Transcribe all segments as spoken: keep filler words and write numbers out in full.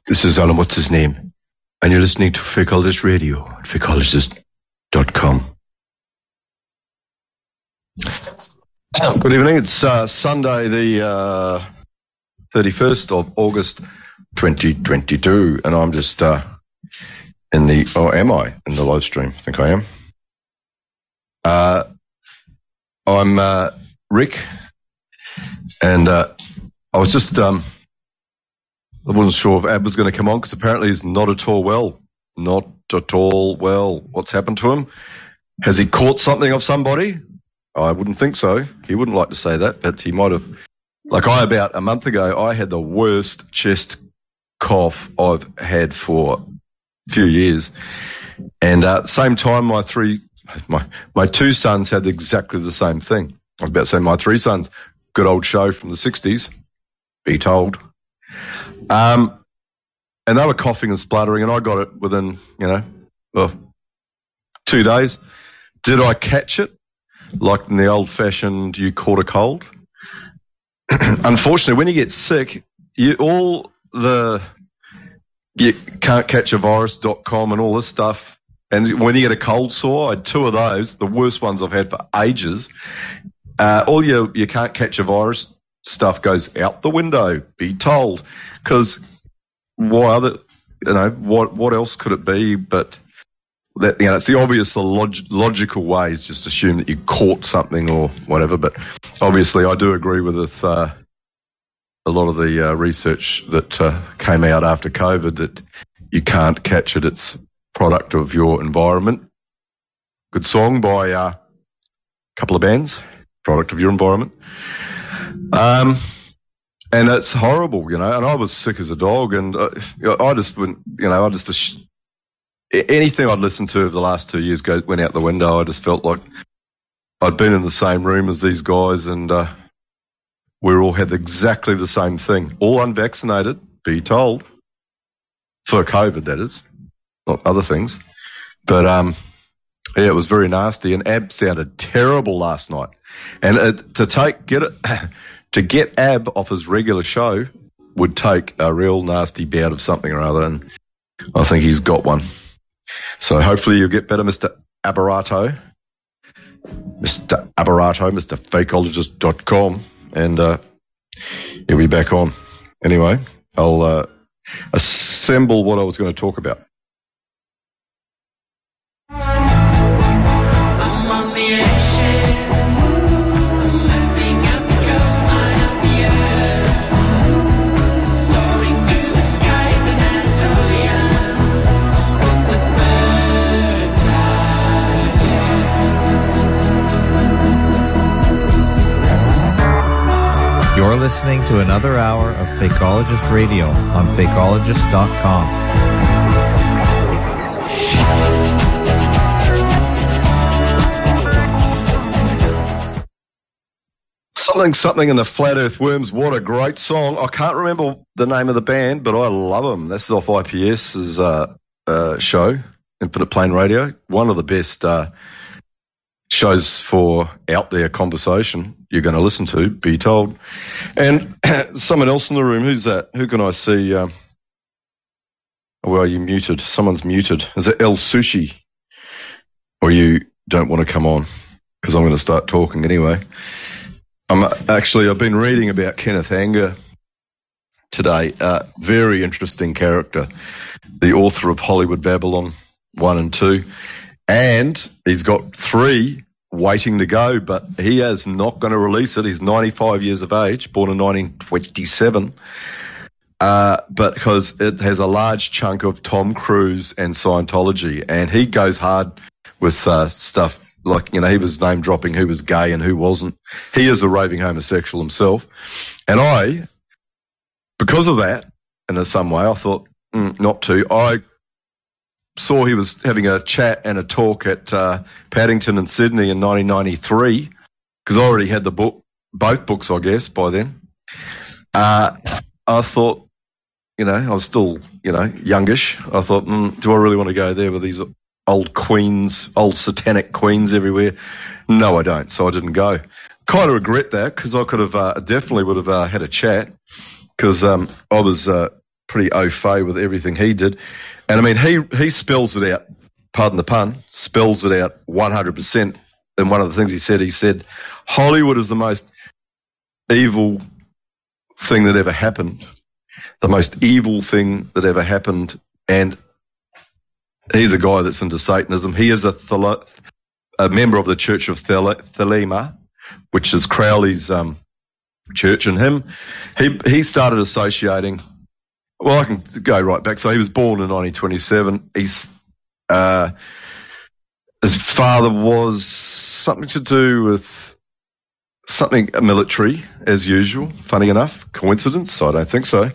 This is Alan, what's his name? And you're listening to Fakeologist Radio at fakeologist dot com. Good evening. It's uh, Sunday, the uh, thirty-first of August, twenty twenty-two, and I'm just uh, in the, or am I in the live stream? I think I am. Uh, I'm uh, Rick, and uh, I was just, um, I wasn't sure if Ab was going to come on because apparently he's not at all well. Not at all well. What's happened to him? Has he caught something of somebody? I wouldn't think so. He wouldn't like to say that, but he might have. Like I, about a month ago, I had the worst chest cough I've had for a few years. And at uh, the same time, my three, my, my two sons had exactly the same thing. I was about to say my three sons, good old show from the sixties, be told. Um, and they were coughing and spluttering, and I got it within, you know, well, two days. Did I catch it? Like in the old-fashioned, you caught a cold. Unfortunately, when you get sick, you all the you can't catch a virus dot com and all this stuff. And when you get a cold sore, I had two of those, the worst ones I've had for ages. Uh, all your you can't catch a virus stuff goes out the window. Be told, because why other, you know, what what else could it be but that, you know, it's the obvious, the log- logical way is just assume that you caught something or whatever. But obviously, I do agree with it, uh, a lot of the uh, research that uh, came out after COVID that you can't catch it. It's product of your environment. Good song by uh, a couple of bands. Product of your environment. Um, and it's horrible, you know. And I was sick as a dog, and uh, I just went, you know, I just. Anything I'd listened to over the last two years go, went out the window. I just felt like I'd been in the same room as these guys, and uh, we all had exactly the same thing. All unvaccinated, be told. For COVID, that is. Not other things. But, um, yeah, it was very nasty, and Ab sounded terrible last night. And it, to take, get it, to get Ab off his regular show would take a real nasty bout of something or other, and I think he's got one. So hopefully you'll get better, Mister Abarato. Mister Abarato, Mister Fakeologist dot com, and uh, he'll be back on. Anyway, I'll uh, assemble what I was going to talk about. I'm on the ocean. I'm looking at the coastline of the earth, soaring through the skies in Anatolia. You're listening to another hour of Fakeologist Radio on fakeologist dot com. Something, something in the Flat Earth Worms. What a great song. I can't remember the name of the band, but I love them. This is off IPS's uh, uh, show, Infinite Plane Radio. One of the best uh, shows for out there conversation you're going to listen to, be told. And someone else in the room, who's that? Who can I see? Um, well, you muted. Someone's muted. Is it El Sushi? Or you don't want to come on? Because I'm going to start talking anyway. I'm actually, I've been reading about Kenneth Anger today. Uh, very interesting character. The author of Hollywood Babylon one and two. And he's got three waiting to go, but he is not going to release it. He's ninety-five years of age, born in nineteen twenty-seven, uh, but because it has a large chunk of Tom Cruise and Scientology, and he goes hard with uh, stuff like, you know, he was name dropping who was gay and who wasn't. He is a raving homosexual himself, and I, because of that, in some way, I thought mm, not to. I saw he was having a chat and a talk at uh, Paddington in Sydney in nineteen ninety-three, because I already had the book, both books, I guess, by then. Uh, I thought, you know, I was still, you know, youngish. I thought, mm, do I really want to go there with these old queens, old satanic queens everywhere? No, I don't. So I didn't go. Kind of regret that, because I could have uh, definitely would have uh, had a chat, because um, I was uh, pretty au fait with everything he did. And I mean, he, he spells it out, pardon the pun, spells it out one hundred percent. And one of the things he said, he said, Hollywood is the most evil thing that ever happened, the most evil thing that ever happened. And he's a guy that's into Satanism. He is a, Thel- a member of the Church of Thel- Thelema, which is Crowley's um, church. And him, he he started associating. Well, I can go right back. So he was born in nineteen twenty-seven. He's uh, his father was something to do with something military, as usual. Funny enough, coincidence? I don't think so.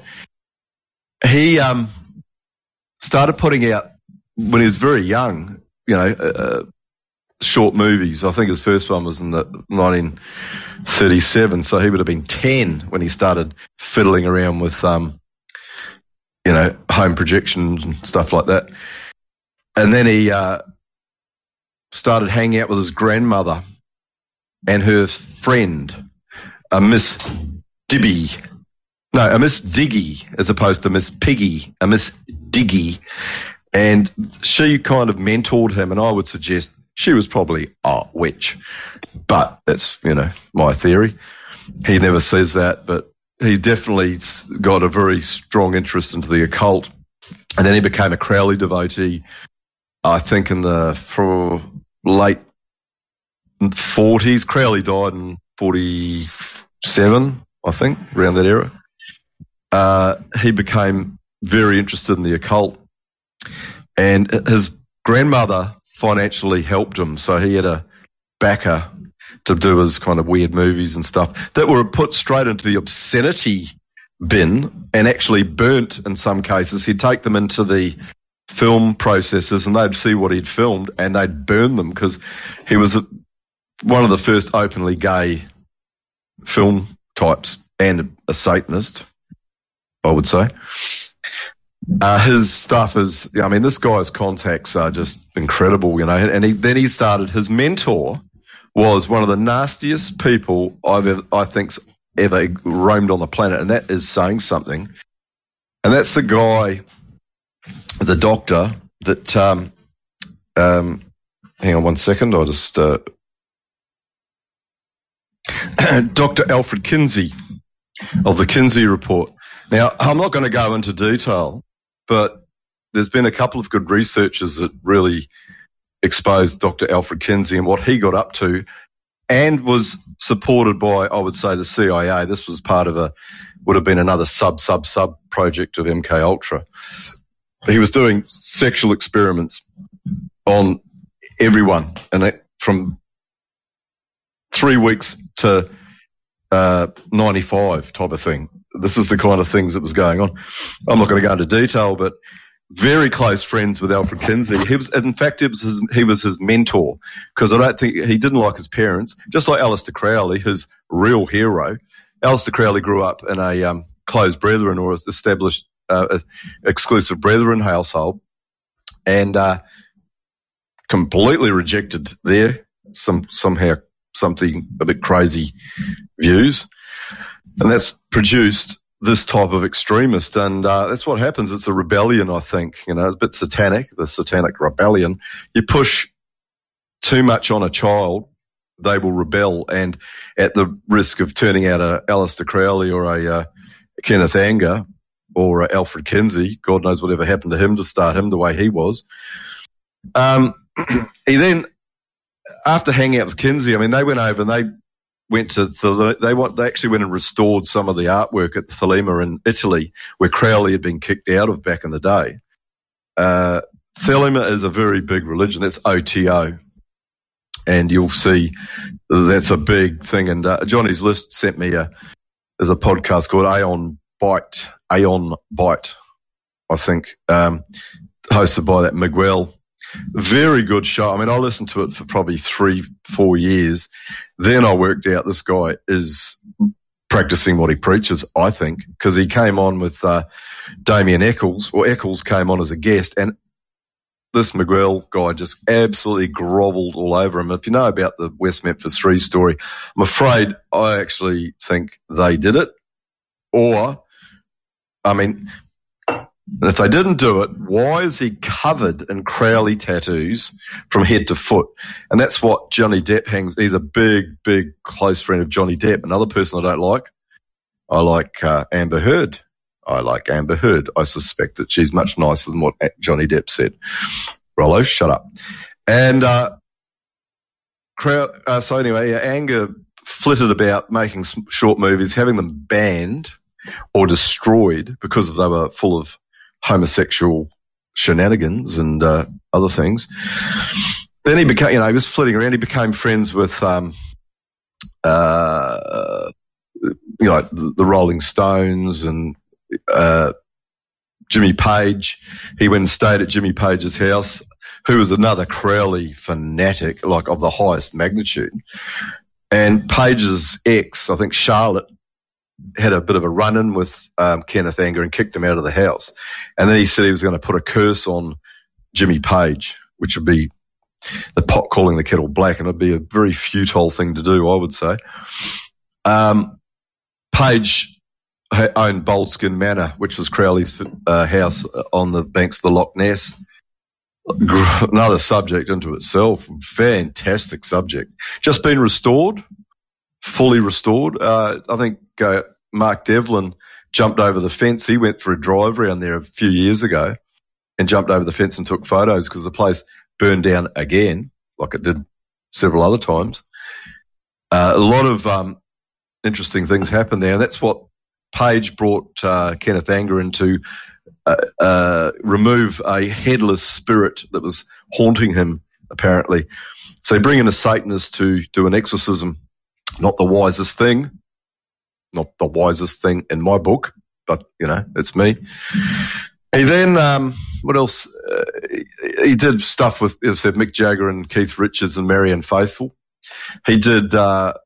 He um, started putting out when he was very young, you know, uh, short movies. I think his first one was in the nineteen thirty-seven, so he would have been ten when he started fiddling around with, um, you know, home projections and stuff like that. And then he uh, started hanging out with his grandmother and her friend, a Miss Dibby. No, a Miss Diggy, as opposed to Miss Piggy, a Miss Diggy. And she kind of mentored him, and I would suggest she was probably a witch. But that's, you know, my theory. He never says that, but he definitely got a very strong interest into the occult. And then he became a Crowley devotee, I think, in the for late forties. Crowley died in forty-seven, I think, around that era. Uh, he became very interested in the occult, and his grandmother financially helped him, so he had a backer to do his kind of weird movies and stuff that were put straight into the obscenity bin and actually burnt in some cases. He'd take them into the film processors and they'd see what he'd filmed and they'd burn them because he was a, one of the first openly gay film types and a Satanist, I would say. Uh, his stuff is, I mean, this guy's contacts are just incredible, you know, and he, then he started, his mentor was one of the nastiest people I've ever, I think's ever roamed on the planet, and that is saying something. And that's the guy, the doctor that, um, um, hang on one second, I'll just, uh, Doctor Alfred Kinsey of the Kinsey Report. Now, I'm not going to go into detail, but there's been a couple of good researchers that really exposed Doctor Alfred Kinsey and what he got up to, and was supported by, I would say, the C I A. This was part of a, would have been another sub, sub, sub project of M K Ultra. He was doing sexual experiments on everyone, and it, from three weeks to uh, ninety-five type of thing. This is the kind of things that was going on. I'm not going to go into detail, but very close friends with Alfred Kinsey. He was, in fact, it was his, he was his mentor, because I don't think he didn't like his parents, just like Aleister Crowley, his real hero. Aleister Crowley grew up in a um, closed brethren or established uh, exclusive brethren household, and uh, completely rejected their some somehow something a bit crazy views, and that's produced this type of extremist, and uh, that's what happens. It's a rebellion, I think. You know, it's a bit satanic, the satanic rebellion. You push too much on a child, they will rebel, and at the risk of turning out a Aleister Crowley or a uh, Kenneth Anger or a Alfred Kinsey, God knows whatever happened to him to start him the way he was. Um, he then, after hanging out with Kinsey, I mean, they went over and they went to the, they want they actually went and restored some of the artwork at Thelema in Italy, where Crowley had been kicked out of back in the day. Uh, Thelema is a very big religion. That's O T O, and you'll see that's a big thing. And uh, Johnny's List sent me a there's a podcast called Aeon Byte, Aeon Byte, I think, um, hosted by that Miguel. Very good show. I mean, I listened to it for probably three, four years. Then I worked out this guy is practicing what he preaches, I think, because he came on with uh, Damien Eccles, or Eccles came on as a guest, and this Miguel guy just absolutely grovelled all over him. If you know about the West Memphis Three story, I'm afraid I actually think they did it. Or, I mean, And if they didn't do it, why is he covered in Crowley tattoos from head to foot? And that's what Johnny Depp hangs. He's a big, big close friend of Johnny Depp. Another person I don't like, I like uh, Amber Heard. I like Amber Heard. I suspect that she's much nicer than what Johnny Depp said. Rollo, shut up. And uh, crowd, uh, so anyway, yeah, Anger flitted about making short movies, having them banned or destroyed because they were full of homosexual shenanigans and uh, other things. Then he became, you know, he was flitting around. He became friends with, um, uh, you know, the, the Rolling Stones and uh, Jimmy Page. He went and stayed at Jimmy Page's house, who was another Crowley fanatic, like of the highest magnitude. And Page's ex, I think Charlotte, had a bit of a run-in with um, Kenneth Anger and kicked him out of the house. And then he said he was going to put a curse on Jimmy Page, which would be the pot calling the kettle black, and it would be a very futile thing to do, I would say. Um, Page owned Boleskine Manor, which was Crowley's uh, house on the banks of the Loch Ness. Another subject into itself. Fantastic subject. Just been restored. Fully restored. Uh, I think uh, Mark Devlin jumped over the fence. He went for a drive around there a few years ago and jumped over the fence and took photos because the place burned down again, like it did several other times. Uh, a lot of um, interesting things happened there, and that's what Page brought uh, Kenneth Anger in to uh, uh, remove a headless spirit that was haunting him, apparently. So they bring in a Satanist to do an exorcism. Not the wisest thing, not the wisest thing in my book, but, you know, it's me. He then, um, what else? Uh, he did stuff with, as I said, Mick Jagger and Keith Richards and Marianne Faithfull. He did uh,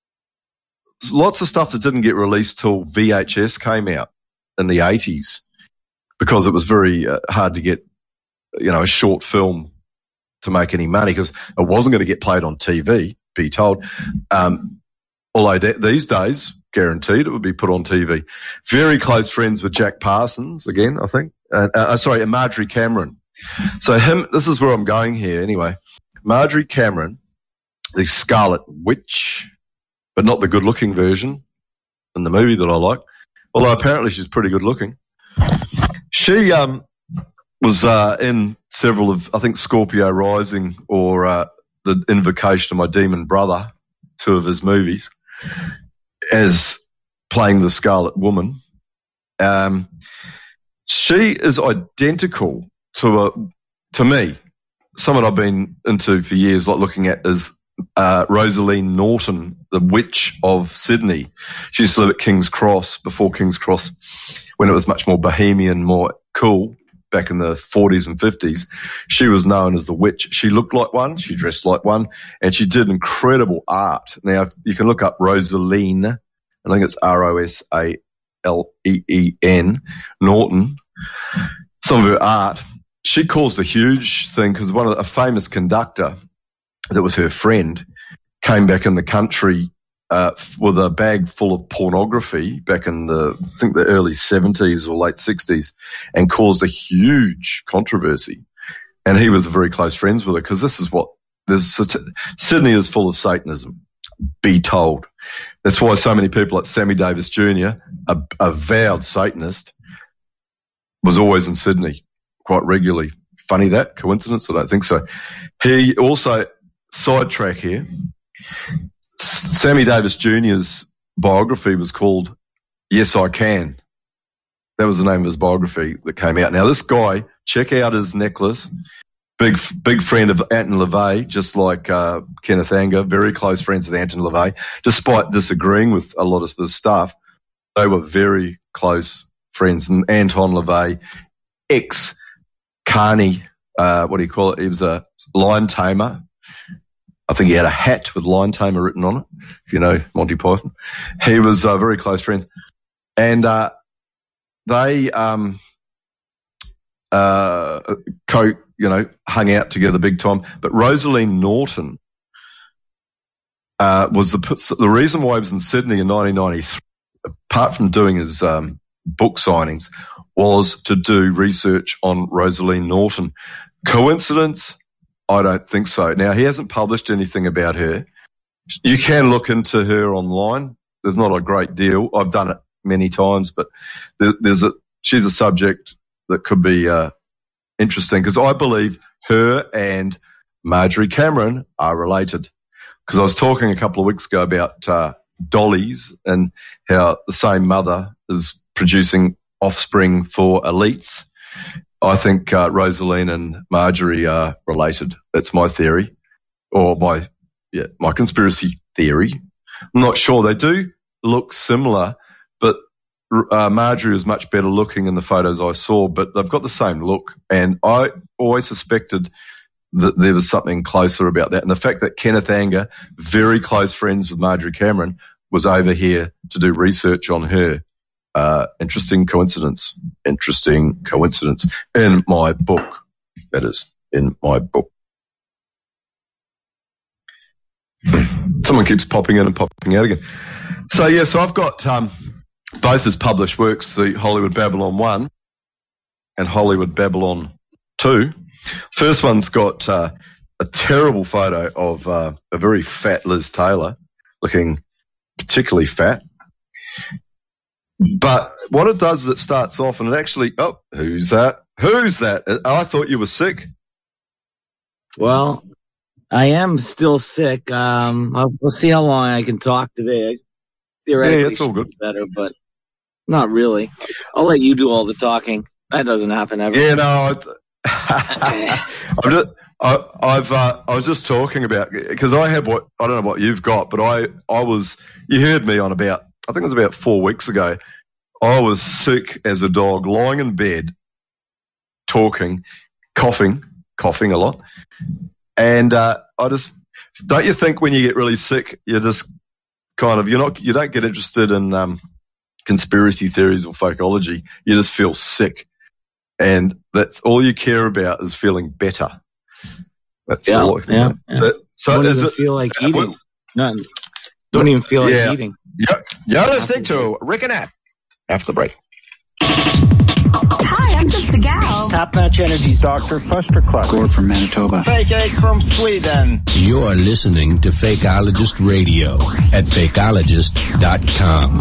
lots of stuff that didn't get released till V H S came out in the eighties because it was very uh, hard to get, you know, a short film to make any money because it wasn't going to get played on T V, be told. Um, Although de- these days, guaranteed it would be put on T V. Very close friends with Jack Parsons, again, I think. Uh, uh, sorry, and Marjorie Cameron. So him, this is where I'm going here anyway. Marjorie Cameron, the Scarlet Witch, but not the good-looking version in the movie that I like, although apparently she's pretty good-looking. She um, was uh, in several of, I think, Scorpio Rising or uh, The Invocation of My Demon Brother, two of his movies, as playing the Scarlet Woman. Um, she is identical to a, to me, someone I've been into for years, like looking at is uh, Rosaline Norton, the Witch of Sydney. She used to live at King's Cross before King's Cross, when it was much more bohemian, more cool. Back in the forties and fifties, she was known as the witch. She looked like one, she dressed like one, and she did incredible art. Now, you can look up Rosaline, I think it's R O S A L E E N, Norton, some of her art. She caused a huge thing because one of the, a famous conductor that was her friend came back in the country uh, with a bag full of pornography back in the, I think the early seventies or late sixties, and caused a huge controversy. And he was very close friends with her because this is what, this, Sydney is full of Satanism, be told. That's why so many people like Sammy Davis Junior, a, a vowed Satanist, was always in Sydney quite regularly. Funny that? Coincidence? I don't think so. He also, sidetrack here, Sammy Davis Junior's biography was called Yes, I Can. That was the name of his biography that came out. Now, this guy, check out his necklace. Big, big friend of Anton LaVey, just like uh, Kenneth Anger, very close friends with Anton LaVey. Despite disagreeing with a lot of the stuff, they were very close friends. And Anton LaVey, ex-Carney, uh, what do you call it? He was a lion tamer. I think he had a hat with lion tamer written on it, if you know Monty Python. He was uh, very close friends. And uh, they um, uh, co, you know, hung out together big time. But Rosaline Norton uh, was the the reason why he was in Sydney in nineteen ninety-three, apart from doing his um, book signings was to do research on Rosaline Norton. Coincidence? I don't think so. Now, he hasn't published anything about her. You can look into her online. There's not a great deal. I've done it many times, but there, there's a she's a subject that could be uh, interesting, because I believe her and Marjorie Cameron are related. Because I was talking a couple of weeks ago about uh, dollies and how the same mother is producing offspring for elites. I think uh, Rosaline and Marjorie are related. That's my theory, or my yeah my conspiracy theory. I'm not sure. They do look similar, but uh, Marjorie is much better looking in the photos I saw. But they've got the same look, and I always suspected that there was something closer about that. And the fact that Kenneth Anger, very close friends with Marjorie Cameron, was over here to do research on her. Uh, interesting coincidence. Interesting coincidence. In my book, that is, in my book. Someone keeps popping in and popping out again. So, yes, yeah, so I've got um, both as published works, the Hollywood Babylon one and Hollywood Babylon two. First one's got uh, a terrible photo of uh, a very fat Liz Taylor, looking particularly fat. But what it does is it starts off and it actually, oh, who's that? Who's that? I thought you were sick. Well, I am still sick. Um, I'll, we'll see how long I can talk today. Theoretically, yeah, it's all good. Better, but not really. I'll let you do all the talking. That doesn't happen ever. Yeah, no. It, I'm just, I, I've uh, I was just talking about, because I have what I don't know what you've got, but I I was you heard me on about I think it was about four weeks ago. I was sick as a dog, lying in bed, talking, coughing, coughing a lot, and uh, I just don't you think when you get really sick, you just kind of you're not you don't get interested in um, conspiracy theories or folkology. You just feel sick. And that's all you care about is feeling better. That's yeah, all. Yeah, yeah. So, so don't is even it, feel like uh, eating. well, None. Don't even feel like yeah. eating. You're, you're listening to Rick and App after the break. Hi, I'm just a gal. Top-notch Energy's Doctor Fustercluck. Gord from Manitoba. Fake Egg from Sweden. You're listening to Fakeologist Radio at fakeologist dot com.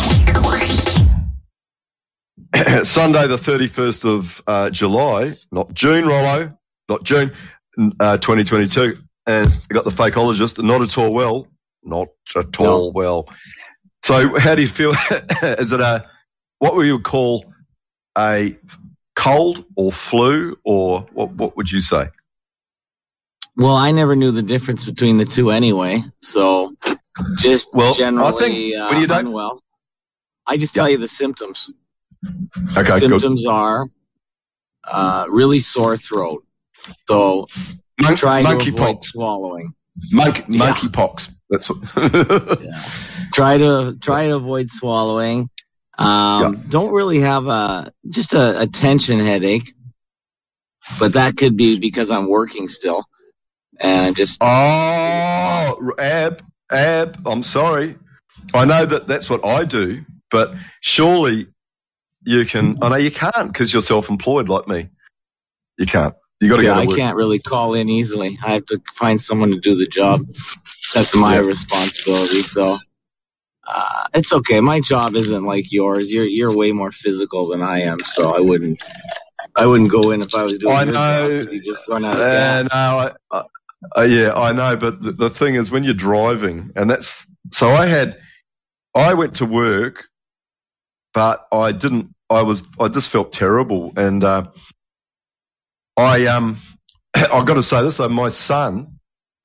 Sunday, the thirty-first of uh, July, not June, Rollo, not June, uh, twenty twenty-two. And I got the Fakeologist, not at all well, not at all no. well. So how do you feel? Is it a, what we would call a cold or flu, or what, what would you say? Well, I never knew the difference between the two anyway. So just well, generally I think uh, when you don't, unwell. I just tell you the symptoms. Okay, symptoms good. are uh, really sore throat. So Mon- try monkey to avoid pox. swallowing. Monkey, yeah. monkey pox. That's what. yeah. Try to try to avoid swallowing. Um, yeah. Don't really have a just a, a tension headache, but that could be because I'm working still, and just oh, Ab, Ab. I'm sorry. I know that that's what I do, but surely. You can, I know you can't because you're self-employed like me. You can't. You got to yeah, go to I work. can't really call in easily. I have to find someone to do the job. That's my yeah. responsibility. So uh, it's okay. My job isn't like yours. You're you're way more physical than I am. So I wouldn't I wouldn't go in if I was doing I your know. job. You just run out of gas. Uh, no, I, I, uh, yeah, I know. But the, the thing is, when you're driving, and that's so I had, I went to work, but I didn't. I was, I just felt terrible, and uh, I um, I've got to say this though. My son,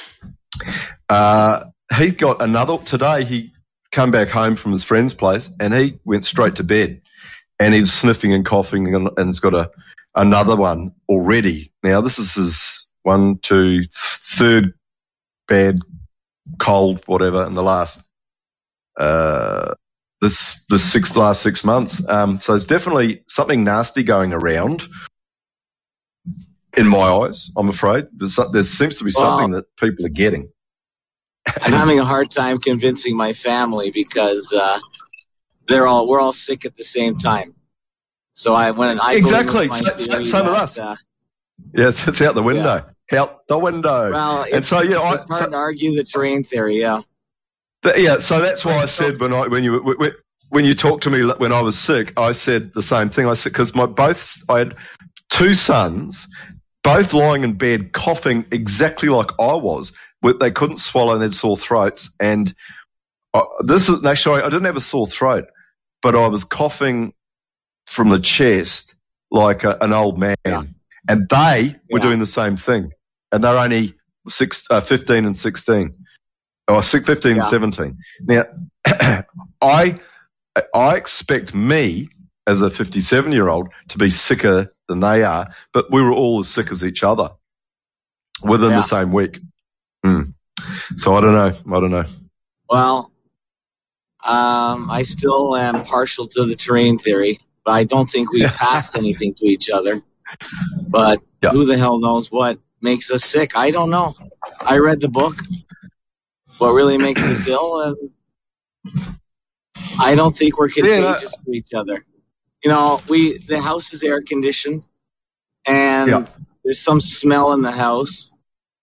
uh, he got another today. He came back home from his friend's place, and he went straight to bed, and he was sniffing and coughing, and, and he's got a another one already. Now this is his one, two, third bad cold, whatever, in the last. Uh, This the six last six months, um, so there's definitely something nasty going around. In my eyes, I'm afraid there's there seems to be something well, that people are getting. I'm having a hard time convincing my family because uh, they're all we're all sick at the same time. So I when I exactly go with my same, theory same with that, us. Uh, yes, it's out the window. Yeah. Out the window. Well, and so yeah, I, it's hard so, to argue the terrain theory. Yeah. th- yeah. So that's why I said when I when you when, when you talked to me when I was sick, I said the same thing. I said because my both I had two sons, both lying in bed coughing exactly like I was. They couldn't swallow and they had sore throats. And I, this is actually I didn't have a sore throat, but I was coughing from the chest like a, an old man. Yeah. And they were Yeah. doing the same thing. And they're only six, uh, fifteen and sixteen. Or fifteen Yeah. and seventeen. Now, I I expect me, as a fifty-seven-year-old, to be sicker than they are, but we were all as sick as each other within Yeah. the same week. Mm. So I don't know. I don't know. Well, um, I still am partial to the terrain theory, but I don't think we've passed anything to each other. But Yeah. who the hell knows what makes us sick? I don't know. I read the book, What Really Makes Us Ill, and I don't think we're contagious Yeah. to each other. You know, we the house is air conditioned, and Yeah. there's some smell in the house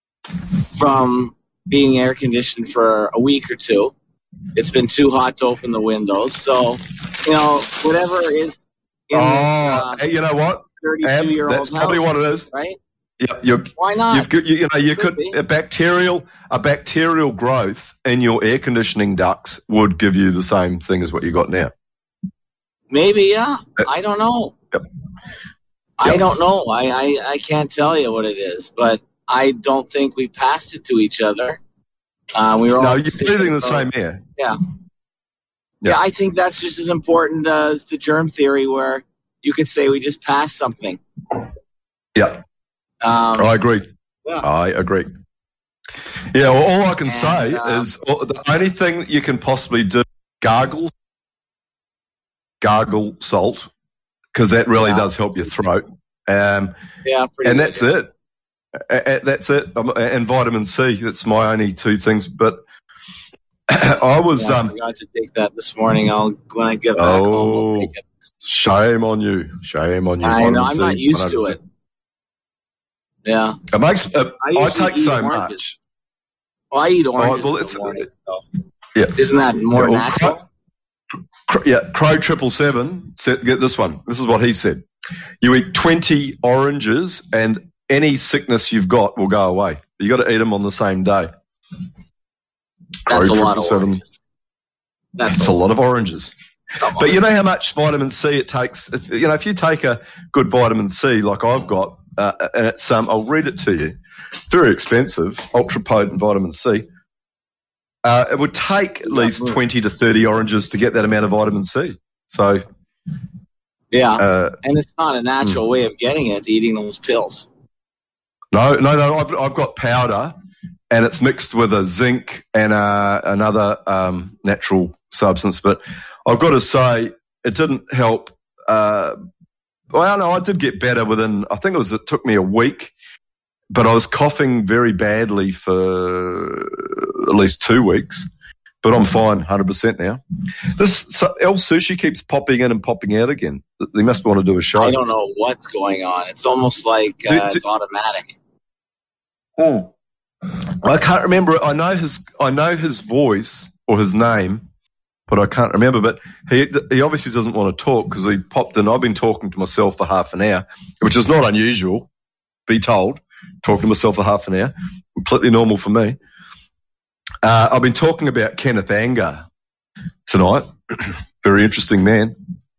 from being air conditioned for a week or two. It's been too hot to open the windows. So, you know, whatever is in Oh, this uh, you know what? Ab, thirty-two-year-old that's house, probably what it is. right? Yeah, you're, Why not? You've got, you, you know, you Could could be. a bacterial a bacterial growth in your air conditioning ducts would give you the same thing as what you got now. Maybe, yeah. That's- I don't know. Yep. I Yep. don't know. I, I, I can't tell you what it is, but I don't think we passed it to each other. Uh, we were No, all you're sick breathing the of- same air. Yeah. Yeah. Yeah, I think that's just as important as the germ theory, where you could say we just passed something. Yeah, Um, I agree. Yeah. I agree. Yeah, well, all I can And, say um, is well, the only thing that you can possibly do gargle, gargle salt, because that really Yeah. does help your throat. Um, yeah, pretty and good. that's it. A- a- That's it. Um, And vitamin C. That's my only two things. But I was Yeah, I um, forgot to take that this morning. I'll when I get back home. oh, I'll take it. shame on you. Shame on you. I know. Vitamin I'm C, not used one to hundred it. percent. Yeah. It makes. Uh, I I, usually take eat so oranges. much. Well, I eat oranges well, in it's- the morning. So. Yeah. Isn't that more Yeah, well, natural? Cro- Yeah, Crow Triple Seven said, get this one. This is what he said. You eat twenty oranges and any sickness you've got will go away. You got to eat them on the same day. Crow That's a lot Triple of Seven. oranges. That's It's a lot of oranges. Come on. But you know how much vitamin C it takes? If, you know, if you take a good vitamin C like I've got, uh, and it's um, I'll read it to you. Very expensive, ultra potent vitamin C. Uh, it would take at least twenty to thirty oranges to get that amount of vitamin C. So, Yeah, uh, and it's not a natural way of getting it, eating those pills. no, no, no. I've, I've got powder, and it's mixed with a zinc and uh, another um, natural substance. But I've got to say, it didn't help. Uh, well, no, I did get better within. I think it was. It took me a week, but I was coughing very badly for at least two weeks. But I'm fine, one hundred percent now. This so El Sushi keeps popping in and popping out again. They must want to do a show. I don't know what's going on. It's almost like uh, Do- do- it's automatic. Oh. I can't remember. I know his. I know his voice or his name, but I can't remember. But he he obviously doesn't want to talk because he popped in. I've been talking to myself for half an hour, which is not unusual. Be told, talking to myself for half an hour, completely normal for me. Uh, I've been talking about Kenneth Anger tonight. Very interesting man.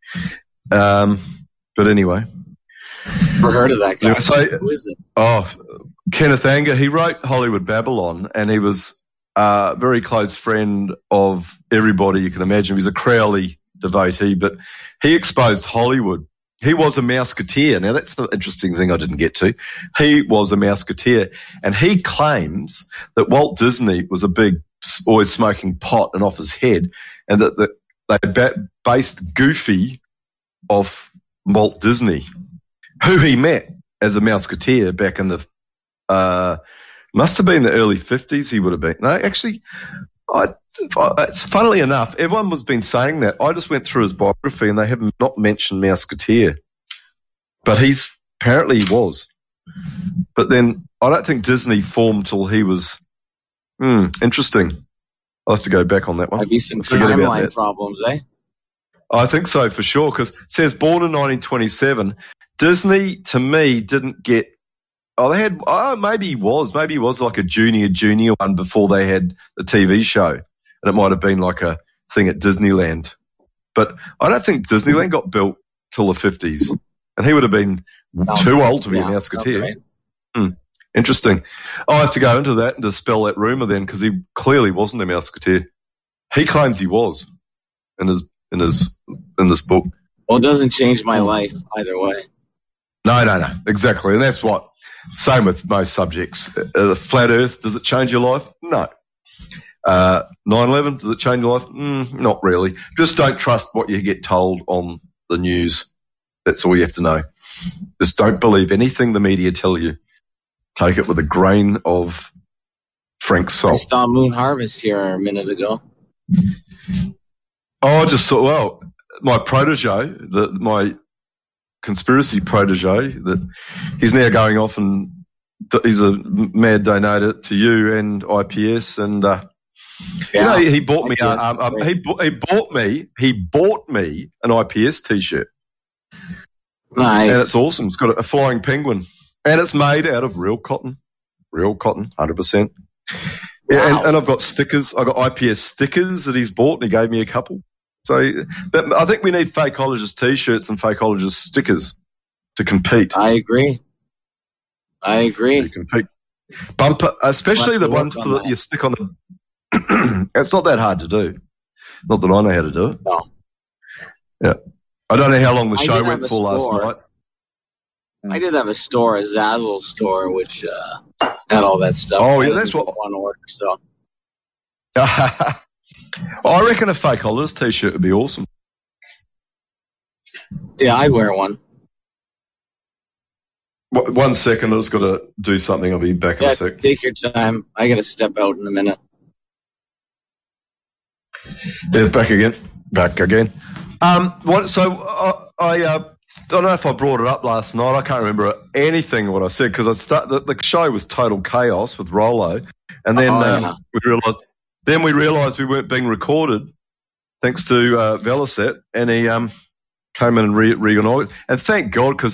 Um, but anyway, Never heard of that guy. Yeah, so- Who is it? oh, Kenneth Anger. He wrote Hollywood Babylon, and he was a very close friend of everybody you can imagine. He was a Crowley devotee, but he exposed Hollywood. He was a Mouseketeer. Now, that's the interesting thing I didn't get to. He was a Mouseketeer, and he claims that Walt Disney was a big, always smoking pot and off his head, and that, that they ba- based Goofy off Walt Disney, who he met as a Mouseketeer back in the, uh, must have been the early fifties he would have been. No, actually, I, it's funnily enough, everyone was been saying that. I just went through his biography and they have not mentioned Mousquetaire. But he's, apparently he was. But then I don't think Disney formed till he was, hmm, interesting. I'll have to go back on that one. Might be some Forget about timeline that. problems, eh? I think so for sure, because it says born in nineteen twenty-seven. Disney, to me, didn't get, oh, they had, oh, maybe he was, maybe he was like a junior, junior one before they had the T V show. And it might have been like a thing at Disneyland. But I don't think Disneyland got built till the fifties. And he would have been Sounds too right. old to be Yeah, a Mousquetaire. right. Hmm. Interesting. I'll have to go into that and dispel that rumour then, because he clearly wasn't a Mousquetaire. He claims he was in his in his in this book. Well, it doesn't change my life either way. No, no, no, exactly, and that's what. Same with most subjects. Uh, flat Earth, does it change your life? No. Uh, nine eleven, does it change your life? Mm, not really. Just don't trust what you get told on the news. That's all you have to know. Just don't believe anything the media tell you. Take it with a grain of frank I salt. saw Moon Harvest here a minute ago. Oh, I just saw, well, my protege, the, my conspiracy protege, that he's now going off and d- he's a mad donator to you and I P S, and uh, Yeah. you know, he bought me, I P S, um, um, right. he, bu- he bought me, he bought me an I P S t-shirt, Nice. and it's awesome. It's got a, a flying penguin, and it's made out of real cotton, real cotton, one hundred percent. Yeah, Wow. and, and I've got stickers. I've got I P S stickers that he's bought, and he gave me a couple. So, but I think we need Fakeologist t-shirts and Fakeologist stickers to compete. I agree. I agree. To compete. Bumper, especially We'll the have to ones work for on the, that. you stick on the. It's not that hard to do. Not that I know how to do it. No. Yeah, I don't know how long the I show did went have a for last store. night. I did have a store, a Zazzle store, which uh, had all that stuff. Oh, I yeah, had that's to do what- one order. So I reckon a Fakeologist t-shirt would be awesome. yeah, I'd wear one. W- One second, I've just got to do something. I'll be back in Yeah, a sec. take your time. I got to step out in a minute. Yeah, back again. Back again. Um, what? So uh, I uh, don't know if I brought it up last night. I can't remember anything what I said, because I start the, the show was total chaos with Rollo, and then Oh, um, yeah. we realised then we realised we weren't being recorded, thanks to uh, Velicet, and he um came in and re- reorganised. And thank God, because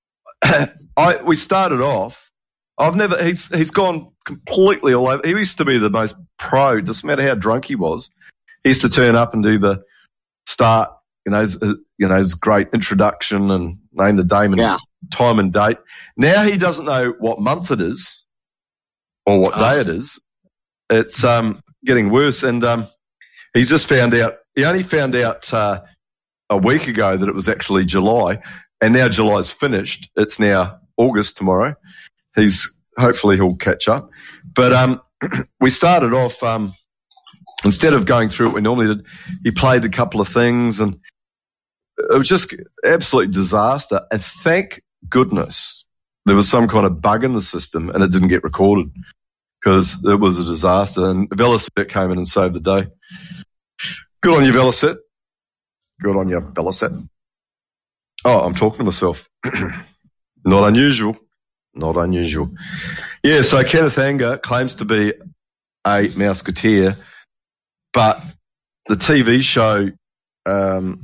I we started off. I've never he's he's gone completely all over. He used to be the most pro. Doesn't matter how drunk he was. He used to turn up and do the start, you know, his, you know, his great introduction and name the day and Yeah. time and date. Now he doesn't know what month it is or what Oh. day it is. It's um getting worse, and um he just found out. He only found out uh, a week ago that it was actually July, and now July's finished. It's now August tomorrow. He's hopefully he'll catch up, but um we started off um. Instead of going through what we normally did, he played a couple of things, and it was just absolute disaster. And thank goodness there was some kind of bug in the system and it didn't get recorded, because it was a disaster. And Velicet came in and saved the day. Good on you, Velicet. Good on you, Velicet. Oh, I'm talking to myself. Not unusual. Not unusual. Yeah, so Kenneth Anger claims to be a Mousquetaire. But the T V show, um,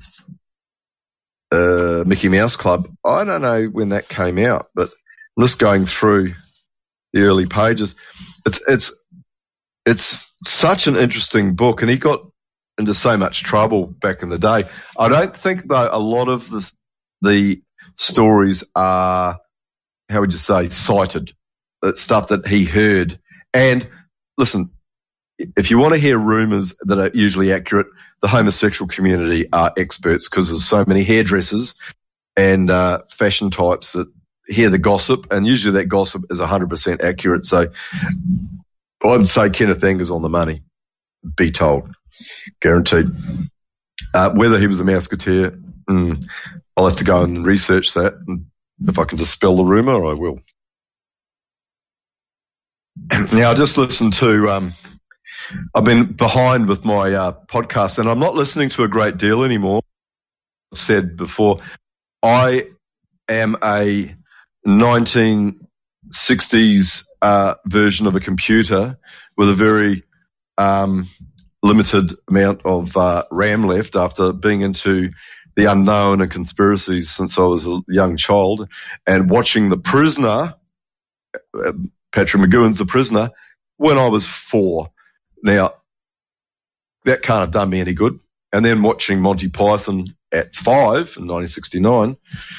uh, Mickey Mouse Club, I don't know when that came out, but I'm just going through the early pages. It's it's it's such an interesting book, and he got into so much trouble back in the day. I don't think though a lot of the the stories are, how would you say, cited. It's stuff that he heard. And listen, if you want to hear rumours that are usually accurate, the homosexual community are experts, because there's so many hairdressers and uh, fashion types that hear the gossip, and usually that gossip is one hundred percent accurate. So I would say Kenneth Anger's on the money, be told, guaranteed. Uh, whether he was a Mousquetaire, mm, I'll have to go and research that, and if I can dispel the rumour, I will. Now, I just listened to... Um, I've been behind with my uh, podcast, and I'm not listening to a great deal anymore. I've said before, I am a nineteen sixties uh, version of a computer with a very um, limited amount of uh, RAM left after being into the unknown and conspiracies since I was a young child, and watching The Prisoner, uh, Patrick McGowan's The Prisoner, when I was four. Now, that can't have done me any good. And then watching Monty Python at five in nineteen sixty-nine,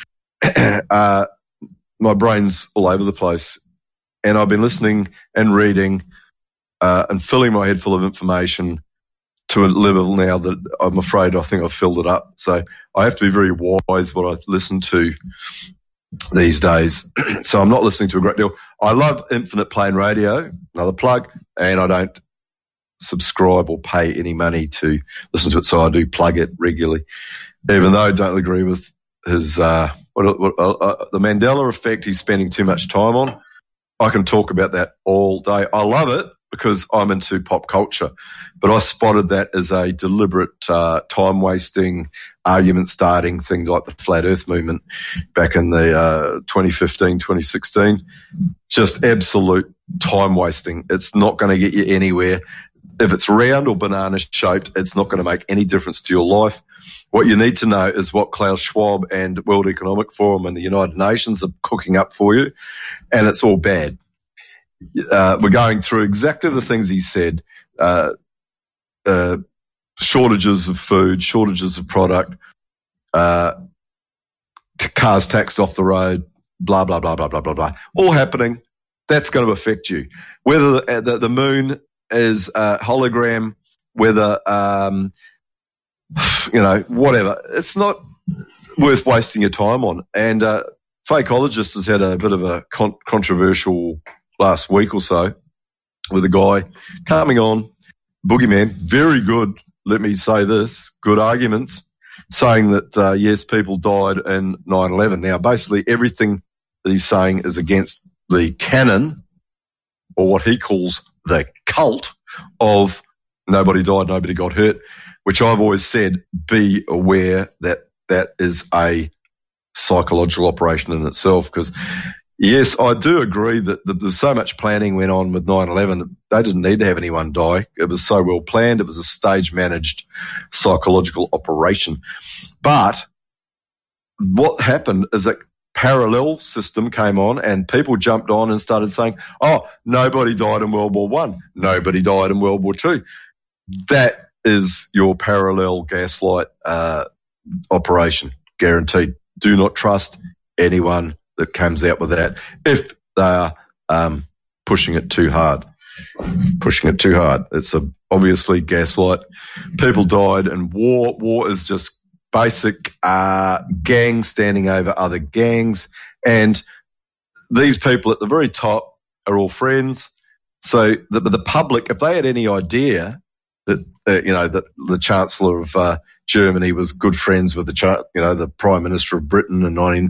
uh, my brain's all over the place. And I've been listening and reading uh, and filling my head full of information to a level now that I'm afraid I think I've filled it up. So I have to be very wise what I listen to these days. So I'm not listening to a great deal. I love Infinite Plane Radio, another plug, and I don't subscribe or pay any money to listen to it, so I do plug it regularly, even though I don't agree with his uh, what, what, uh, uh, the Mandela effect he's spending too much time on. I can talk about that all day. I love it because I'm into pop culture, but I spotted that as a deliberate uh, time-wasting, argument-starting thing like the Flat Earth movement back in the uh, twenty fifteen, twenty sixteen. Just absolute time-wasting. It's not going to get you anywhere. If it's round or banana-shaped, it's not going to make any difference to your life. What you need to know is what Klaus Schwab and World Economic Forum and the United Nations are cooking up for you, and it's all bad. Uh, we're going through exactly the things he said, uh, uh, shortages of food, shortages of product, uh, cars taxed off the road, blah, blah, blah, blah, blah, blah, blah. All happening. That's going to affect you. Whether the, the, the moon is a hologram, whether, um, you know, whatever. It's not worth wasting your time on. And uh, Fakeologist has had a bit of a con- controversial last week or so with a guy coming on, Boogeyman, very good, let me say this, good arguments, saying that, uh, yes, people died in nine eleven. Now, basically everything that he's saying is against the canon, or what he calls the cult of nobody died, nobody got hurt, which I've always said, be aware that that is a psychological operation in itself. Because, yes, I do agree that there's so much planning went on with nine eleven that they didn't need to have anyone die. It was so well planned. It was a stage-managed psychological operation. But what happened is that parallel system came on and people jumped on and started saying, oh, nobody died in World War One, nobody died in World War Two. That is your parallel gaslight uh, operation, guaranteed. Do not trust anyone that comes out with that if they are um, pushing it too hard. Pushing it too hard. It's a, obviously gaslight. People died in war. War is just basic uh, gangs standing over other gangs, and these people at the very top are all friends. So the, the public, if they had any idea that uh, you know that the Chancellor of uh, Germany was good friends with the cha- you know the Prime Minister of Britain in nineteen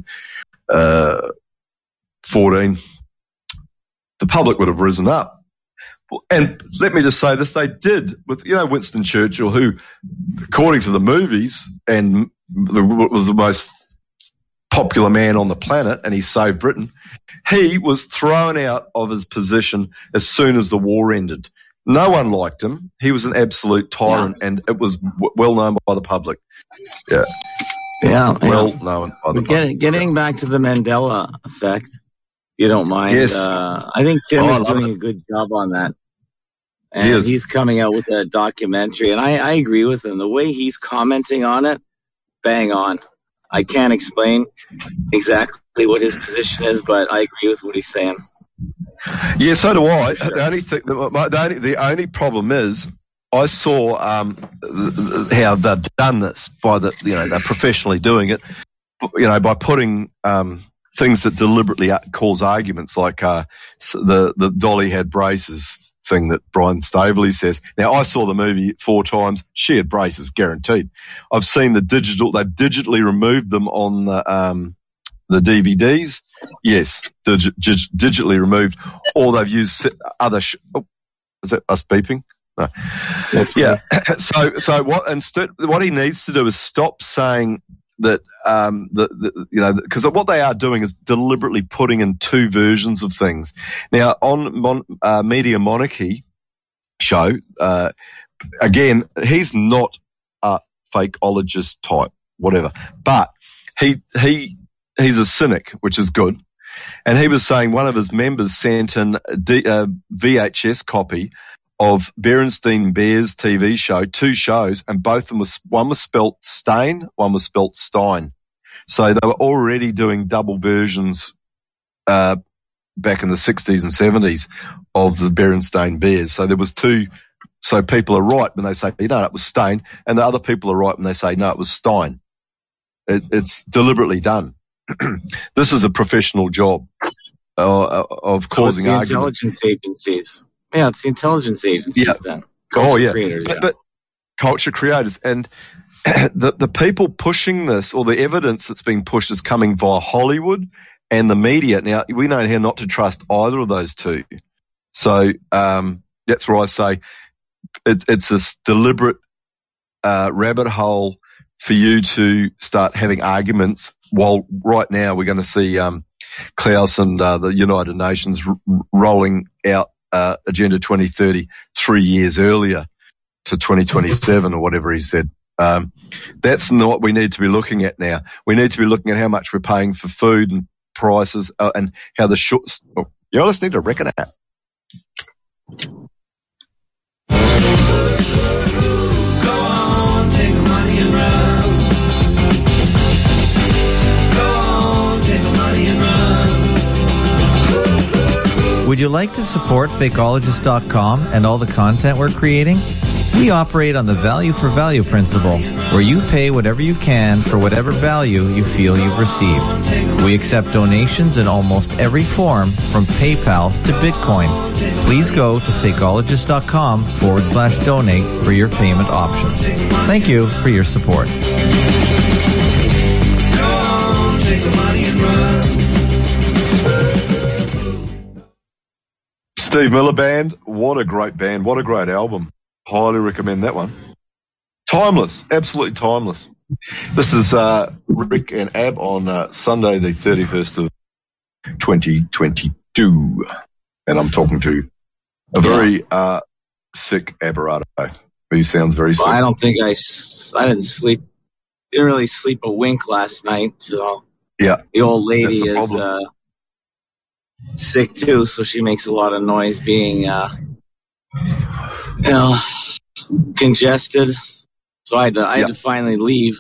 fourteen, the public would have risen up. And let me just say this, they did with, you know, Winston Churchill, who, according to the movies, and the, was the most popular man on the planet, and he saved Britain, he was thrown out of his position as soon as the war ended. No one liked him. He was an absolute tyrant, yeah. And it was w- well known by the public. Yeah. Yeah. Well yeah. known by the Get, public. Getting back to the Mandela effect, you don't mind. Yes. Uh, I think Tim oh, is doing it. a good job on that. And he is. He's coming out with a documentary, and I, I agree with him. The way he's commenting on it, bang on. I can't explain exactly what his position is, but I agree with what he's saying. Yeah, so do I. Sure. The only thing, the, the only the only problem is, I saw um, how they've done this by the you know they're professionally doing it, you know by putting um, things that deliberately cause arguments, like uh, the the Dolly had braces thing that Brian Staveley says. Now, I saw the movie four times. She had braces, guaranteed. I've seen the digital, they've digitally removed them on the, um, the D V Ds. Yes, dig, dig, digitally removed. Or they've used other, sh- oh, is that us beeping? No. That's yeah. So, so what? Instead, what he needs to do is stop saying that. Um, the, the you know, because what they are doing is deliberately putting in two versions of things. Now, on Mon, uh, Media Monarchy show, uh, again, he's not a fakeologist type, whatever, but he he he's a cynic, which is good. And he was saying one of his members sent in a D, uh, V H S copy of Berenstain Bears T V show, two shows, and both of them was, one was spelt Stain, one was spelt Stein. So they were already doing double versions, uh, back in the sixties and seventies of the Berenstain Bears. So there was two, so people are right when they say, you know, it was Stain, and the other people are right when they say, no, it was Stein. It, it's deliberately done. This is a professional job uh, of causing so arguments. it's the intelligence agencies. Yeah, it's the intelligence agencies yeah. then. Culture oh, yeah. Creators, but, yeah. but culture creators. And the, the people pushing this, or the evidence that's being pushed, is coming via Hollywood and the media. Now, we know how not to trust either of those two. So um, that's where I say it, it's this deliberate uh, rabbit hole for you to start having arguments, while right now we're going to see um, Klaus and uh, the United Nations r- rolling out uh, Agenda twenty thirty three years earlier to twenty twenty-seven or whatever he said. Um, that's not what we need to be looking at now. We need to be looking at how much we're paying for food and prices uh, and how the short. Oh, you're listening to Reckon Out. Would you like to support Fakeologist dot com and all the content we're creating? We operate on the value for value principle, where you pay whatever you can for whatever value you feel you've received. We accept donations in almost every form, from PayPal to Bitcoin. Please go to Fakeologist dot com forward slash donate for your payment options. Thank you for your support. Steve Miller Band, what a great band, what a great album. Highly recommend that one. Timeless, absolutely timeless. This is uh, Rick and Ab on uh, Sunday the thirty-first of twenty twenty-two. And I'm talking to a very uh, sick Aberrato, who sounds very sick. Well, I don't think I, I didn't sleep, didn't really sleep a wink last night. So yeah, the old lady the is uh, sick too, so she makes a lot of noise being, uh, you know, congested. So I had to, I had yeah. to finally leave,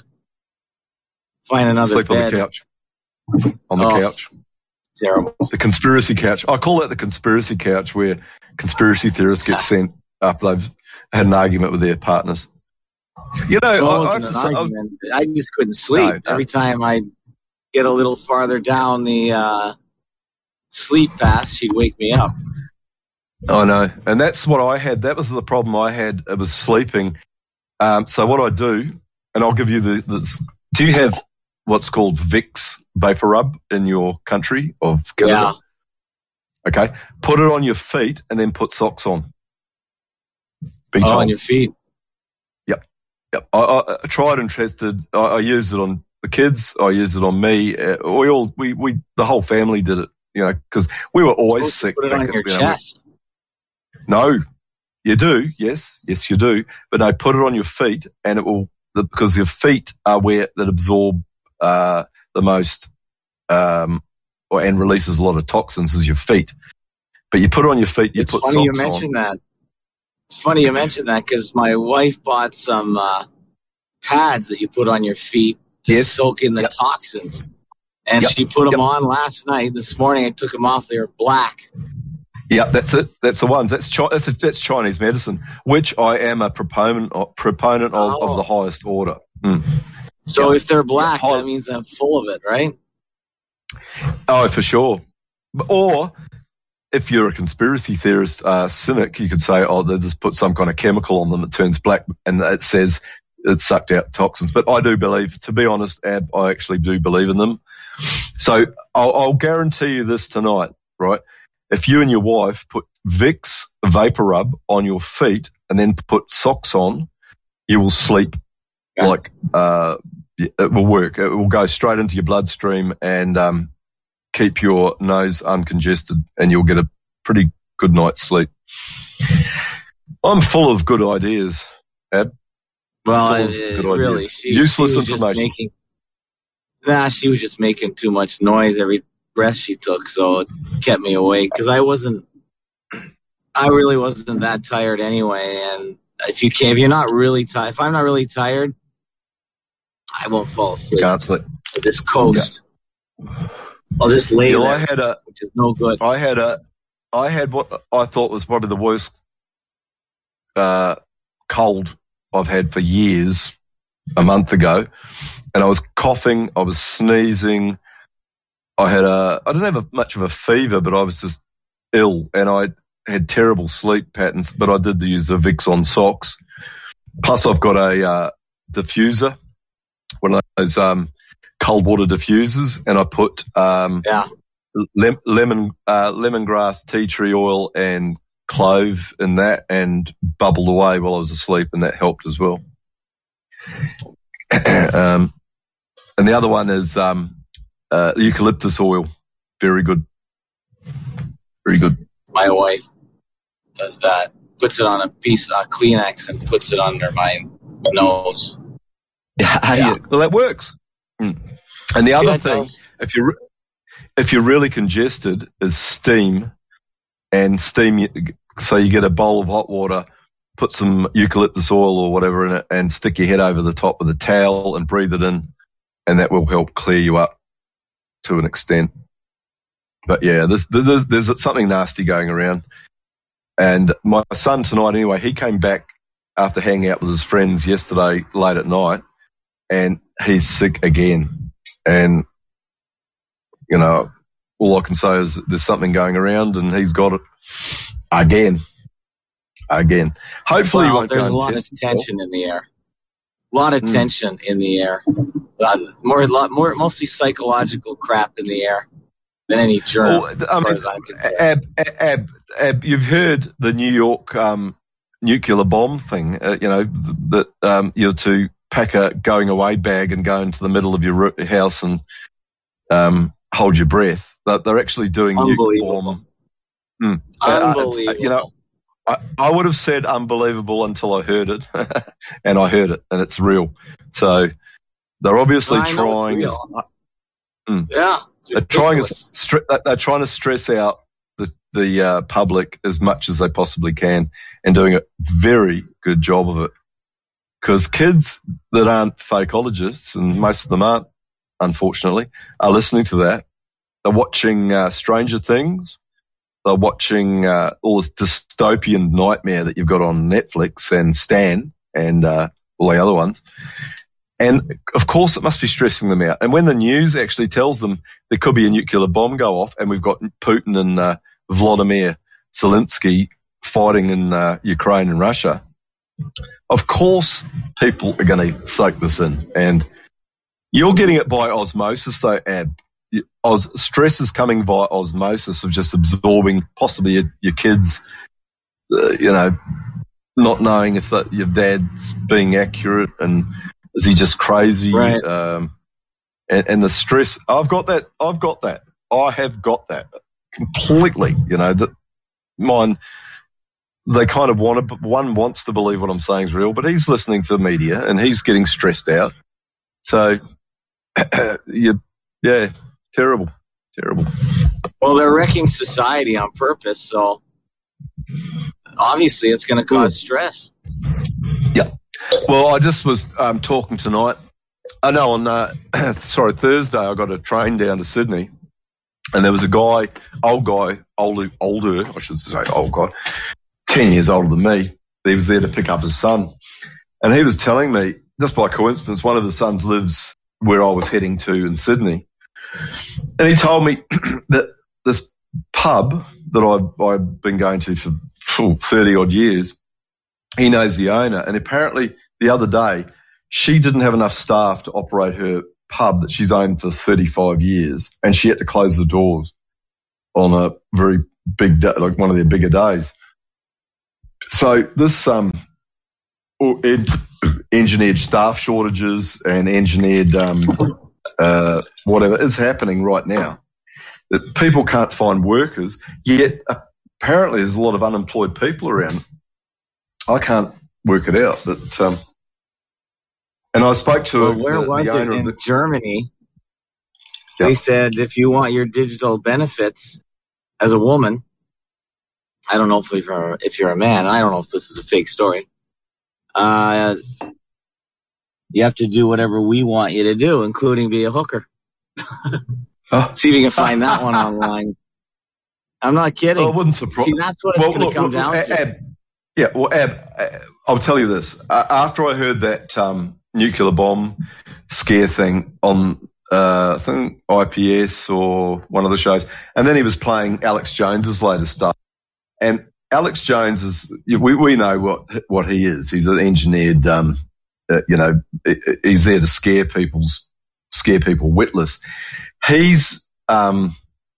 find another Sleep bed. on the couch. On the oh, couch. Terrible. The conspiracy couch. I call that the conspiracy couch, where conspiracy theorists get sent after they've had an argument with their partners. You know, well, I, I, have to say, I, was, I just couldn't sleep. No, no. Every time I get a little farther down the uh, sleep path, she'd wake me up. I know. And that's what I had. That was the problem I had. It was sleeping. Um, so what I do, and I'll give you the, the, do you have what's called Vicks Vapor Rub in your country of Canada? Yeah. Okay. Put it on your feet and then put socks on. Be oh, told. on your feet? Yep. Yep. I, I, I tried and tested. I, I used it on the kids. I used it on me. Uh, we all, we, we, the whole family did it, you know, because we were always sick. Put it on your you know, chest. No. You do, yes, yes, you do. But no, put it on your feet, and it will, because your feet are where that absorb uh, the most, um, or, and releases a lot of toxins is your feet. But you put it on your feet, you it's put funny socks you mentioned on. that. It's funny you mentioned that, because my wife bought some uh, pads that you put on your feet to yes. soak in the yep. toxins, and yep. she put them yep. on last night. This morning I took them off; they were black. Yeah, that's it. That's the ones. That's Chi- that's, a, that's Chinese medicine, which I am a proponent of, proponent of, oh. of the highest order. Mm. So yeah. if they're black, yeah. that means I'm full of it, right? Oh, for sure. Or if you're a conspiracy theorist uh, cynic, you could say, oh, they just put some kind of chemical on them that turns black, and it says it sucked out toxins. But I do believe, to be honest, Ab, I actually do believe in them. So I'll, I'll guarantee you this tonight, right? If you and your wife put Vicks Vapor Rub on your feet and then put socks on, you will sleep Yeah. like uh, it will work. It will go straight into your bloodstream and um, keep your nose uncongested, and you'll get a pretty good night's sleep. I'm full of good ideas, Ab. Well, Full it, of it, good really, ideas. she, Useless she was just information. making, nah, she was just making too much noise every breath she took, so it kept me awake because I wasn't, I really wasn't that tired anyway. And if you can, if you're not really tired, if I'm not really tired, I won't fall asleep. Can't sleep. I'll just coast. I'll just lay Yeah, there, I had a, which is no good. I had a, I had what I thought was probably the worst uh, cold I've had for years. A month ago, and I was coughing, I was sneezing. I had a, I didn't have a, much of a fever, but I was just ill, and I had terrible sleep patterns. But I did use the Vicks on socks. Plus, I've got a uh, diffuser, one of those um, cold water diffusers, and I put um, Yeah. lem- lemon uh, lemongrass, tea tree oil, and clove in that, and bubbled away while I was asleep, and that helped as well. um, and the other one is um, uh, eucalyptus oil. Very good. Very good. My wife does that. Puts it on a piece of Kleenex and puts it under my nose. Yeah, Yeah. well, that works. Mm. And the other Yeah, it thing, does. if you're if you're really congested, is steam. And steam, so you get a bowl of hot water, put some eucalyptus oil or whatever in it, and stick your head over the top with a towel and breathe it in, and that will help clear you up to an extent. But yeah, there's there's, there's something nasty going around. And my son tonight, anyway, he came back after hanging out with his friends yesterday late at night, and he's sick again. And you know, all I can say is there's something going around, and he's got it again. Again. Hopefully, Well, he won't there's go a and lot of test himself. tension in the air. A lot of Mm. tension in the air. Uh, more, lot more, mostly psychological crap in the air than any germ. Oh, as I far mean, as I'm concerned. Ab, Ab, Ab, you've heard the New York um, nuclear bomb thing. Uh, you know that um, you're to pack a going away bag and go into the middle of your ro- house and um, hold your breath. They're, they're actually doing nuke Unbelievable. bomb. Mm. Uh, Unbelievable. uh, you know, I, I would have said unbelievable until I heard it, and I heard it, and it's real. So they're obviously I know it's trying. real. As, mm, Yeah. it's they're trying. As, ridiculous. stre- they're trying to stress out the the uh, public as much as they possibly can, and doing a very good job of it. Because kids that aren't fakeologists, and most of them aren't, unfortunately, are listening to that. They're watching uh, Stranger Things. They're watching uh, all this dystopian nightmare that you've got on Netflix and Stan and uh, all the other ones. And, of course, it must be stressing them out. And when the news actually tells them there could be a nuclear bomb go off and we've got Putin and uh, Vladimir Zelensky fighting in uh, Ukraine and Russia, of course people are going to soak this in. And you're getting it by osmosis, though, Ab. Os- stress is coming via osmosis of just absorbing possibly your, your kids, uh, you know, not knowing if that your dad's being accurate and is he just crazy? Right. Um, and, and the stress, I've got that. I've got that. I have got that completely. You know that mine. They kind of want to. One wants to believe what I'm saying is real, but he's listening to media and he's getting stressed out. So, you, yeah. Terrible, terrible. Well, they're wrecking society on purpose, so obviously it's going to cause stress. Yeah. Well, I just was um, talking tonight. I know on uh, sorry Thursday I got a train down to Sydney, and there was a guy, old guy, older, older, I should say, old guy, ten years older than me. He was there to pick up his son, and he was telling me, just by coincidence, one of his sons lives where I was heading to in Sydney. And he told me that this pub that I've, I've been going to for thirty odd years, he knows the owner. And apparently the other day, she didn't have enough staff to operate her pub that she's owned for thirty-five years. And she had to close the doors on a very big, day, like one of their bigger days. So this um, engineered staff shortages and engineered um, uh, whatever is happening right now. That people can't find workers, yet apparently there's a lot of unemployed people around. I can't work it out, but um, and I spoke to well, a, where the, was the owner it in of the, Germany? Yep. They said if you want your digital benefits as a woman, I don't know if you're if you're a man. I don't know if this is a fake story. Uh, you have to do whatever we want you to do, including be a hooker. Huh? See if you can find that one online. I'm not kidding. Oh, I wouldn't surprise. See, that's what it's well, going to look, come look, down Ab, to. Ab, yeah, well, Ab, I'll tell you this. Uh, after I heard that um, nuclear bomb scare thing on, uh, I think I P S or one of the shows, and then he was playing Alex Jones's latest stuff. And Alex Jones is, we, we know what what he is. He's an engineered, um, uh, you know, he's there to scare people's scare people witless. He's um,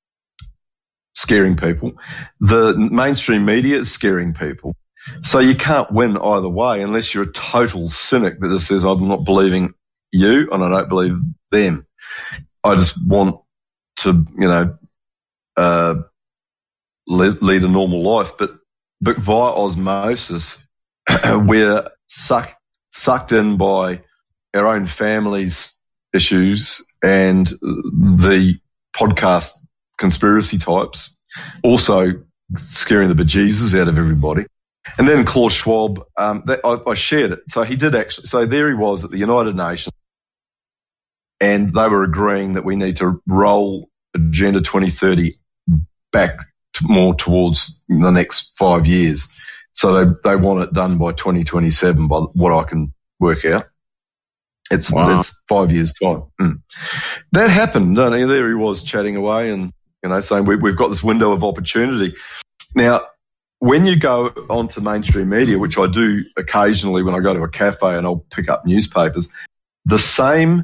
scaring people. The mainstream media is scaring people. So you can't win either way unless you're a total cynic that just says, I'm not believing you and I don't believe them. I just want to, you know, uh, lead, lead a normal life. But, but via osmosis, we're suck, sucked in by our own families' issues and the podcast conspiracy types, also scaring the bejesus out of everybody. And then Klaus Schwab, um, that, I, I shared it. So he did actually, so there he was at the United Nations, and they were agreeing that we need to roll Agenda twenty thirty back to more towards the next five years. So they, they want it done by twenty twenty-seven, by what I can work out. It's, wow. It's five years' time. Mm. That happened. Don't you? There he was chatting away and, you know, saying we, we've got this window of opportunity. Now, when you go onto mainstream media, which I do occasionally when I go to a cafe and I'll pick up newspapers, the same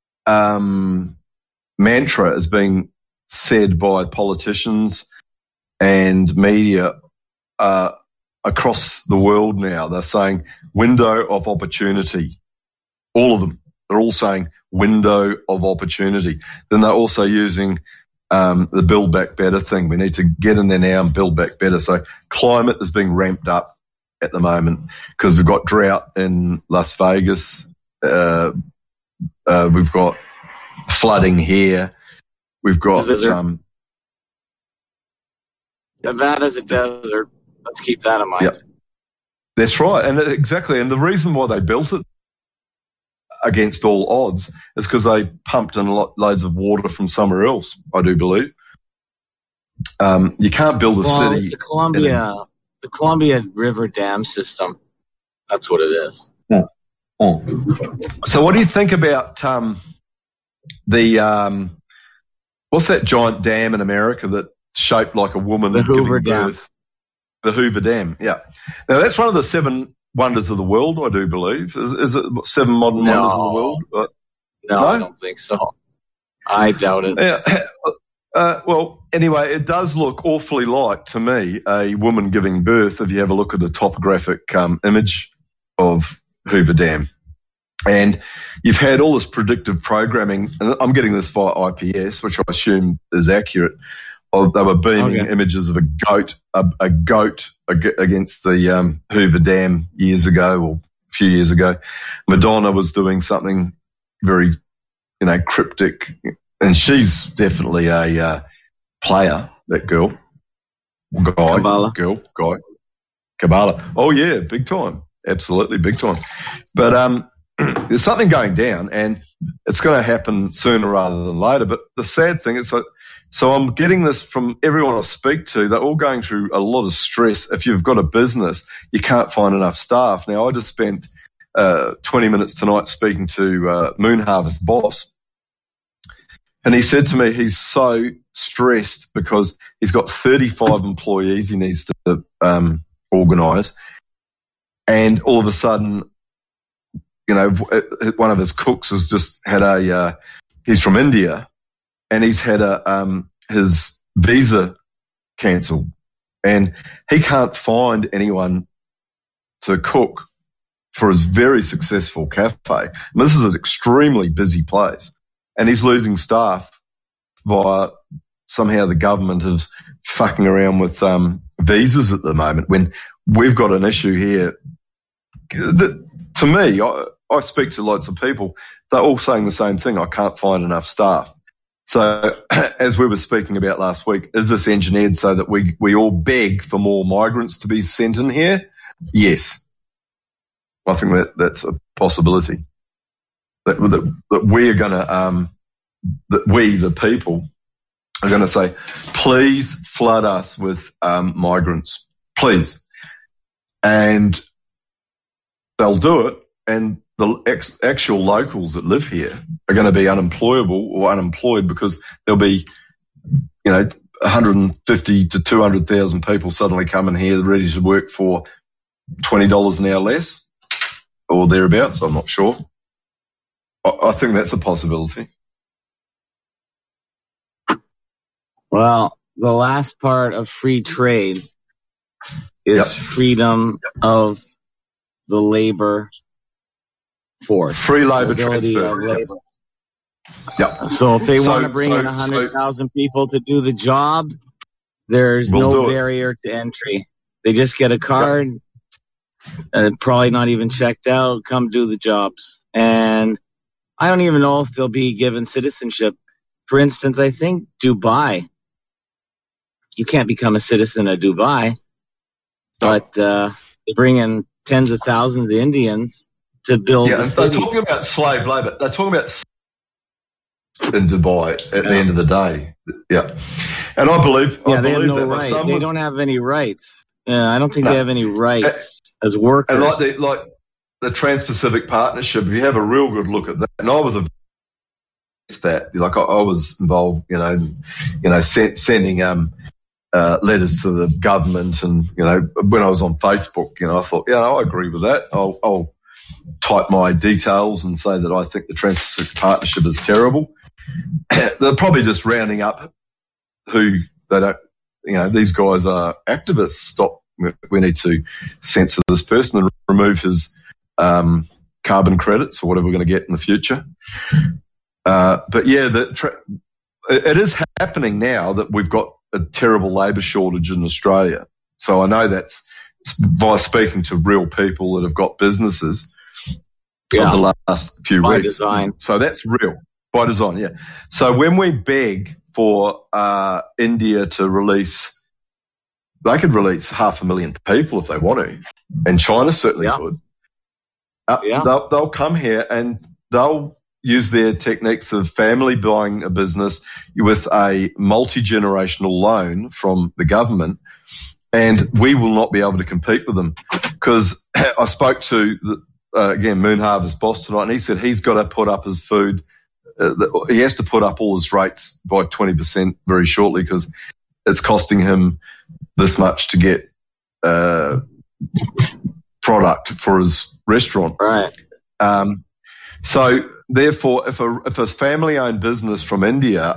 um, mantra is being said by politicians and media uh, across the world now. They're saying window of opportunity. All of them. They're all saying window of opportunity. Then they're also using um, the Build Back Better thing. We need to get in there now and build back better. So climate is being ramped up at the moment because we've got drought in Las Vegas. Uh, uh, we've got flooding here. We've got um, Nevada's a desert. Let's keep that in mind. Yep. That's right. And exactly. And the reason why they built it against all odds is because they pumped in lo- loads of water from somewhere else, I do believe. Um, you can't build a well, city. It's the Columbia, a, the Columbia River Dam system. That's what it is. Oh. Oh. So what do you think about um, the, um, what's that giant dam in America that shaped like a woman the Hoover giving birth? Dam. The Hoover Dam, yeah. Now that's one of the seven wonders of the world, I do believe. Is, is it seven modern no. wonders of the world? Uh, no, no, I don't think so. I doubt it. Yeah. Uh, well, anyway, it does look awfully like, to me, a woman giving birth if you have a look at the topographic um, image of Hoover Dam. And you've had all this predictive programming, and I'm getting this via I P S, which I assume is accurate. Of, they were beaming okay. images of a goat, a, a goat against the um, Hoover Dam years ago, or a few years ago. Madonna was doing something very, you know, cryptic, and she's definitely a uh, player. That girl, guy, Kabbalah. girl, guy, Kabbalah. Oh yeah, big time, absolutely big time. But um, there's something going down, and it's going to happen sooner rather than later. But the sad thing is that. So I'm getting this from everyone I speak to. They're all going through a lot of stress. If you've got a business, you can't find enough staff. Now, I just spent uh, twenty minutes tonight speaking to uh, Moon Harvest boss, and he said to me he's so stressed because he's got thirty-five employees he needs to um, organise, and all of a sudden, you know, one of his cooks has just had a. Uh, he's from India. And he's had a um, his visa cancelled, and he can't find anyone to cook for his very successful cafe. I mean, this is an extremely busy place, and he's losing staff via somehow the government is fucking around with um, visas at the moment when we've got an issue here. That, to me, I, I speak to lots of people. They're all saying the same thing. I can't find enough staff. So as we were speaking about last week, is this engineered so that we, we all beg for more migrants to be sent in here? Yes. I think that that's a possibility. That, that, that we are going to, um, that we, the people, are going to say, please flood us with um, migrants, please. And they'll do it, and the ex- actual locals that live here are going to be unemployable or unemployed because there'll be, you know, one hundred fifty to two hundred thousand people suddenly coming here ready to work for twenty dollars an hour less or thereabouts. I'm not sure. I, I think that's a possibility. Well, the last part of free trade is yep. freedom of the labor force. Free labor transfer. Labor. Yep. So if they so, want to bring so, in one hundred thousand so, people to do the job, there's we'll no barrier to entry. They just get a card, yep. uh, probably not even checked out, come do the jobs. And I don't even know if they'll be given citizenship. For instance, I think Dubai, you can't become a citizen of Dubai, but uh, they bring in tens of thousands of Indians to build. Yeah, the they're city. talking about slave labour. They're talking about in Dubai at yeah. the end of the day. Yeah, and I believe. Yeah, I they believe have no that. right. Someone's... They don't have any rights. Yeah, I don't think no. they have any rights and, as workers. And like the, like the Trans-Pacific Partnership, if you have a real good look at that, and I was a that like I, I was involved, you know, you know, sent, sending um. Uh, letters to the government, and you know, when I was on Facebook, you know, I thought, yeah, I agree with that. I'll, I'll type my details and say that I think the Trans-Pacific Partnership is terrible. They're probably just rounding up who they don't. You know, these guys are activists. Stop. We need to censor this person and remove his um, carbon credits or whatever we're going to get in the future. Uh, but yeah, the tra- it is happening now that we've got a terrible labour shortage in Australia. So I know that's by speaking to real people that have got businesses yeah. over the last few by weeks. Design. So that's real. By design, yeah. So when we beg for uh, India to release, they could release half a million people if they want to, and China certainly yeah. could. Uh, yeah. they'll, they'll come here and they'll use their techniques of family buying a business with a multi-generational loan from the government, and we will not be able to compete with them. Because I spoke to, the, uh, again, Moon Harvest boss tonight, and he said he's got to put up his food. Uh, he has to put up all his rates by twenty percent very shortly because it's costing him this much to get uh, product for his restaurant. Right. Um, so therefore, if a if a family-owned business from India,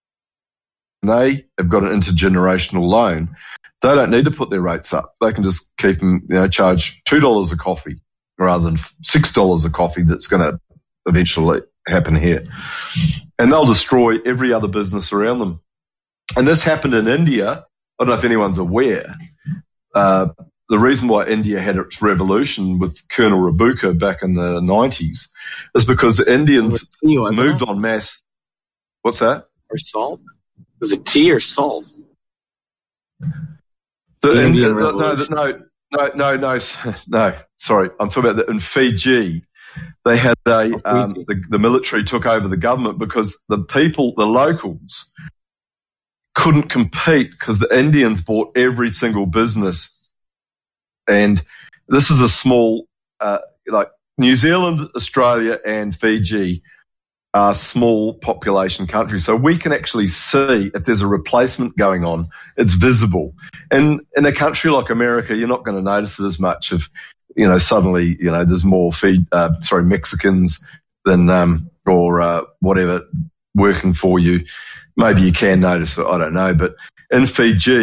they have got an intergenerational loan, they don't need to put their rates up. They can just keep them, you know, charge two dollars a coffee rather than six dollars a coffee. That's going to eventually happen here, and they'll destroy every other business around them. And this happened in India. I don't know if anyone's aware. Uh, The reason why India had its revolution with Colonel Rabuka back in the nineties is because the Indians tea, moved on masse. What's that? Or salt? Was it tea or salt? The, the Indian Indi- Revolution. No, no, no, no, no, no. Sorry, I'm talking about that in Fiji. They had a oh, um, the, the military took over the government because the people, the locals, couldn't compete because the Indians bought every single business. And this is a small, uh, like New Zealand, Australia, and Fiji are small population countries. So we can actually see if there's a replacement going on. It's visible. And in a country like America, you're not going to notice it as much if, you know, suddenly, you know, there's more Fiji, uh, sorry, Mexicans than, um, or, uh, whatever working for you. Maybe you can notice it. I don't know. But in Fiji,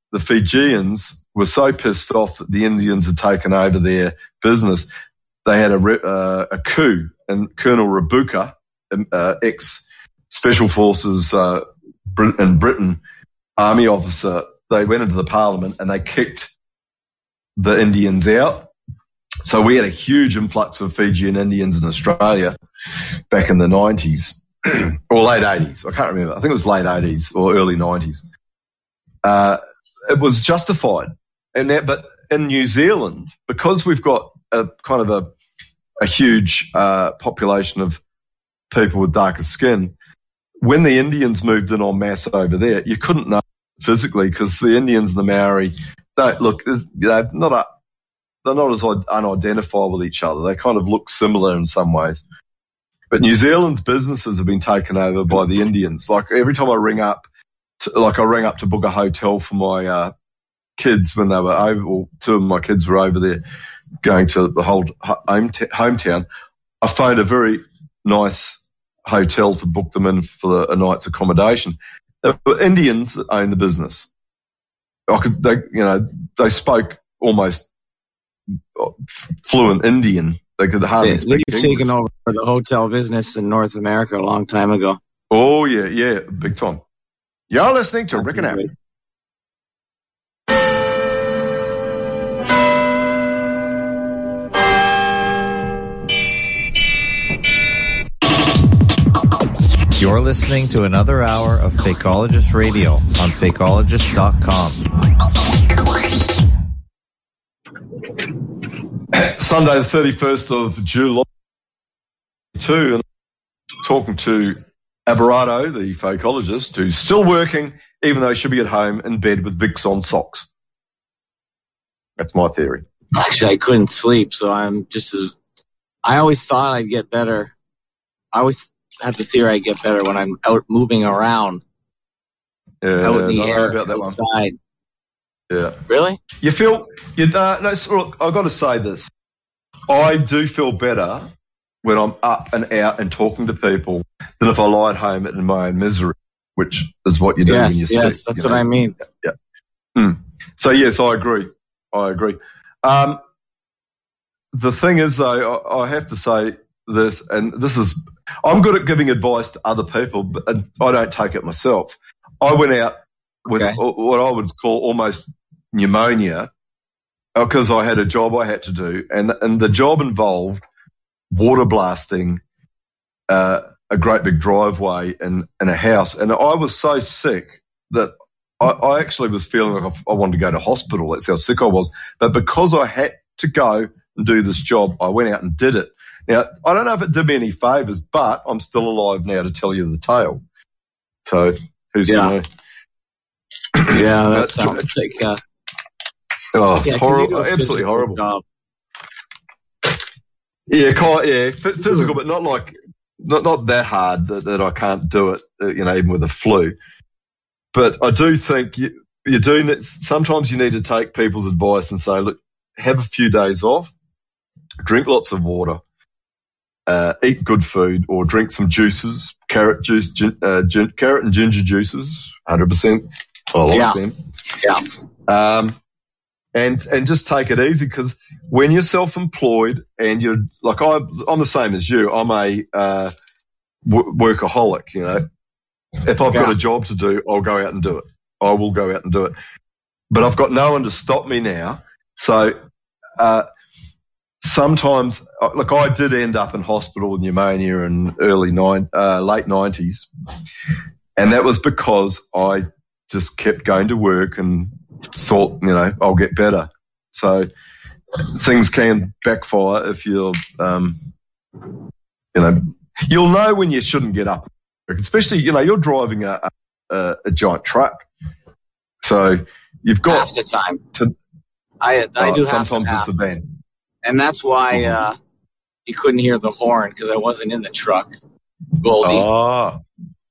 the Fijians were so pissed off that the Indians had taken over their business, they had a, uh, a coup, and Colonel Rabuka, uh, ex-Special Forces uh, in Britain army officer, they went into the parliament and they kicked the Indians out. So we had a huge influx of Fijian Indians in Australia back in the nineties or late eighties. I can't remember. I think it was late eighties or early nineties. Uh, it was justified. And that, but in New Zealand, because we've got a kind of a, a huge uh, population of people with darker skin, when the Indians moved in en masse over there, you couldn't know physically because the Indians and the Maori don't look, they're not a, they're not as unidentifiable with each other. They kind of look similar in some ways. But New Zealand's businesses have been taken over by the Indians. Like every time I ring up, to, like I ring up to book a hotel for my uh, kids when they were over, or two of my kids were over there going to the whole home t- hometown, I phoned a very nice hotel to book them in for a night's accommodation. They were Indians that owned the business. I could, they, you know, they spoke almost fluent Indian. They could hardly They, speak they've English. taken over the hotel business in North America a long time ago. Oh, yeah, yeah, big time. You're listening to Rick and Abby. You're listening to another hour of Fakeologist Radio on Fakeologist dot com. Sunday the thirty-first of July, two, and talking to Aberrado, the fakeologist, who's still working, even though he should be at home in bed with Vicks on socks. That's my theory. Actually, I couldn't sleep, so I'm just as... I always thought I'd get better. I always had the theory I'd get better when I'm out moving around. Yeah, out in the I don't air, know about that outside. one. Yeah. Really? You feel, you uh, no, so look, I've got to say this. I do feel better when I'm up and out and talking to people than if I lie at home in my own misery, which is what you do yes, when you're yes, sick. that's you what know? I mean. Yeah. Mm. So, yes, I agree. I agree. Um, the thing is, though, I, I have to say this, and this is, I'm good at giving advice to other people, but I don't take it myself. I went out with Okay. what I would call almost pneumonia because I had a job I had to do, and and the job involved water blasting uh, a great big driveway in, in a house, and I was so sick that I, I actually was feeling like I wanted to go to hospital. That's how sick I was. But because I had to go and do this job, I went out and did it. Now, I don't know if it did me any favours, but I'm still alive now to tell you the tale. So who's Yeah. to know? Yeah, that But- sounds like... Uh, Oh, it's yeah, 'cause you horrible, do a absolutely physical horrible. job. Yeah, kind yeah, f- physical, but not like not not that hard that, that I can't do it. uh, You know, even with a flu. But I do think you you do. ne- Sometimes you need to take people's advice and say, look, have a few days off, drink lots of water, uh, eat good food, or drink some juices, carrot juice, gin, uh, gin, carrot and ginger juices, hundred percent. I like Yeah. them. Yeah. Um, and and just take it easy because when you're self-employed and you're like I, I'm the same as you. I'm a uh, w- workaholic. You know, if I've got Yeah. a job to do, I'll go out and do it. I will go out and do it. But I've got no one to stop me now. So uh, sometimes, uh, look, I did end up in hospital with pneumonia in early nine, uh, late nineties, and that was because I just kept going to work and thought, you know, I'll get better. So things can backfire if you're, um, you know, you'll know when you shouldn't get up, especially, you know, you're driving a, a, a giant truck. So you've got Half the time. to, I, I uh, do half sometimes and it's half. a van. And that's why uh, you couldn't hear the horn because I wasn't in the truck. Goldie. Oh.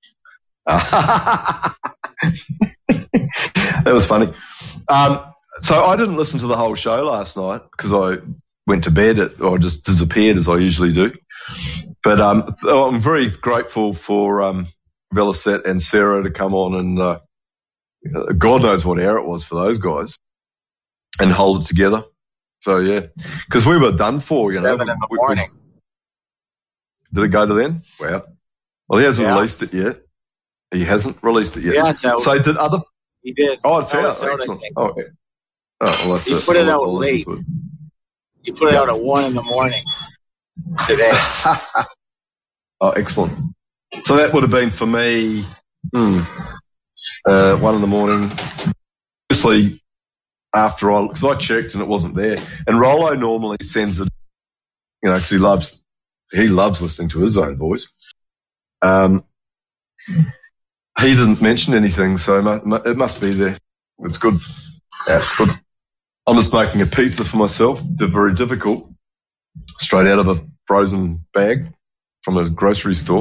That was funny. Um, so I didn't listen to the whole show last night because I went to bed at, or just disappeared as I usually do. But um, I'm very grateful for um, Velicet and Sarah to come on and uh, God knows what hour it was for those guys, and hold it together. So, yeah, because we were done for, you know. Seven in the we, morning. We, did it go to then? Wow. Well, he hasn't Yeah. released it yet. He hasn't released it yet. Yeah, it's out. So did other... He did. Oh, it's No, out. it's out, I Excellent. think. Oh, yeah. Oh, I'll have He to, put it I'll, out I'll listen late. to it. He put it Yeah. out at one in the morning today. Oh, excellent. So that would have been for me, hmm, uh, one in the morning. Obviously, after I, because I checked and it wasn't there. And Rollo normally sends it, you know, because he loves, he loves listening to his own voice. Um, he didn't mention anything, so it must be there. It's good. Yeah, it's good. I'm just making a pizza for myself. They're very difficult. Straight out of a frozen bag from a grocery store.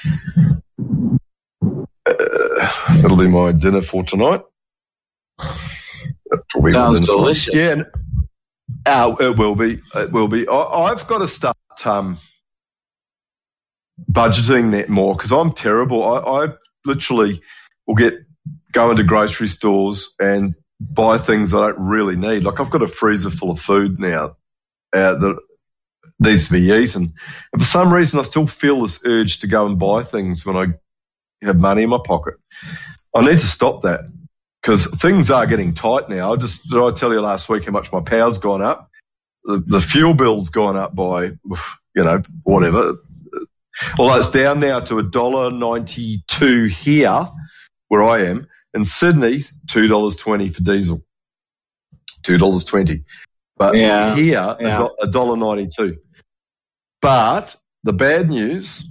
Uh, that'll be my dinner for tonight. That'll be Sounds my dinner for- delicious. Yeah, and, uh, it will be. It will be. I, I've got to start um, budgeting that more because I'm terrible. I, I literally will get go into grocery stores and buy things I don't really need. Like I've got a freezer full of food now uh, that needs to be eaten. And for some reason, I still feel this urge to go and buy things when I have money in my pocket. I need to stop that because things are getting tight now. I just did I tell you last week how much my power's gone up? The, the fuel bill's gone up by, you know, whatever. Although it's down now to one dollar ninety-two here where I am. In Sydney, two dollars twenty for diesel. two dollars twenty. But Yeah, here, yeah. one dollar ninety-two. But the bad news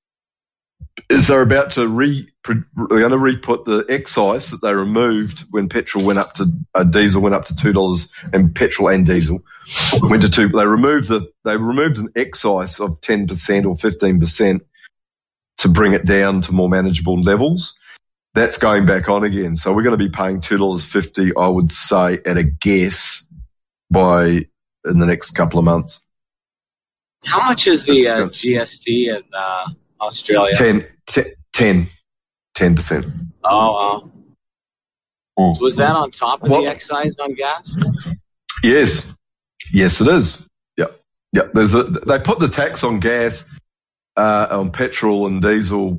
is they're about to re, they're going to re-put the excise that they removed when petrol went up to, uh, diesel went up to two dollars and petrol and diesel went to two. They removed the, they removed an excise of ten percent or fifteen percent to bring it down to more manageable levels. That's going back on again. So we're going to be paying two dollars fifty, I would say, at a guess by in the next couple of months. How much is the That's uh, good. G S T in uh, Australia? ten, ten, ten percent. Oh, wow. Was that on top of What? the excise on gas? Yes. Yes, it is. Yep. Yep. There's a, they put the tax on gas, uh, on petrol and diesel,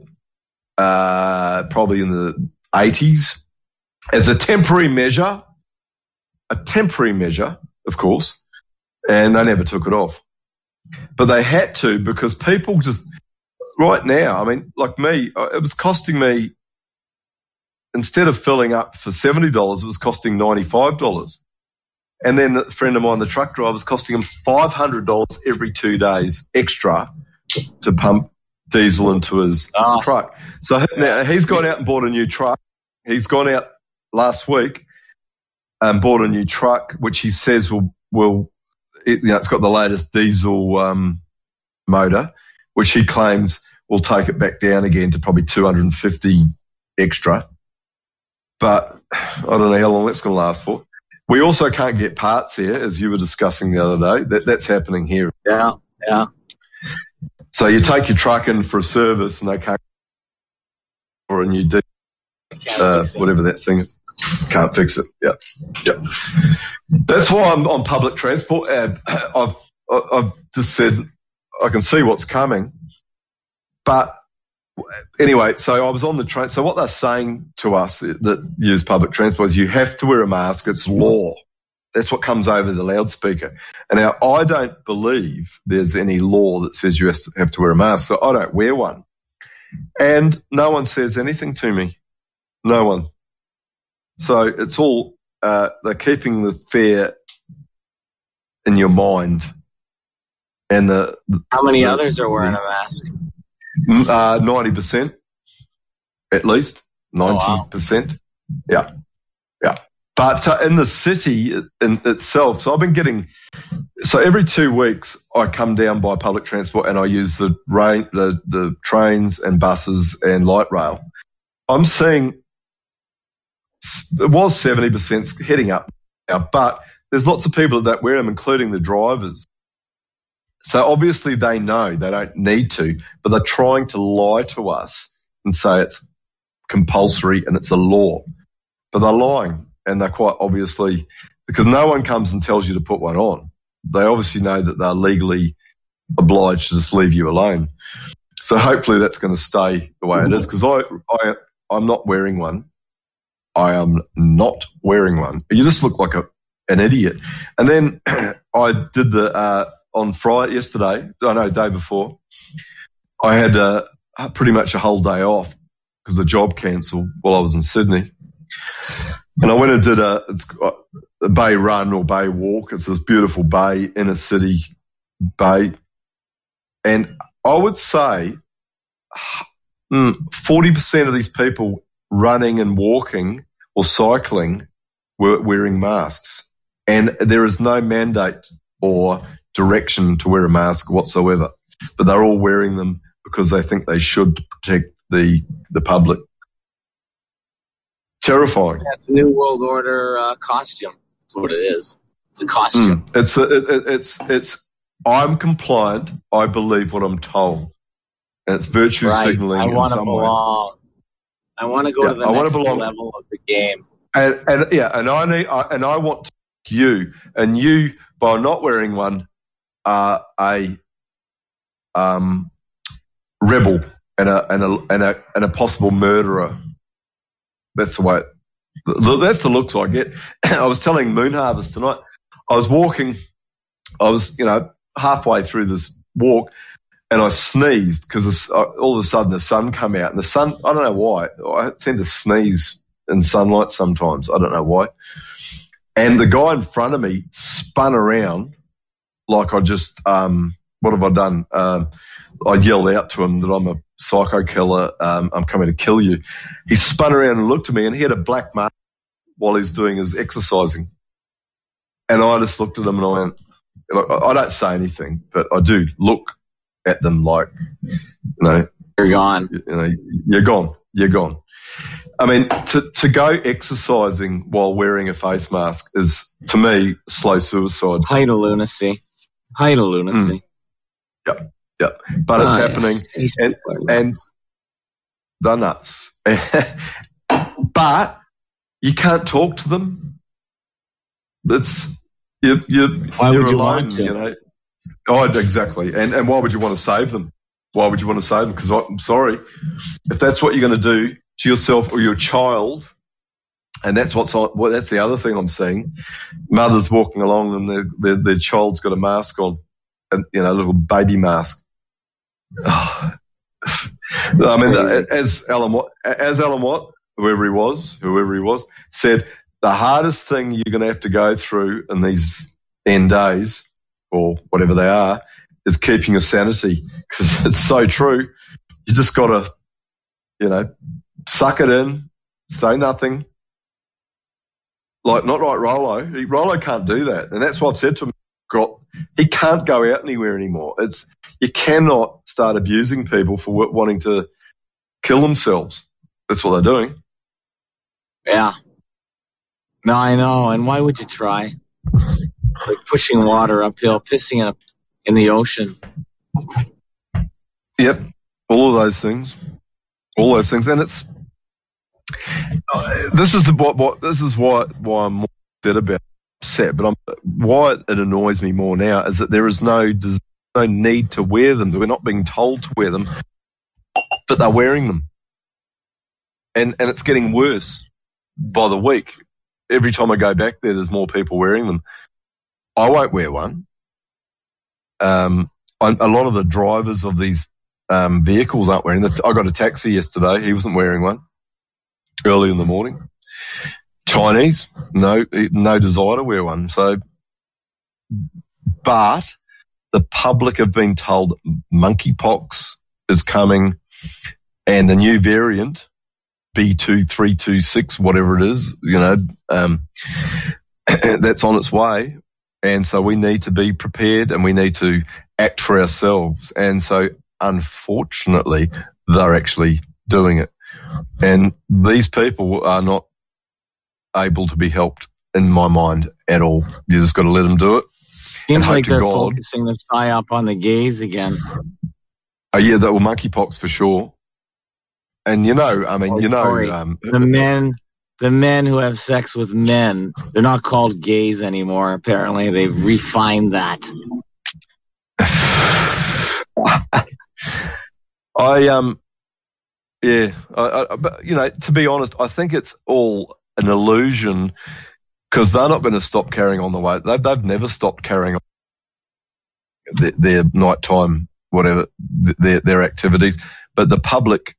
uh, probably in the eighties as a temporary measure, a temporary measure, of course, and they never took it off. But they had to because people just, right now, I mean, like me, it was costing me, instead of filling up for seventy dollars, it was costing ninety-five dollars. And then a friend of mine, the truck driver, was costing him five hundred dollars every two days extra to pump diesel into his Oh. truck. So now he's gone out and bought a new truck. He's gone out last week and bought a new truck, which he says will, will it, you know, it's got the latest diesel um, motor, which he claims will take it back down again to probably two hundred fifty extra. But I don't know how long that's going to last for. We also can't get parts here, as you were discussing the other day. That, that's happening here. Yeah, yeah. So you take your truck in for a service and they can't for a new diesel, I can't uh, fix it. whatever that thing is. Can't fix it. Yeah, yeah. That's why I'm on public transport. Uh, I've I've just said I can see what's coming, but anyway. So I was on the train. So what they're saying to us that use public transport is you have to wear a mask. It's law. That's what comes over the loudspeaker. And now I don't believe there's any law that says you have to, have to wear a mask, so I don't wear one. And no one says anything to me. No one. So it's all, uh, they're keeping the fear in your mind. And the, How many the- others are wearing a mask? uh, ninety percent at least. ninety percent. Yeah. Yeah. But uh, in the city in itself, so I've been getting, so every two weeks I come down by public transport and I use the rain, the, the trains and buses and light rail. I'm seeing, it was seventy percent heading up now, but there's lots of people that don't wear them, including the drivers. So obviously they know they don't need to, but they're trying to lie to us and say it's compulsory and it's a law. but they're lying, and they're quite obviously, because no one comes and tells you to put one on. They obviously know that they're legally obliged to just leave you alone. So hopefully that's going to stay the way it is, because I, I, I'm not wearing one. I am not wearing one. You just look like a an idiot. And then I did the uh, on Friday yesterday. I know day before. I had uh, pretty much a whole day off because the job cancelled while I was in Sydney, and I went and did a, it's a bay run or bay walk. It's this beautiful bay, inner city bay, and I would say forty percent of these people running and walking or cycling were wearing masks. And there is no mandate or direction to wear a mask whatsoever. But they're all wearing them because they think they should to protect the, the public. Terrifying. That's a New World Order uh, costume. That's what it is. It's a costume. Mm. It's, a, it, it's, it's, I'm compliant. I believe what I'm told. And it's virtue right. signaling I in want to some belong. ways. I want to go yeah, to the I next belong. level of the game. And, and yeah, and I need, I, and I want you, and you, by not wearing one, are a um, rebel and a and a and a and a possible murderer. That's the way. It, that's the looks I get. I was telling Moon Harvest tonight. I was walking. I was, you know, halfway through this walk, and I sneezed because all of a sudden the sun came out, and the sun. I don't know why. I tend to sneeze in sunlight sometimes. I don't know why. And the guy in front of me spun around like I just, um, what have I done? Um, I yelled out to him that I'm a psycho killer. Um, I'm coming to kill you. He spun around and looked at me, and he had a black mark while he's doing his exercising. And I just looked at him and I went, I don't say anything, but I do look at them like, you know, you're gone. You know, you're gone. You're gone. I mean, to, to go exercising while wearing a face mask is, to me, slow suicide. Height of lunacy. Height of lunacy. Mm. Yep, yep. But it's oh, happening, yeah. and, and they're nuts. But you can't talk to them. It's you. You. Why you're would you alone, want to? You know? Oh, exactly. And and why would you want to save them? Why would you want to save them? Because I'm sorry, if that's what you're going to do to yourself or your child, and that's what's on, well, that's the other thing I'm seeing. Mothers walking along and their, their, their child's got a mask on, and you know, a little baby mask. Oh. I mean, as Alan Watt, as Alan Watt, whoever he was, whoever he was, said, the hardest thing you're going to have to go through in these end days, or whatever they are, is keeping your sanity, because it's so true. You just got to, you know, suck it in, say nothing. Like, not like Rollo. He, Rollo can't do that. And that's what I've said to him. God, he can't go out anywhere anymore. It's, you cannot start abusing people for w- wanting to kill themselves. That's what they're doing. Yeah. No, I know. And why would you try? Like pushing water uphill, pissing in, a, in the ocean. Yep. All of those things. All those things. And it's, uh, this is the, what, what, this is why, why I'm more upset about, upset, but I'm, why it annoys me more now is that there is no, no need to wear them. We're not being told to wear them, but they're wearing them. And, and it's getting worse by the week. Every time I go back there, there's more people wearing them. I won't wear one. Um, I, a lot of the drivers of these um, vehicles aren't wearing them. I got a taxi yesterday. He wasn't wearing one early in the morning. Chinese, no, no desire to wear one. So, but the public have been told monkeypox is coming, and the new variant, B two three two six, whatever it is, you know, um, that's on its way. And so we need to be prepared and we need to act for ourselves. And so unfortunately, they're actually doing it. And these people are not able to be helped in my mind at all. You just got to let them do it. Seems like they're God, focusing the psyop on the gays again. Oh yeah, that were monkeypox for sure. And you know, I mean, oh, you know, sorry. um, the men, the men who have sex with men, they're not called gays anymore. Apparently, they've refined that. I um, yeah, I, I, but you know, to be honest, I think it's all an illusion because they're not going to stop carrying on the way they've they've never stopped carrying on their, their nighttime whatever their their activities, but the public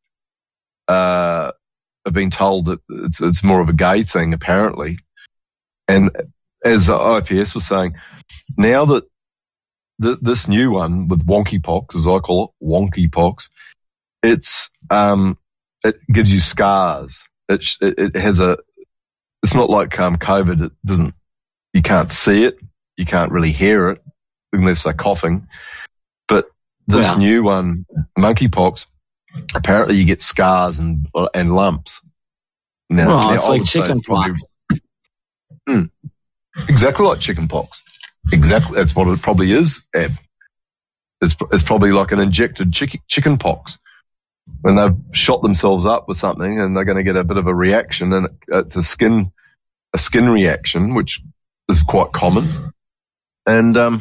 uh have been told that it's it's more of a gay thing apparently, and as I P S was saying, now that the, this new one with wonkypox, as I call it, wonkypox. It's um, it gives you scars. It it, it has a. It's not like um COVID. It doesn't. You can't see it. You can't really hear it unless they're coughing. But this yeah. new one, monkeypox, apparently you get scars and and lumps. Now, well, now it's I like would say chicken it's probably, pox. Mm, exactly like chicken pox. Exactly, that's what it probably is, Ab. It's, it's probably like an injected chicken, chicken pox. When they've shot themselves up with something and they're going to get a bit of a reaction, and it's a skin, a skin reaction, which is quite common. And, um,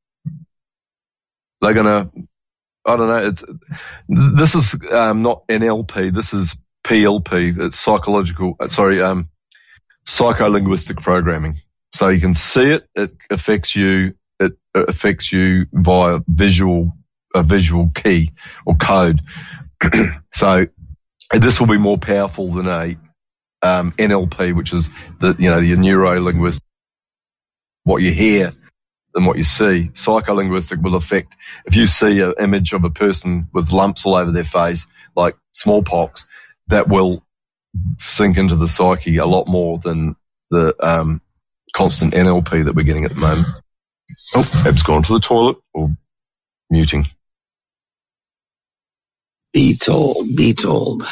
they're going to, I don't know, it's, this is, um, not N L P, this is P L P, it's psychological, sorry, um, psycholinguistic programming. So you can see it, it affects you, it affects you via visual, a visual key or code. So this will be more powerful than a um, N L P, which is the you know your neuro-linguistic, what you hear than what you see. Psycholinguistic will affect if you see an image of a person with lumps all over their face, like smallpox, that will sink into the psyche a lot more than the um, constant N L P that we're getting at the moment. Oh, Ab's gone to the toilet or muting. Be told, be told.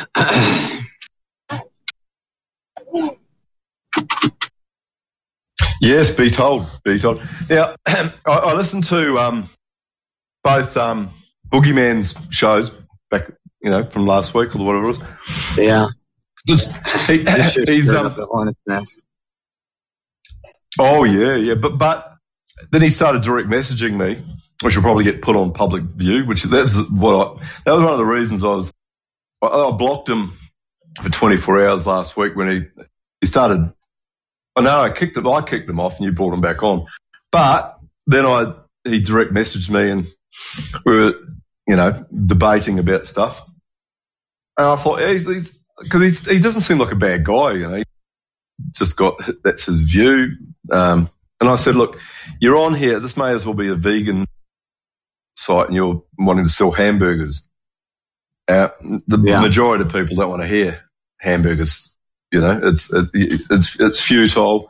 Yes, be told, be told. Now, I, I listened to um, both um, Boogeyman's shows back, you know, from last week or whatever it was. Yeah. Just, he, he's um, the hornet's nest. Oh yeah, yeah, but but then he started direct messaging me, which will probably get put on public view. Which that was what I, that was one of the reasons I was I, I blocked him for twenty-four hours last week when he he started. I know I kicked him, I kicked him off, and you brought him back on. But then I he direct messaged me, and we were you know debating about stuff. And I thought, yeah, he's because he's, he doesn't seem like a bad guy, you know. He just got that's his view. Um, and I said, look, you're on here. This may as well be a vegan site, and you're wanting to sell hamburgers. Uh, the yeah. majority of people don't want to hear hamburgers. You know, it's it's it's futile.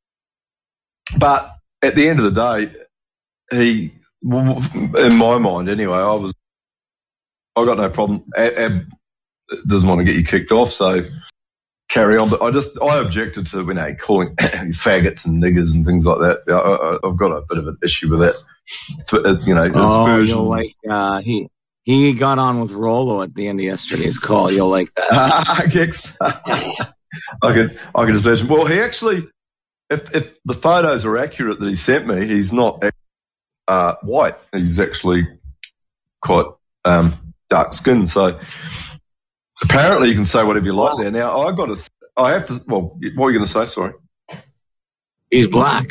But at the end of the day, he, in my mind anyway, I was, I got no problem. Ab doesn't want to get you kicked off, so carry on. But I just, I objected to, you know, calling faggots and niggers and things like that. I, I, I've got a bit of an issue with that. It's, you know, oh, you'll like uh, he. He got on with Rolo at the end of yesterday's call. You'll like that. I guess. I can, I can just imagine. Well, he actually, if if the photos are accurate that he sent me, he's not uh, white. He's actually quite um, dark skinned. So apparently, you can say whatever you like there. Now, I got to, I have to. Well, what were you going to say? Sorry. He's black.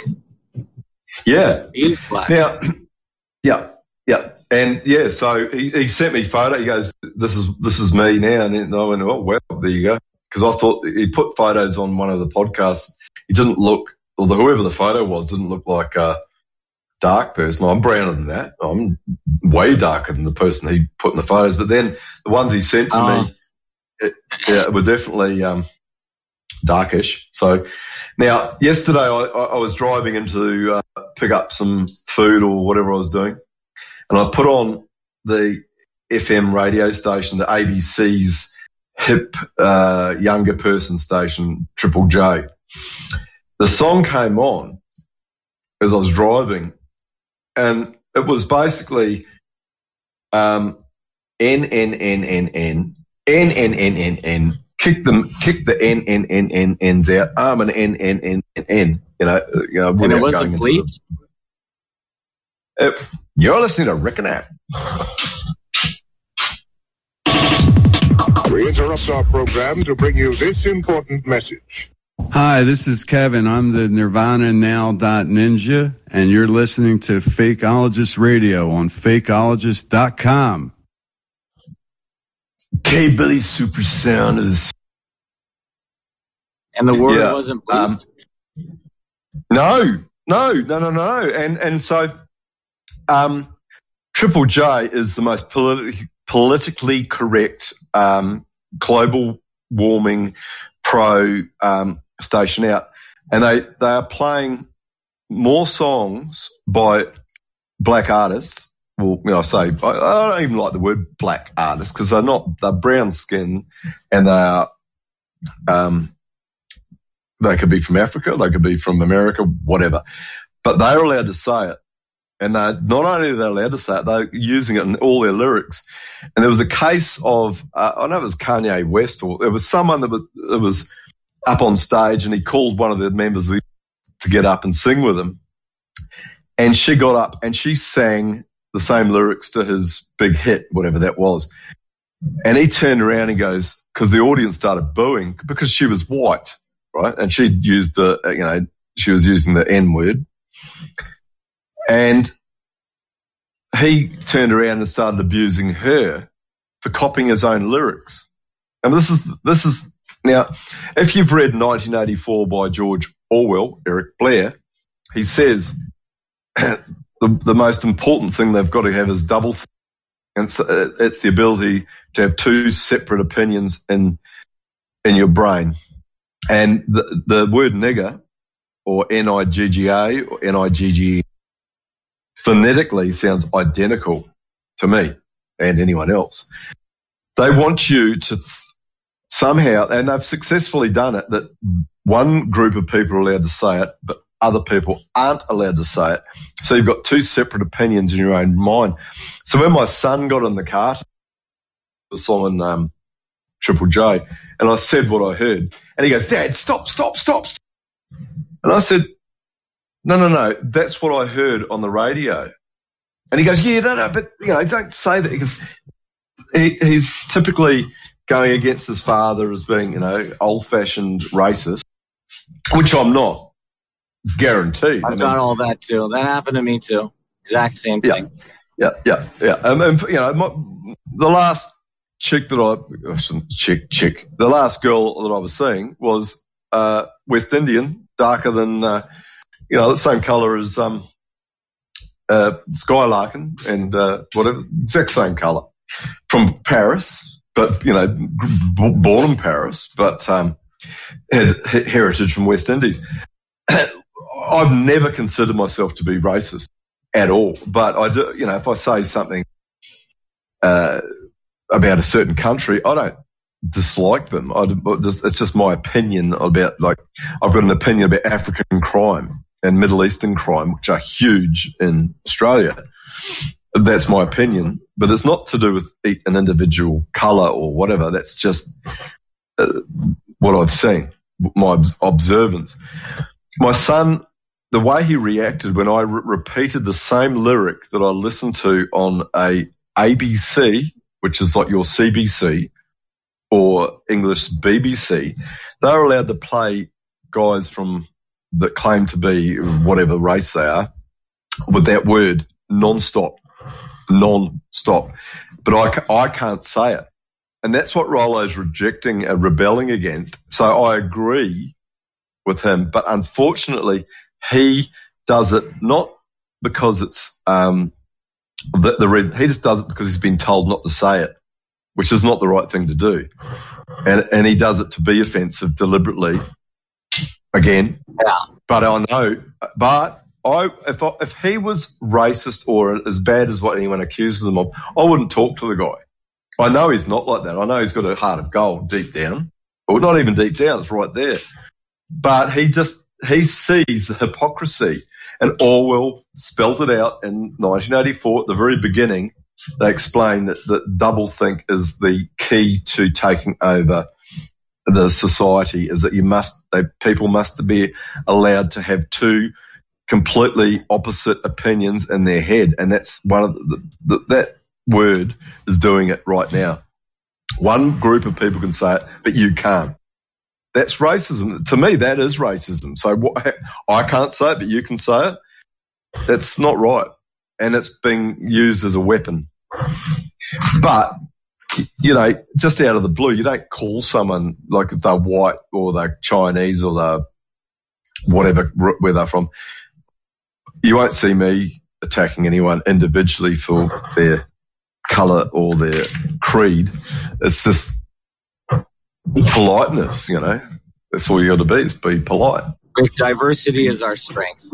Yeah, he's black. Now, yeah, yeah. And yeah, so he, he sent me a photo. He goes, "This is this is me now." And I went, "Oh well, there you go." Because I thought he put photos on one of the podcasts. He didn't look, or whoever the photo was, didn't look like a dark person. I'm browner than that. I'm way darker than the person he put in the photos. But then the ones he sent to oh. me, it, yeah, were definitely um, darkish. So now, yesterday I, I was driving in to uh, pick up some food or whatever I was doing. And I put on the F M radio station, the A B C's hip uh, younger person station, Triple J. The song came on as I was driving, and it was basically um, N, N, N, N, N, N, N, N, N, N, kick them, kick the N, N, N, N, N's out. I'm an N, N, N, N, N. You know, you know. And it wasn't bleeped? Uh, you're listening to Rick and App. We interrupt our program to bring you this important message. Hi, this is Kevin. I'm the Nirvana Now dot Ninja, and you're listening to Fakeologist Radio on Fakeologist dot com. K Billy Super Sound is. And the word yeah, wasn't bleeped? Um, no, no, no, no, no. And, and so, um, Triple J is the most politi- politically correct, um, global warming pro, um, station out. And they, they are playing more songs by black artists. Well, you know, I say, I, I don't even like the word black artists because they're not, they're brown skinned and they are, um, they could be from Africa, they could be from America, whatever. But they're allowed to say it. And they're, not only are they allowed to say it, they're using it in all their lyrics. And there was a case of, uh, I know it was Kanye West, or it was someone that was, that was up on stage and he called one of the members of the, to get up and sing with him. And she got up and she sang the same lyrics to his big hit, whatever that was. And he turned around and goes, because the audience started booing because she was white, right? And she used the, you know, she was using the N word. And he turned around and started abusing her for copying his own lyrics. And this is, this is, now, if you've read nineteen eighty-four by George Orwell, Eric Blair, he says the, the most important thing they've got to have is double th- and so it's the ability to have two separate opinions in in your brain. And the, the word nigger, or N I G G A or N I G G E, phonetically sounds identical to me and anyone else. They want you to th- somehow, and they've successfully done it, that one group of people are allowed to say it, but other people aren't allowed to say it. So you've got two separate opinions in your own mind. So when my son got in the car, the song on um, Triple J, and I said what I heard, and he goes, "Dad, stop, stop, stop, stop." And I said, no, no, no, that's what I heard on the radio. And he goes, yeah, no, no, but, you know, don't say that, because he, he's typically going against his father as being, you know, old-fashioned racist, which I'm not, guaranteed. I've I mean, done all that too. That happened to me too. Exact same thing. Yeah, yeah, yeah. yeah. Um, and, you know, my, the last chick that I, chick, chick, the last girl that I was seeing was uh, West Indian, darker than, uh, you know, the same colour as um, uh, Skylarkin and uh, whatever, exact same colour, from Paris, but, you know, b- born in Paris, but um, had h- heritage from West Indies. I've never considered myself to be racist at all, but I do, you know, if I say something uh, about a certain country, I don't dislike them. I just, it's just my opinion about, like, I've got an opinion about African crime and Middle Eastern crime, which are huge in Australia. That's my opinion, but it's not to do with an individual colour or whatever. That's just uh, what I've seen, my observance. My son, the way he reacted when I re- repeated the same lyric that I listened to on a A B C, which is like your C B C, or English B B C, they're allowed to play guys from that claim to be whatever race they are with that word non-stop, non-stop. But I, I can't say it. And that's what Rollo's rejecting and rebelling against. So I agree with him. But unfortunately, he does it not because it's um, the, the reason. He just does it because he's been told not to say it, which is not the right thing to do. And, and he does it to be offensive deliberately. Again, yeah. But I know, but I, if I, if he was racist or as bad as what anyone accuses him of, I wouldn't talk to the guy. I know he's not like that. I know he's got a heart of gold deep down, or not even deep down, it's right there. But he just, he sees the hypocrisy, and Orwell spelt it out in nineteen eighty-four at the very beginning. They explain that, that doublethink is the key to taking over the society is that you must, they, people must be allowed to have two completely opposite opinions in their head, and that's one of the, the that word is doing it right now. One group of people can say it, but you can't. That's racism. To me, that is racism. So what, I can't say it, but you can say it. That's not right, and it's being used as a weapon. But you know, just out of the blue, you don't call someone like if they're white or they're Chinese or they're whatever, where they're from. You won't see me attacking anyone individually for their colour or their creed. It's just politeness, you know. That's all you got to be, is be polite. Diversity is our strength.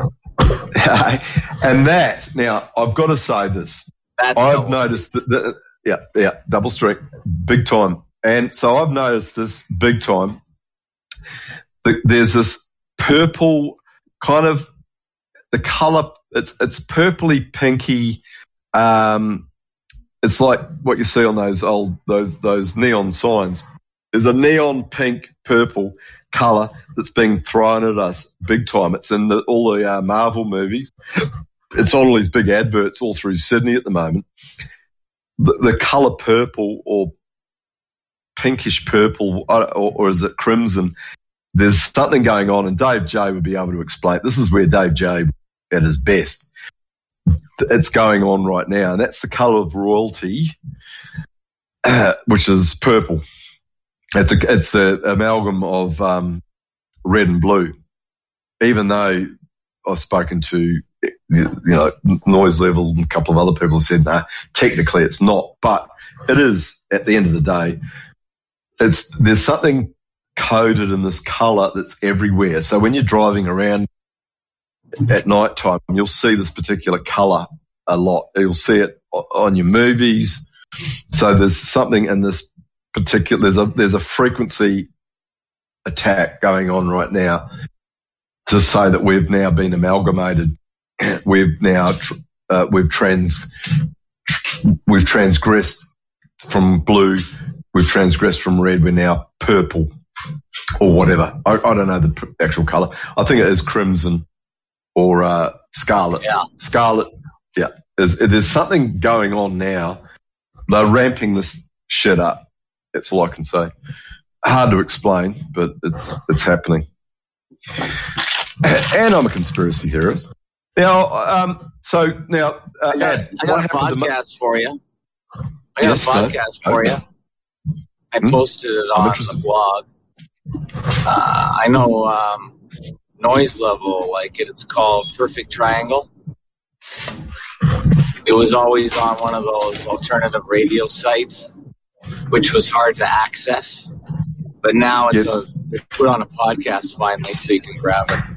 And that, now, I've got to say this. That's I've noticed that, that Yeah, yeah, double strength, big time. And so I've noticed this big time. There's this purple kind of, the colour, it's it's purpley pinky. Um, it's like what you see on those old those those neon signs. There's a neon pink purple colour that's being thrown at us big time. It's in the, all the uh, Marvel movies. It's on all these big adverts all through Sydney at the moment. The, the colour purple or pinkish purple, or, or is it crimson? There's something going on, and Dave J would be able to explain. This is where Dave J at his best. It's going on right now, and that's the colour of royalty, uh, which is purple. It's a, it's the amalgam of um, red and blue. Even though I've spoken to, you know, Noise Level and a couple of other people have said, no, technically it's not, but it is at the end of the day. It's, there's something coded in this colour that's everywhere. So when you're driving around at night time, you'll see this particular colour a lot. You'll see it on your movies. So there's something in this particular, there's a, there's a frequency attack going on right now to say that we've now been amalgamated. We've now, uh, we've trans, we've transgressed from blue. We've transgressed from red. We're now purple or whatever. I, I don't know the actual colour. I think it is crimson or, uh, scarlet. Yeah. Scarlet. Yeah. There's, there's something going on now. They're ramping this shit up. That's all I can say. Hard to explain, but it's, it's happening. And I'm a conspiracy theorist. Now, um, so now, uh, I got, Ed, I got a podcast for you. I got yes, a podcast no? for okay. you. I mm-hmm. posted it on the blog. Uh, I know um, Noise Level like it. It's called Perfect Triangle. It was always on one of those alternative radio sites, which was hard to access. But now it's, yes. a, it's put on a podcast finally, so you can grab it.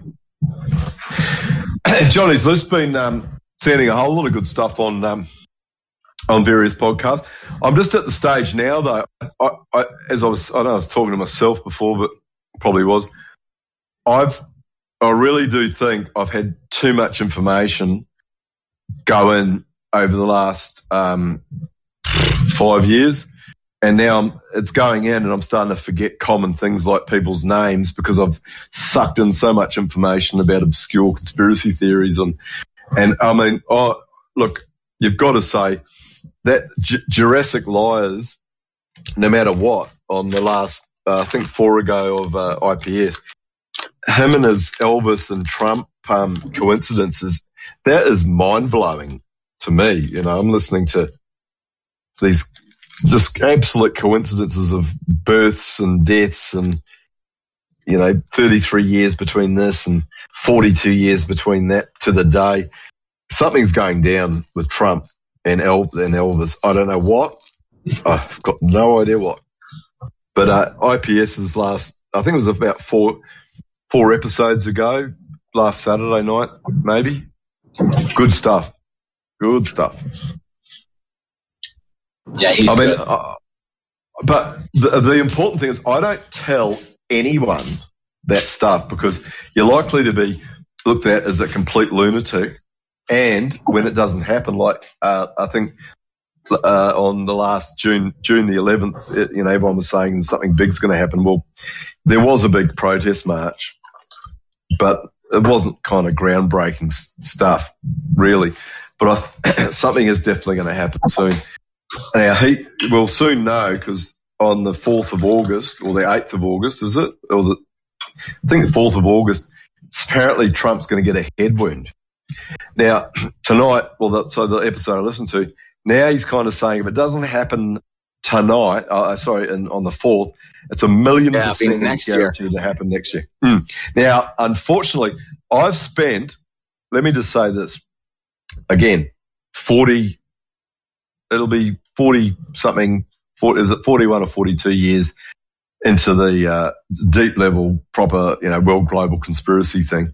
Johnny's List been um, sending a whole lot of good stuff on um, on various podcasts. I'm just at the stage now, though. I, I, as I was, I know I was talking to myself before, but probably was. I've, I really do think I've had too much information go in over the last um, five years. And now I'm, it's going in and I'm starting to forget common things like people's names because I've sucked in so much information about obscure conspiracy theories. And, and I mean, oh, look, you've got to say that J- Jurassic Liars, no matter what, on the last, uh, I think four ago of uh, I P S, him and his Elvis and Trump um, coincidences, that is mind-blowing to me. You know, I'm listening to these just absolute coincidences of births and deaths and, you know, thirty-three years between this and forty-two years between that to the day. Something's going down with Trump and, El- and Elvis. I don't know what. I've got no idea what. But uh, IPS's last, I think it was about four four episodes ago, last Saturday night, maybe. Good stuff. Good stuff. Yeah, he's I mean, good. Uh, but the, the important thing is I don't tell anyone that stuff because you're likely to be looked at as a complete lunatic. And when it doesn't happen, like uh, I think uh, on the last June, June the eleventh, it, you know, everyone was saying something big's going to happen. Well, there was a big protest march, but it wasn't kind of groundbreaking stuff, really. But I, something is definitely going to happen soon. Now, he will soon know, because on the fourth of August, or the eighth of August, is it? Or the, I think the fourth of August, apparently Trump's going to get a head wound. Now, tonight, well, the, so the episode I listened to, now he's kind of saying if it doesn't happen tonight, uh, sorry, in, on the fourth, it's a million yeah, percent guaranteed to happen next year. Mm. Now, unfortunately, I've spent, let me just say this, again, forty, it'll be forty something, forty, is it forty-one or forty-two years into the uh, deep level, proper, you know, world global conspiracy thing.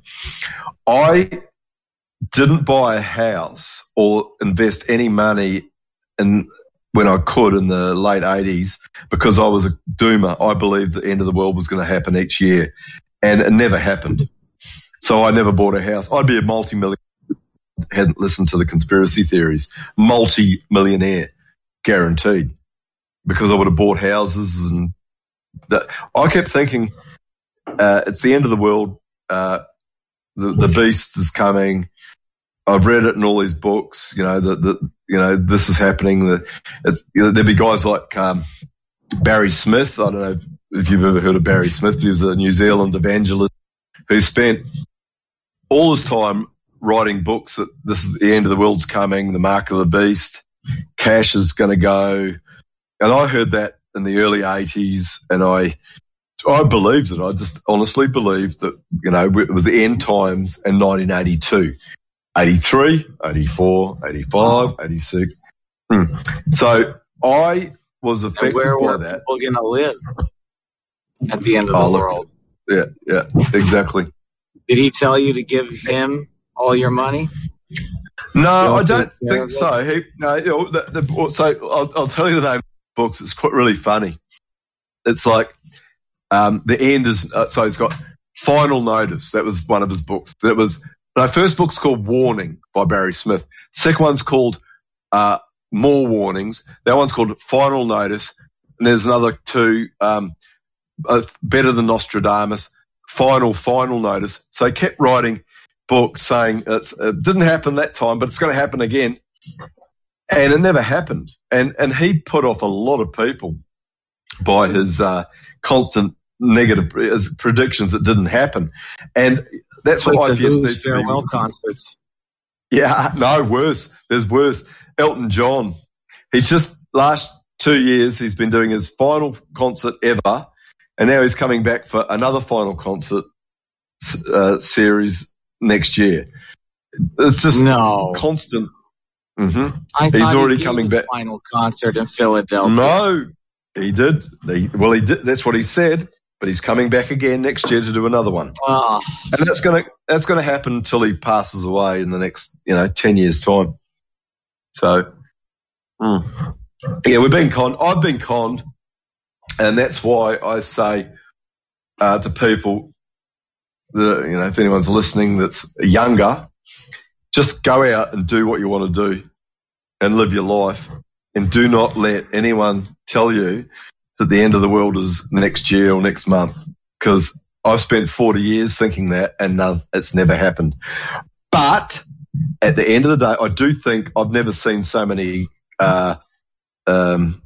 I didn't buy a house or invest any money in when I could in the late eighties because I was a doomer. I believed the end of the world was going to happen each year, and it never happened. So I never bought a house. I'd be a multi-millionaire, hadn't listened to the conspiracy theories. Multi-millionaire, guaranteed, because I would have bought houses. And that. I kept thinking, uh, it's the end of the world. Uh, the, the beast is coming. I've read it in all these books, you know, that, the, you know, this is happening. The, it's, you know, there'd be guys like, um, Barry Smith. I don't know if you've ever heard of Barry Smith. He was a New Zealand evangelist who spent all his time writing books that this is the end of the world's coming, the mark of the beast, cash is going to go. And I heard that in the early eighties, and I, I believed it. I just honestly believed that, you know, it was the end times in nineteen eighty-two. eighty-three, eighty-four, eighty-five, eighty-six. Hmm. So I was affected and where by were that. People going to live at the end of oh, the look, world? Yeah, yeah, exactly. Did he tell you to give him all your money? No, I don't think so. He, no, you know, the, the, so I'll, I'll tell you the name of the books. It's quite really funny. It's like um, the end is uh, so he's got Final Notice. That was one of his books. That was my first book's called Warning by Barry Smith. Second one's called uh, More Warnings. That one's called Final Notice. And there's another two, um, uh, Better Than Nostradamus, Final, Final Notice. So he kept writing books saying it's, it didn't happen that time, but it's going to happen again. And it never happened. And and he put off a lot of people by his uh, constant negative his predictions that didn't happen. And that's like what I P S needs farewell to be. Concerts. Yeah, no, worse. There's worse. Elton John. He's just last two years he's been doing his final concert ever, and now he's coming back for another final concert uh, series next year. It's just no constant. Mm-hmm. I he's thought already he coming back. Final concert in Philadelphia. No, he did. He, well, he did. That's what he said. But he's coming back again next year to do another one, oh. and that's gonna that's gonna happen until he passes away in the next you know ten years time. So, mm. yeah, we've been conned. I've been conned, and that's why I say uh, to people that you know if anyone's listening that's younger, just go out and do what you want to do, and live your life, and do not let anyone tell you that the end of the world is next year or next month, because I've spent forty years thinking that, and no, it's never happened. But at the end of the day, I do think I've never seen so many uh, um,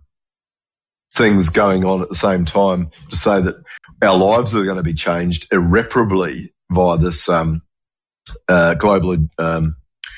things going on at the same time to say that our lives are going to be changed irreparably via this um, uh, global, um,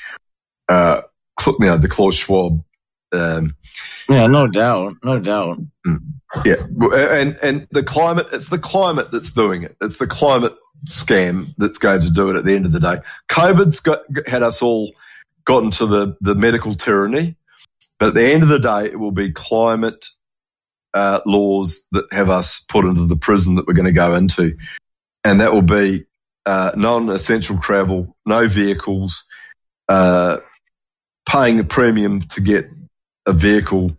uh, you know, the Klaus Schwab. Um, yeah, no doubt, no doubt. Yeah, and and the climate, it's the climate that's doing it. It's the climate scam that's going to do it at the end of the day. COVID's got, had us all gotten to the, the medical tyranny, but at the end of the day, it will be climate uh, laws that have us put into the prison that we're going to go into. And that will be uh, non-essential travel, no vehicles, uh, paying a premium to get a vehicle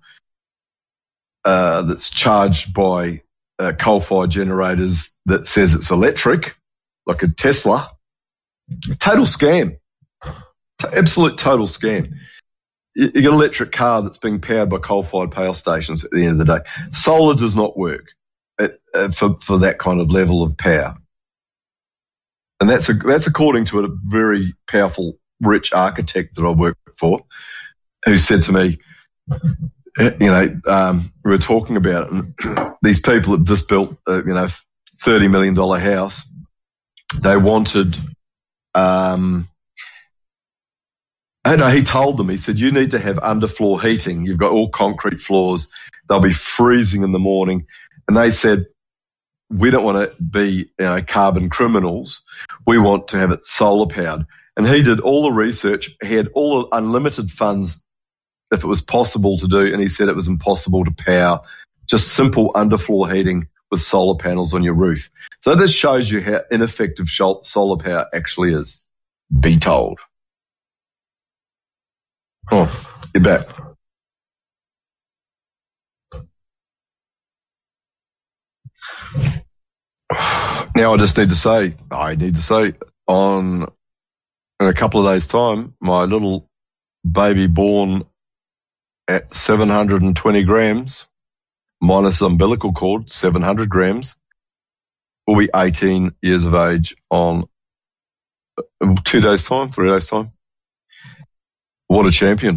uh, that's charged by uh, coal-fired generators that says it's electric, like a Tesla. Total scam. T- absolute total scam. you you got an electric car that's being powered by coal-fired power stations at the end of the day. Solar does not work at, uh, for, for that kind of level of power. And that's a, that's according to a very powerful, rich architect that I work for, who said to me, you know, um, we were talking about it, and these people have just built, a, you know, thirty million dollars house. They wanted, um, I know he told them, he said, you need to have underfloor heating. You've got all concrete floors. They'll be freezing in the morning. And they said, we don't want to be, you know, carbon criminals. We want to have it solar powered. And he did all the research. He had all the unlimited funds if it was possible to do. And he said it was impossible to power just simple underfloor heating with solar panels on your roof. So this shows you how ineffective solar power actually is. Be told. Oh, you're back. Now I just need to say, I need to say, on in a couple of days' time, my little baby born at seven hundred twenty grams, minus the umbilical cord, seven hundred grams, will be eighteen years of age on two days' time, three days' time. What a champion.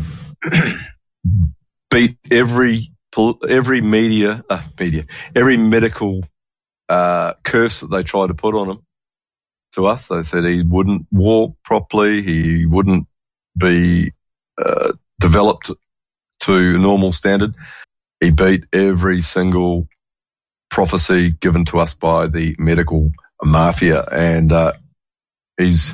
Beat every every media, uh, media, every medical uh, curse that they tried to put on him. To us, they said he wouldn't walk properly, he wouldn't be uh, developed to normal standard. He beat every single prophecy given to us by the medical mafia, and uh, he's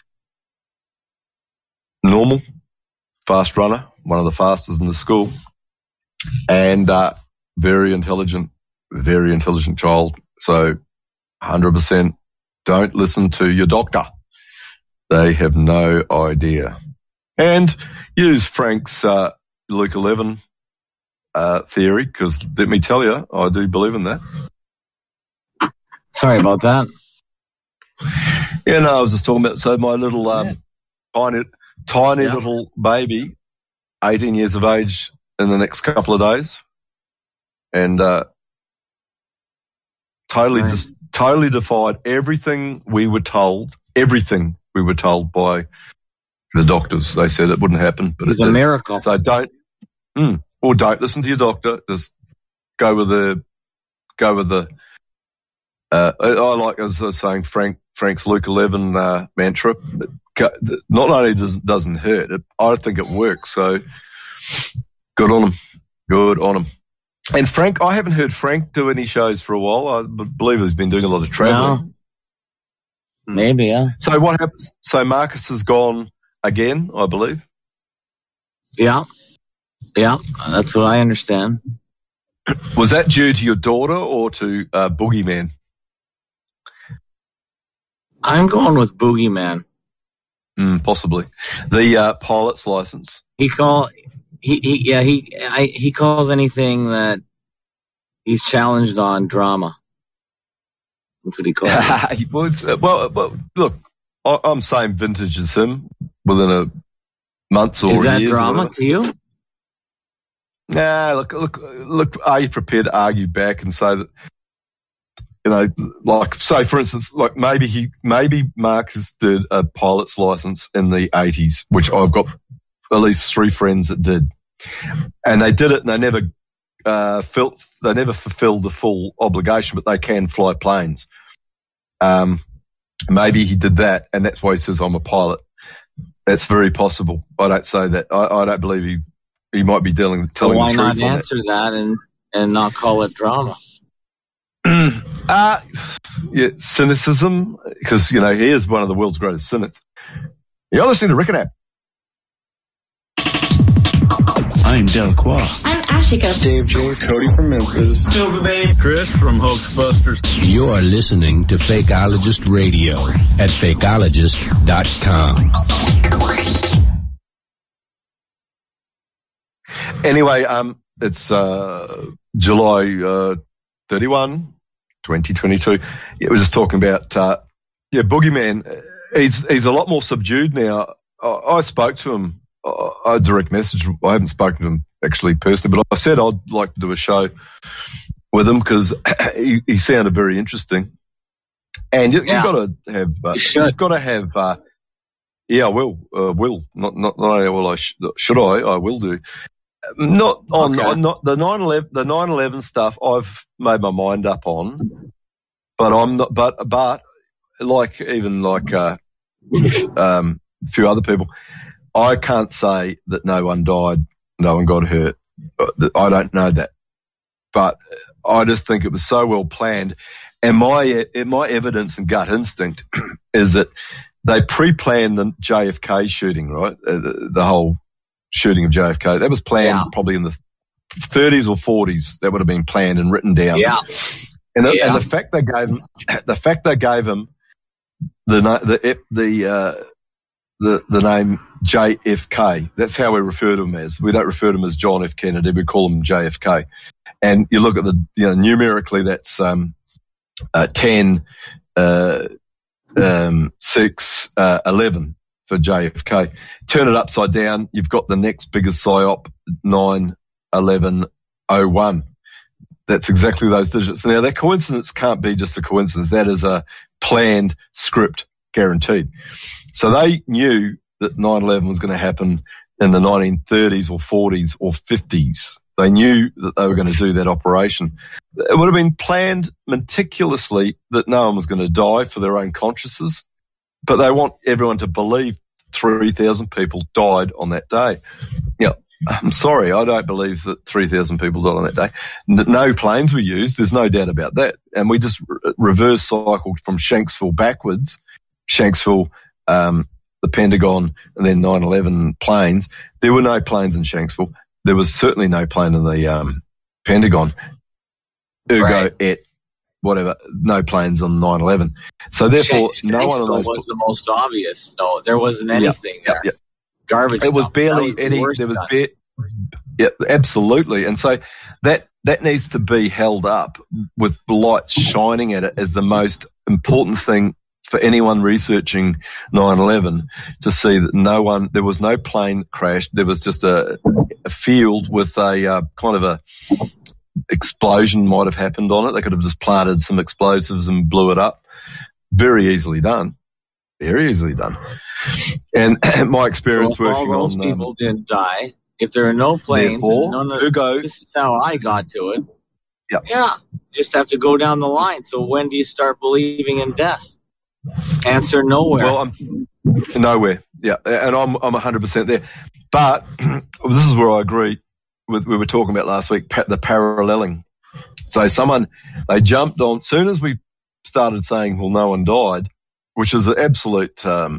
normal, fast runner, one of the fastest in the school, and uh, very intelligent, very intelligent child. So one hundred percent don't listen to your doctor. They have no idea. And use Frank's uh, Luke eleven uh, theory, because let me tell you, I do believe in that. Sorry about that. Yeah, no, I was just talking about, so my little um, yeah. tiny, tiny yeah. little baby, eighteen years of age in the next couple of days, and uh, totally right. just totally defied everything we were told, everything we were told by the doctors. They said it wouldn't happen, but it's it a did. miracle. So don't, mm, or don't listen to your doctor. Just go with the, go with the. Uh, I, I like, as I was saying, Frank Frank's Luke eleven uh, mantra. It, not only does doesn't hurt, it, I think it works. So good on him. Good on him. And Frank, I haven't heard Frank do any shows for a while. I believe he's been doing a lot of traveling. No. Maybe, yeah. So what happens? So Marcus has gone again, I believe. Yeah. Yeah, that's what I understand. Was that due to your daughter or to uh, Boogeyman? I'm going with Boogeyman. Mm, possibly. The uh, pilot's license. He call he, he yeah he I, he calls anything that he's challenged on drama. That's what he calls it. he was, uh, well, well, look, I, I'm same vintage as him within a months or years. Is that years drama to you? Nah, look, look, look. Are you prepared to argue back and say that? You know, like, say for instance, like maybe he, maybe Marcus did a pilot's license in the eighties, which I've got at least three friends that did, and they did it and they never, uh, felt, they never fulfilled the full obligation, but they can fly planes. Um, maybe he did that, and that's why he says I'm a pilot. That's very possible. I don't say that. I, I don't believe he, he might be dealing, telling well, the truth. Why not answer that. that and and not call it drama? uh, yeah, cynicism, because, you know, he is one of the world's greatest cynics. You're listening to Rick and App. I'm Delacroix. I'm Ashika. Dave J. Cody from Memphis. Silver Bay. Chris from Hoaxbusters. You are listening to Fakeologist Radio at fakeologist dot com. Anyway, um, it's uh, July uh, thirty-first, twenty twenty-two. Yeah, we're just talking about uh, yeah, Boogeyman. He's he's a lot more subdued now. I, I spoke to him I, I direct message. I haven't spoken to him actually personally, but I said I'd like to do a show with him because he, he sounded very interesting. And you, Yeah. you've got to have, uh, You should. you've got to have, uh, yeah, I will, uh, will, not, not, not only will I, sh- should I, I will do. Not on, Okay. on not the nine eleven, the nine eleven stuff I've made my mind up on, but I'm not, but, but like, even like, uh, um, a few other people, I can't say that no one died, no one got hurt. I don't know that, but I just think it was so well planned. And my my evidence and gut instinct is that they pre-planned the J F K shooting, right? Uh, the, the whole shooting of J F K. That was planned Yeah. probably in the thirties or forties. That would have been planned and written down. Yeah. And the, Yeah. and the fact they gave him, the fact they gave him the the the uh, the the name J F K. That's how we refer to him as. We don't refer to him as John F. Kennedy. We call him J F K. And you look at the, you know, numerically, that's um, uh, ten, uh, um, six, uh, eleven for J F K. Turn it upside down, you've got the next biggest psyop, nine eleven oh one. That's exactly those digits. Now, that coincidence can't be just a coincidence. That is a planned script, guaranteed. So they knew that nine eleven was going to happen in the nineteen thirties or forties or fifties. They knew that they were going to do that operation. It would have been planned meticulously that no one was going to die for their own consciences, but they want everyone to believe three thousand people died on that day. You know, I'm sorry, I don't believe that three thousand people died on that day. No planes were used, there's no doubt about that. And we just re- reverse cycled from Shanksville backwards. Shanksville, um, the Pentagon, and then nine eleven planes. There were no planes in Shanksville. There was certainly no plane in the um, Pentagon. Ergo, Right. et whatever, no planes on nine eleven. So therefore, Shank- no one of Shanksville those was the most obvious. No, there wasn't anything Yeah, there. yeah. Garbage. It was dump. barely That was the any. worst There was time. bare, yeah, absolutely. And so that that needs to be held up with lights shining at it as the most important thing for anyone researching nine eleven to see that no one, there was no plane crash. There was just a, a field with a uh, kind of a explosion might have happened on it. They could have just planted some explosives and blew it up. Very easily done. Very easily done. And my experience So if working all those on people um, didn't die, if there are no planes, therefore, and none of, ergo, this is how I got to it. Yep. Yeah, just have to go down the line. So when do you start believing in death? Answer: nowhere. well, I'm nowhere. Yeah, and I'm I'm one hundred percent there. But this is where I agree with we were talking about last week, pa- the paralleling. So someone, they jumped on, soon as we started saying, well, no one died, which is the absolute um,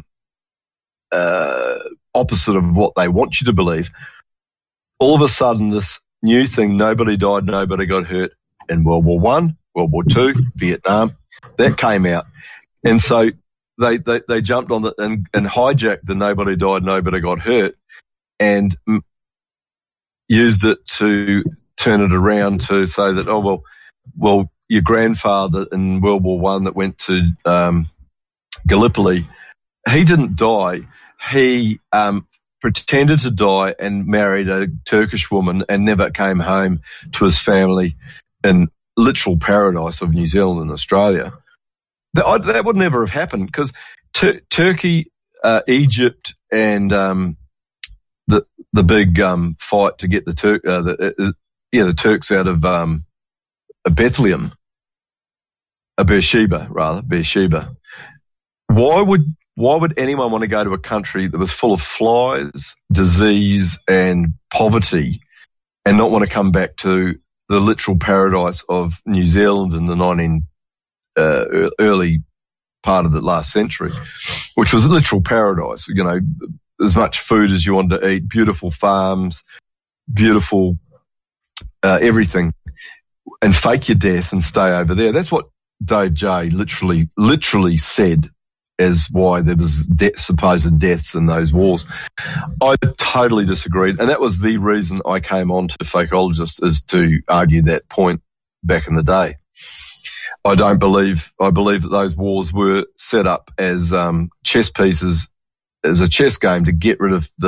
uh, opposite of what they want you to believe, all of a sudden this new thing, nobody died, nobody got hurt in World War One, World War Two, Vietnam, that came out. And so they, they, they jumped on it and, and hijacked the nobody died, nobody got hurt and m- used it to turn it around to say that, oh, well, well, your grandfather in World War One that went to um, Gallipoli, he didn't die. He um, pretended to die and married a Turkish woman and never came home to his family in literal paradise of New Zealand and Australia. That, that would never have happened because Tur- Turkey, uh, Egypt, and um, the the big um, fight to get the Turk, uh, the, uh, yeah, the Turks out of um, Bethlehem, uh, Beersheba rather, Beersheba. Why would why would anyone want to go to a country that was full of flies, disease, and poverty, and not want to come back to the literal paradise of New Zealand in the nineteen Uh, early part of the last century, which was a literal paradise, you know, as much food as you wanted to eat, beautiful farms, beautiful uh, everything, and fake your death and stay over there. That's what Dave J literally, literally said as why there was de- supposed deaths in those wars. I totally disagreed, and that was the reason I came on to Fakeologist, is to argue that point back in the day. I don't believe, I believe that those wars were set up as um, chess pieces, as a chess game to get rid of the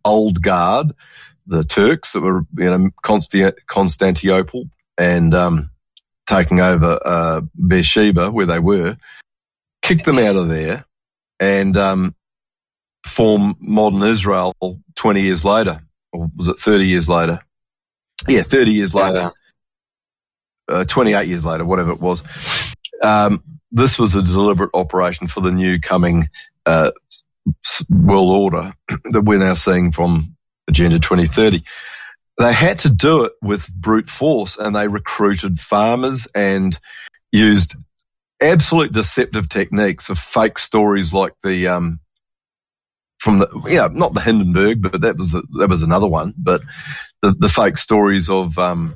old guard, the Turks that were, you know, Constant- Constantinople and um, taking over uh, Beersheba, where they were, kicked them out of there and um, form modern Israel twenty years later, or was it thirty years later? Yeah, thirty years later, yeah. uh, twenty-eight years later, whatever it was. Um, this was a deliberate operation for the new coming uh, world order that we're now seeing from Agenda twenty thirty. They had to do it with brute force, and they recruited farmers and used absolute deceptive techniques of fake stories like the um, from the yeah not the Hindenburg, but that was a, that was another one. But the, the fake stories of um,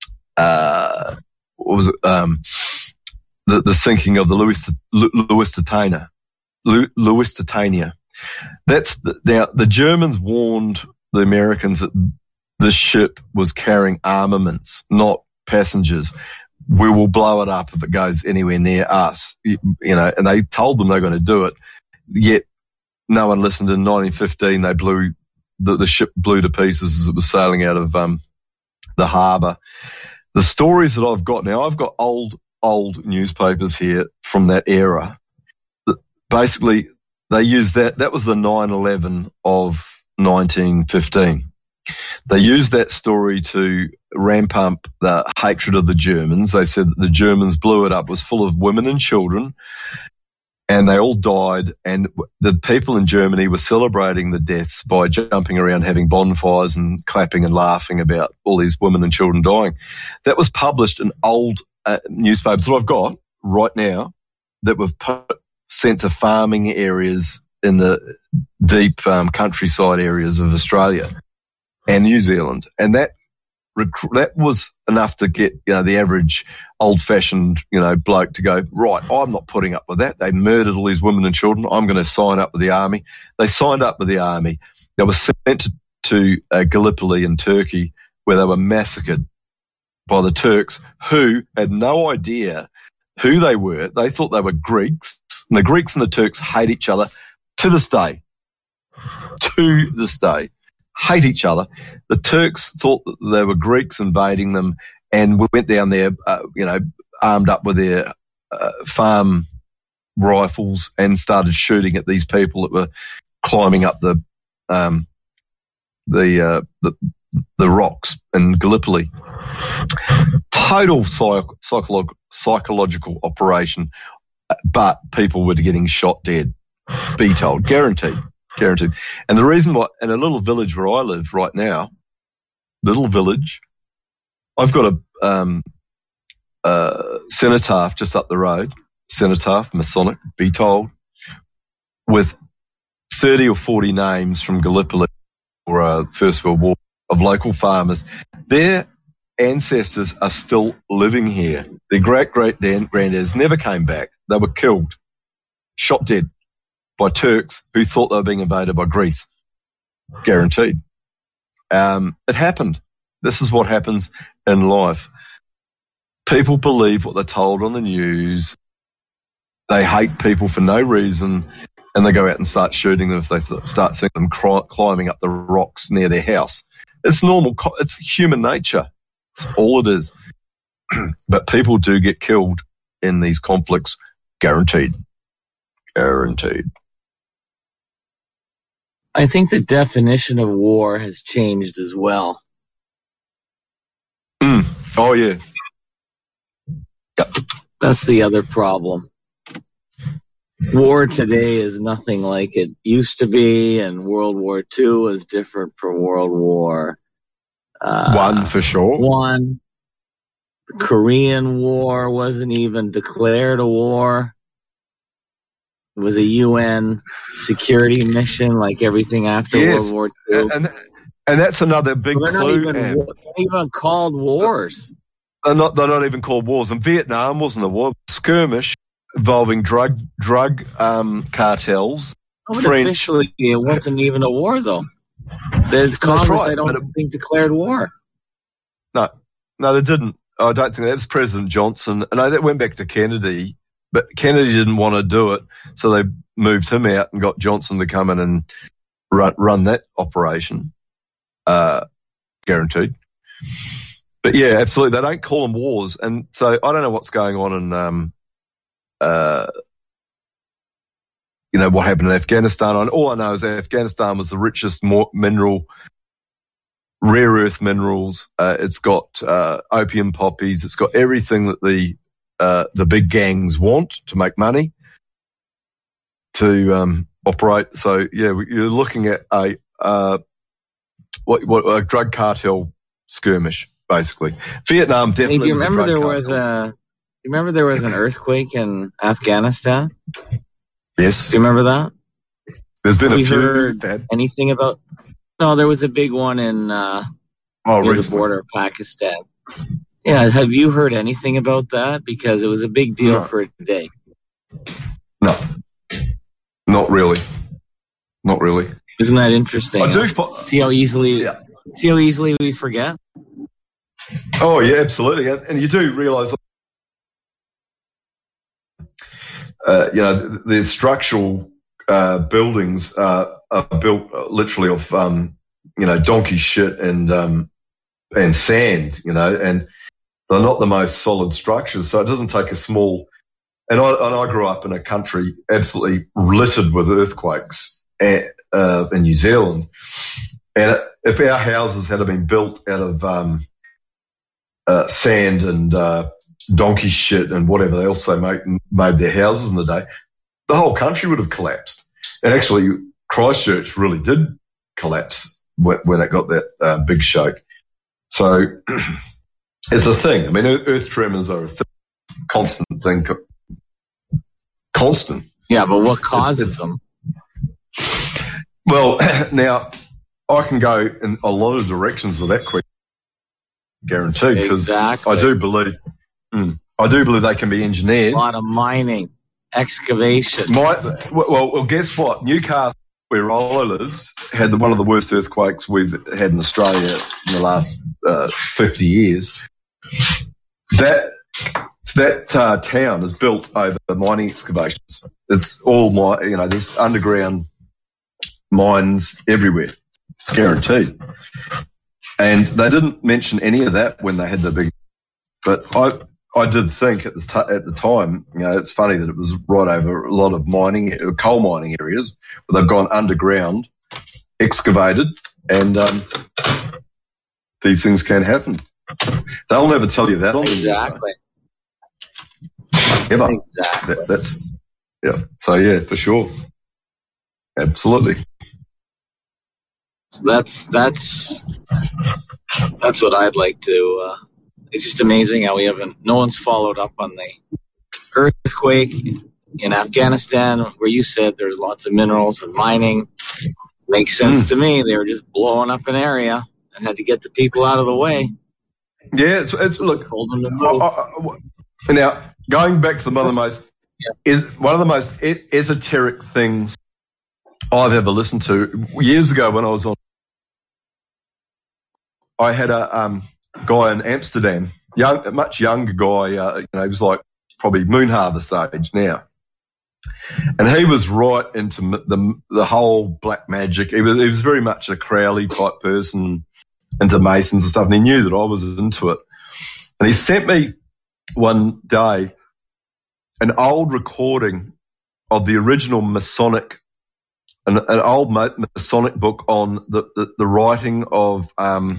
uh, what was it um, the the sinking of the Louis Lusitania, Lusitania. That's the, now the Germans warned the Americans that this ship was carrying armaments, not passengers. We will blow it up if it goes anywhere near us, you, you know, and they told them they're going to do it. Yet no one listened. In nineteen fifteen, they blew, the, the ship blew to pieces as it was sailing out of um, the harbour. The stories that I've got now, I've got old, old newspapers here from that era. Basically, they used that, that was the nine eleven of nineteen fifteen. They used that story to ramp up the hatred of the Germans. They said that the Germans blew it up. It was full of women and children, and they all died. And the people in Germany were celebrating the deaths by jumping around, having bonfires and clapping and laughing about all these women and children dying. That was published in old uh, newspapers that I've got right now that were put, sent to farming areas in the deep um, countryside areas of Australia and New Zealand, and that rec- that was enough to get, you know, the average old-fashioned, you know, bloke to go, right, I'm not putting up with that. They murdered all these women and children. I'm going to sign up with the army. They signed up with the army. They were sent to, to uh, Gallipoli in Turkey, where they were massacred by the Turks, who had no idea who they were. They thought they were Greeks, and the Greeks and the Turks hate each other to this day. To this day. Hate each other. The Turks thought that they were Greeks invading them, and we went down there, uh, you know, armed up with their uh, farm rifles and started shooting at these people that were climbing up the um, the, uh, the the rocks in Gallipoli. Total psych- psycholog- psychological operation, but people were getting shot dead. Be told, guaranteed. Guaranteed. And the reason why, in a little village where I live right now, little village, I've got a um, uh, cenotaph just up the road, cenotaph, Masonic, be told, with thirty or forty names from Gallipoli or uh, First World War of local farmers. Their ancestors are still living here. Their great-great-granddads never came back. They were killed, shot dead by Turks who thought they were being invaded by Greece. Guaranteed. Um, it happened. This is what happens in life. People believe what they're told on the news. They hate people for no reason, and they go out and start shooting them if they start seeing them cry, climbing up the rocks near their house. It's normal. It's human nature. It's all it is. But people do get killed in these conflicts. Guaranteed. Guaranteed. I think the definition of war has changed as well. Mm. Oh, yeah. Yep. That's the other problem. War today is nothing like it used to be, and World War Two is different from World War uh, One, for sure. One. The Korean War wasn't even declared a war. It was a U N security mission, like everything after yes. World War Two. And, and that's another big so they're clue. Not even, they're not even called wars. They're not, they're not even called wars. And Vietnam wasn't a war. Skirmish involving drug drug um, cartels. Oh, French. Officially, it wasn't even a war, though. The Congress, right, I don't it, think, declared war. No, no, they didn't. I don't think that was President Johnson. And I, that went back to Kennedy. But Kennedy didn't want to do it, so they moved him out and got Johnson to come in and run, run that operation, uh, guaranteed. But yeah, absolutely. They don't call them wars. And so I don't know what's going on in, um, uh, you know, what happened in Afghanistan. All I know is that Afghanistan was the richest mineral, rare earth minerals. Uh, it's got, uh, opium poppies. It's got everything that the, uh, the big gangs want to make money, to, um, operate. So yeah, you're looking at a, uh, what, what, a drug cartel skirmish, basically. Vietnam definitely. Hey, do you was remember a drug there cartel. was a? Do you remember there was an earthquake in Afghanistan? Yes. Do you remember that? There's been Have a you few. heard Bad. anything about? No, there was a big one in uh, oh, near recently. the border of Pakistan. Yeah, have you heard anything about that? Because it was a big deal No. for a day. No, not really. Not really. Isn't that interesting? I do. Uh, Fo- see how easily, Yeah. see how easily we forget. Oh yeah, absolutely. And, and you do realise, uh, you know, the, the structural uh, buildings uh, are built literally of, um, you know, donkey shit and um, and sand, you know, and they're not the most solid structures. So it doesn't take a small. And I, and I grew up in a country absolutely littered with earthquakes at, uh, in New Zealand. And if our houses had been built out of um, uh, sand and uh, donkey shit and whatever else they make, made their houses in the day, the whole country would have collapsed. And actually, Christchurch really did collapse when, when it got that uh, big shake. So it's a thing. I mean, earth tremors are a th- constant thing. Constant. Yeah, but what causes It's- it's- them? Well, now I can go in a lot of directions with that question, guaranteed, because Exactly. I do believe, mm, I do believe they can be engineered. A lot of mining, excavation. My, well, well, guess what? Newcastle, where Rollo lives, had the, one of the worst earthquakes we've had in Australia in the last uh, fifty years. That that uh, town is built over mining excavations. It's all my, you know, there's underground mines everywhere, guaranteed. And they didn't mention any of that when they had the big. But I, I did think at the t- at the time, you know, it's funny that it was right over a lot of mining, coal mining areas, where they've gone underground, excavated, and um, these things can happen. They'll never tell you that on the news, Exactly. ever. Exactly. That, that's yeah. So yeah, for sure, absolutely. So that's that's that's what I'd like to. Uh, it's just amazing how we haven't. No one's followed up on the earthquake in Afghanistan, where you said there's lots of minerals and mining. Makes sense Mm. to me. They were just blowing up an area and had to get the people out of the way. Yeah, it's, it's look. Told them to I, move. I, I, now going back to one of the most Yeah. is one of the most e- esoteric things I've ever listened to. Years ago, when I was on, I had a um, guy in Amsterdam, young, a much younger guy. Uh, you know, he was like probably moon harvest age now, and he was right into m- the the whole black magic. He was he was very much a Crowley type person, into Masons and stuff, and he knew that I was into it. And he sent me one day an old recording of the original Masonic, an, an old Masonic book on the, the, the writing of um,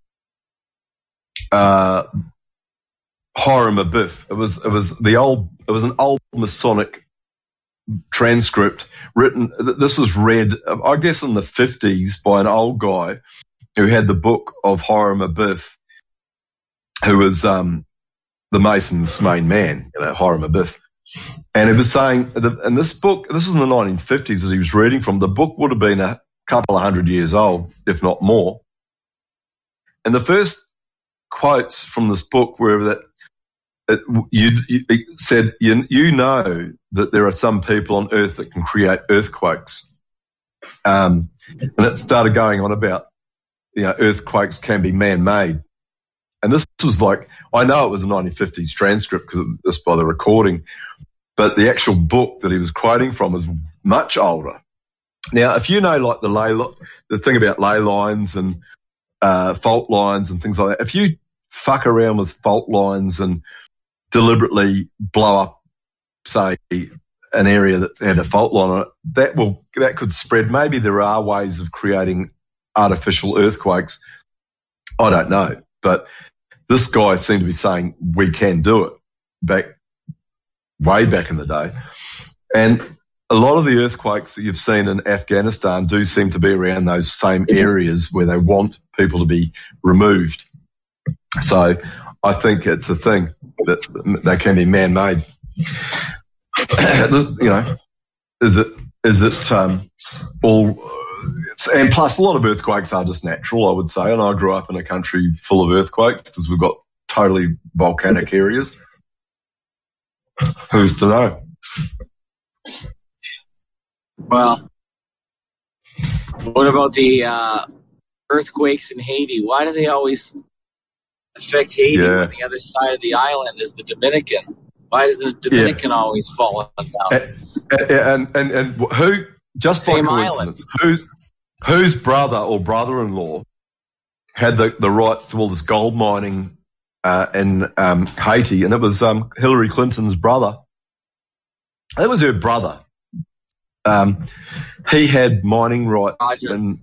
uh, Hiram Abiff. It was it was the old it was an old Masonic transcript written. This was read, I guess, in the fifties by an old guy who had the book of Hiram Abiff, who was um, the Masons' main man, you know, Hiram Abiff. And he was saying, and this book, this was in the nineteen fifties that he was reading from, the book would have been a couple of hundred years old, if not more. And the first quotes from this book were that it, you, you, it said, you, you know that there are some people on earth that can create earthquakes. Um, and it started going on about, you know, earthquakes can be man-made. And this was like, I know it was a nineteen fifties transcript because it was just by the recording, but the actual book that he was quoting from was much older. Now, if you know like the ley, the thing about ley lines and uh, fault lines and things like that, if you fuck around with fault lines and deliberately blow up, say, an area that had a fault line on it, that will that could spread. Maybe there are ways of creating artificial earthquakes. I don't know, but this guy seemed to be saying we can do it back way back in the day, and a lot of the earthquakes that you've seen in Afghanistan do seem to be around those same areas where they want people to be removed. So I think it's a thing that they can be man-made. You know, is it is it um, all? It's, and plus, a lot of earthquakes are just natural, I would say. And I grew up in a country full of earthquakes because we've got totally volcanic areas. Who's to know? Well, what about the uh, earthquakes in Haiti? Why do they always affect Haiti Yeah. when the other side of the island is the Dominican? Why does the Dominican yeah. always fall down? And, and, and, and who, just Same by coincidence, whose whose brother or brother-in-law had the, the rights to all this gold mining uh, in um, Haiti? And it was um, Hillary Clinton's brother. It was her brother. Um, he had mining rights, Roger. and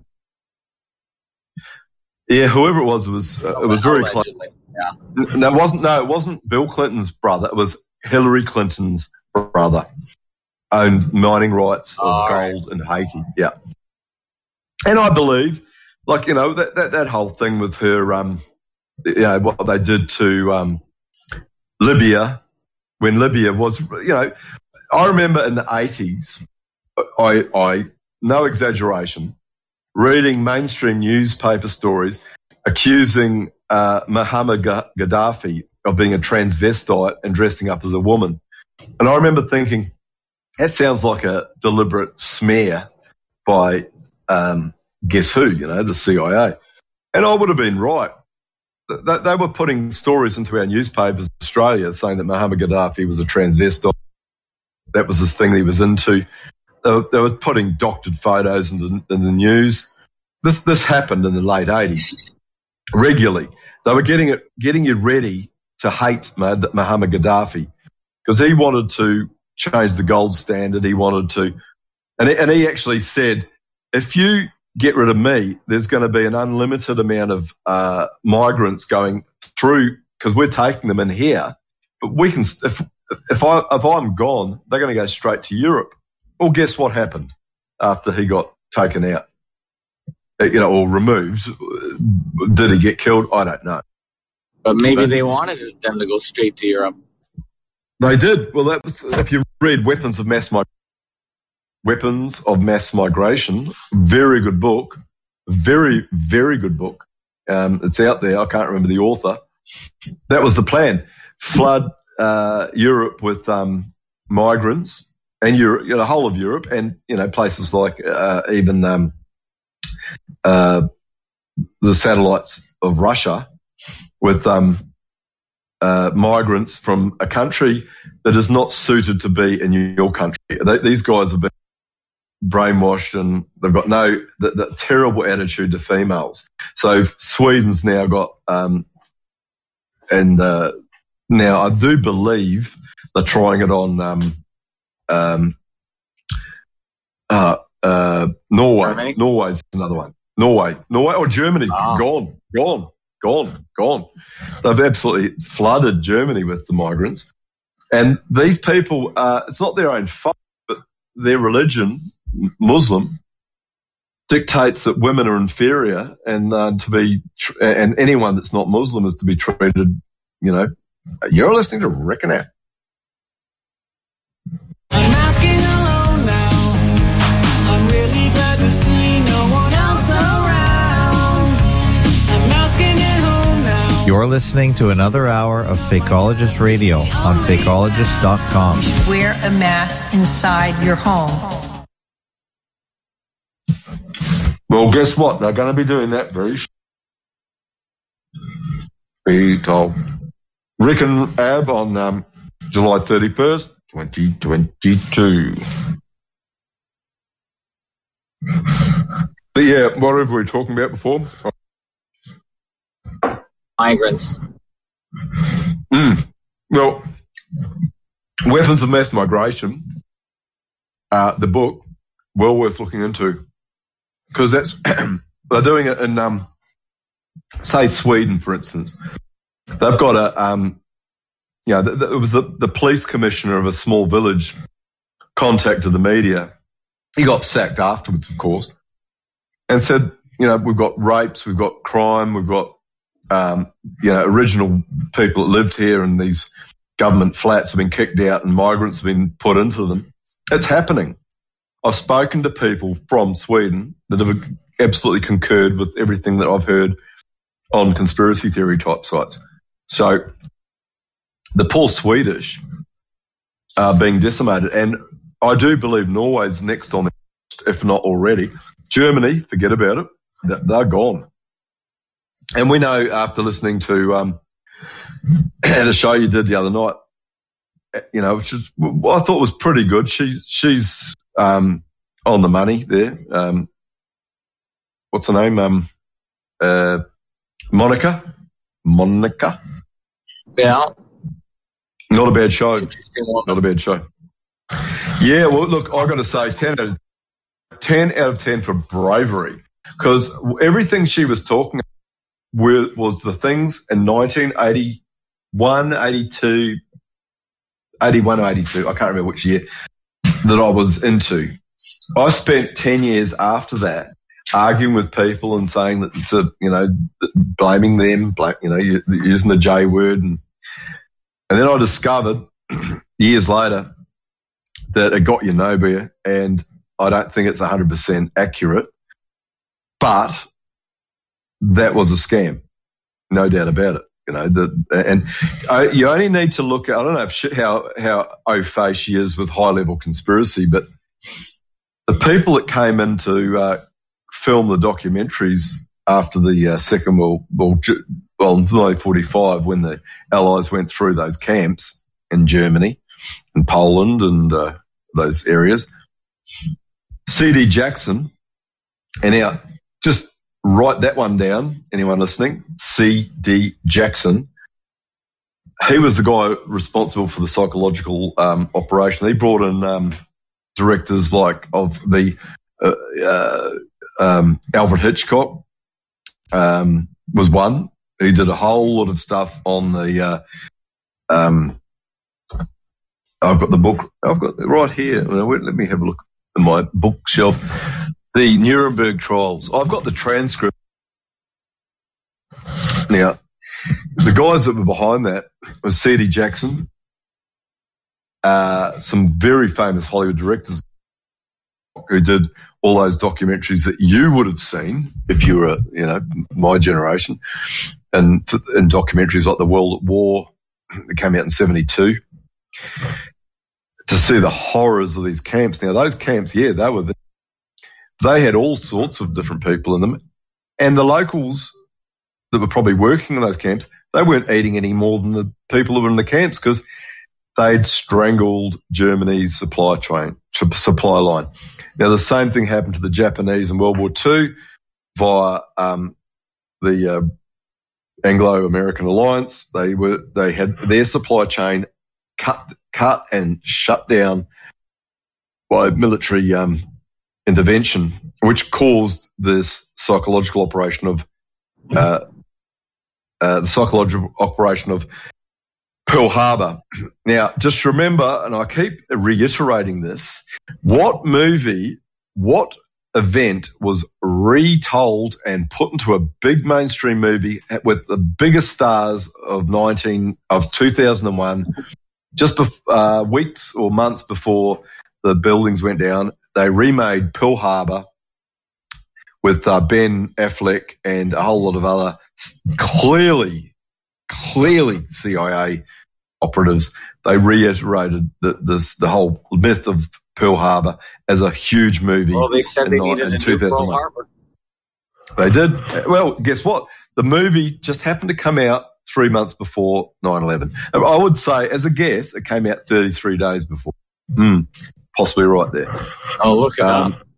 yeah, whoever it was, it was uh, it was very close. Yeah. No, it wasn't. No, it wasn't Bill Clinton's brother. It was Hillary Clinton's brother owned mining rights of oh, gold right. in Haiti. Yeah, and I believe, like you know, that that, that whole thing with her, um, you know, what they did to um, Libya when Libya was, you know, I remember in the eighties. I, I, no exaggeration, reading mainstream newspaper stories accusing uh, Muhammad Gaddafi of being a transvestite and dressing up as a woman. And I remember thinking, that sounds like a deliberate smear by um, guess who, you know, the C I A. And I would have been right. They, they were putting stories into our newspapers in Australia saying that Muhammad Gaddafi was a transvestite. That was this thing that he was into. They were, they were putting doctored photos in the, in the news. This this happened in the late eighties regularly. They were getting it, getting you ready to hate Muhammad Gaddafi because he wanted to change the gold standard. He wanted to, and he, and he actually said, if you get rid of me, there's going to be an unlimited amount of uh, migrants going through because we're taking them in here. But we can, if if I if I'm gone, they're going to go straight to Europe. Well, guess what happened after he got taken out, you know, or removed? Did he get killed? I don't know. But maybe but, they wanted them to go straight to Europe. They did. Well, that was, if you read Weapons of Mass Migration, Weapons of Mass Migration, very good book, very, very good book. Um, it's out there. I can't remember the author. That was the plan. Flood uh, Europe with um, migrants. And Europe, you know, the whole of Europe, and you know, places like uh, even um, uh, the satellites of Russia, with um, uh, migrants from a country that is not suited to be in your country. They, these guys have been brainwashed, and they've got no that, that terrible attitude to females. So Sweden's now got, um, and uh, now I do believe they're trying it on. Um, Um, uh, uh, Norway. Germany? Norway's another one. Norway. Norway or Germany. Oh. Gone. Gone. Gone. Gone. They've absolutely flooded Germany with the migrants. And these people, uh, it's not their own fault, but their religion, Muslim, dictates that women are inferior and uh, to be, tr- and anyone that's not Muslim is to be treated, you know. You're listening to Rick and App. I'm asking alone now. I'm really glad to see no one else around. I'm asking at home now. You're listening to another hour of Fakeologist Radio on Fakeologist dot com. Wear a mask inside your home. Well, guess what? They're going to be doing that very soon. Be told. Rick and Ab on um, July thirty-first. twenty twenty-two. But yeah, what were we talking about before? Migrants. Mm. Well, Weapons of Mass Migration, uh, the book, well worth looking into, because that's they're doing it in, um, say, Sweden, for instance. They've got a, um, you know, th- th- it was the, the police commissioner of a small village contacted the media. He got sacked afterwards, of course, and said, you know, we've got rapes, we've got crime, we've got, um, you know, original people that lived here, and these government flats have been kicked out and migrants have been put into them. It's happening. I've spoken to people from Sweden that have absolutely concurred with everything that I've heard on conspiracy theory type sites. So the poor Swedish are being decimated, and I do believe Norway's next on the list, if not already. Germany, forget about it. They're gone. And we know, after listening to um, the show you did the other night, you know, which is, well, I thought was pretty good. She, she's um, on the money there. Um, what's her name? Um, uh, Monica? Monica? Yeah. Not a bad show. Not a bad show. Yeah, well, look, I've got to say ten out of ten, out of ten for bravery, because everything she was talking about were, was the things in nineteen eighty-one, eighty-two, eighty-one or eighty-two, I can't remember which year, that I was into. I spent ten years after that arguing with people and saying that it's a, you know, blaming them, blame, you know, using the J word. And, and then I discovered years later that it got you nowhere, and I don't think it's one hundred percent accurate, but that was a scam, no doubt about it. You know, the, and uh, you only need to look at, I don't know if she, how, how au fait she is with high level conspiracy, but the people that came in to uh, film the documentaries after the uh, Second World War, well, in nineteen forty-five, when the Allies went through those camps in Germany and Poland and uh, those areas, C D Jackson, and now just write that one down, anyone listening, C D Jackson, he was the guy responsible for the psychological um, operation. He brought in um, directors like of the uh, uh, um, Alfred Hitchcock um, was one. He did a whole lot of stuff on the uh, um, I've got the book, I've got it right here. Let me have a look at my bookshelf. The Nuremberg trials. I've got the transcript. Now, the guys that were behind that was C D Jackson, uh, some very famous Hollywood directors who did all those documentaries that you would have seen if you were, you know, my generation, and, and documentaries like The World at War that came out in seventy-two. To see the horrors of these camps. Now, those camps, yeah, they were, the, they had all sorts of different people in them. And the locals that were probably working in those camps, they weren't eating any more than the people who were in the camps, because they'd strangled Germany's supply train, supply line. Now, the same thing happened to the Japanese in World War Two via um, the uh, Anglo-American alliance. They were, they had their supply chain cut, cut and shut down by military um, intervention, which caused this psychological operation of uh, uh, the psychological operation of Pearl Harbor. Now, just remember, and I keep reiterating this, what movie, what event was retold and put into a big mainstream movie with the biggest stars of nineteen of two thousand one, just bef- uh, weeks or months before the buildings went down? They remade Pearl Harbor with uh, Ben Affleck and a whole lot of other clearly, clearly C I A operatives. They reiterated the, this, the whole myth of Pearl Harbor as a huge movie. Well, they said in, they needed in a new Pearl Harbor. They did. Well, guess what? The movie just happened to come out three months before nine eleven. I would say, as a guess, it came out thirty-three days before. Mm, possibly right there. Oh, look it um, up.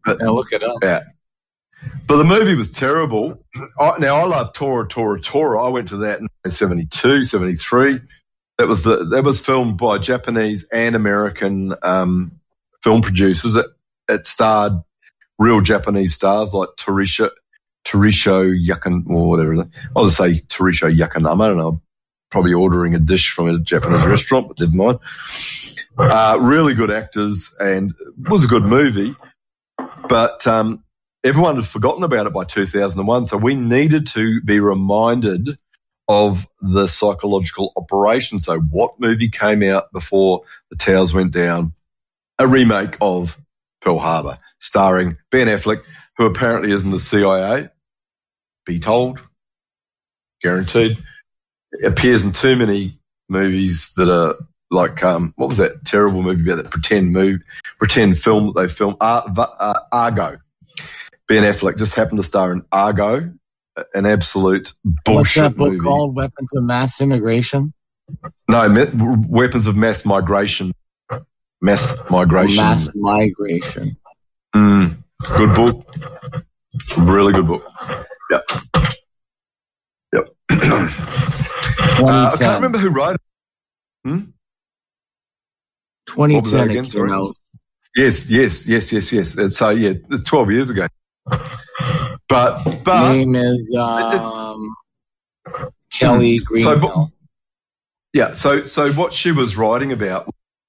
But, yeah, look it up. Yeah. But the movie was terrible. I, now, I love Tora, Tora, Tora. I went to that in seventy-two, seventy-three. That was the that was filmed by Japanese and American um, film producers. It, it starred real Japanese stars like Tarisha, Tarisho Yakan, or whatever. I'll just say Tarisho Yakanama. I don't know. Probably ordering a dish from a Japanese restaurant, but didn't mind. Uh, really good actors, and it was a good movie. But um, everyone had forgotten about it by two thousand one, so we needed to be reminded of the psychological operation. So what movie came out before the towers went down? A remake of Pearl Harbor, starring Ben Affleck, who apparently is in the C I A. Be told. Guaranteed. It appears in too many movies that are like, um, what was that terrible movie about that pretend movie, pretend film that they filmed? Ar- uh, Argo. Ben Affleck just happened to star in Argo, an absolute bullshit What's that book movie. called? Weapons of Mass Immigration? No, me- Weapons of Mass Migration. Mass Migration. Mass Migration. Mm, good book. Really good book. Yep. Yep. uh, I can't remember who wrote it. Hmm? twenty ten What was that again? Sorry? Out. Yes, yes, yes, yes, yes. And so, yeah, it's twelve years ago. But, but. Name is um, Kelly Greenhill. So, yeah, so, so what she was writing about,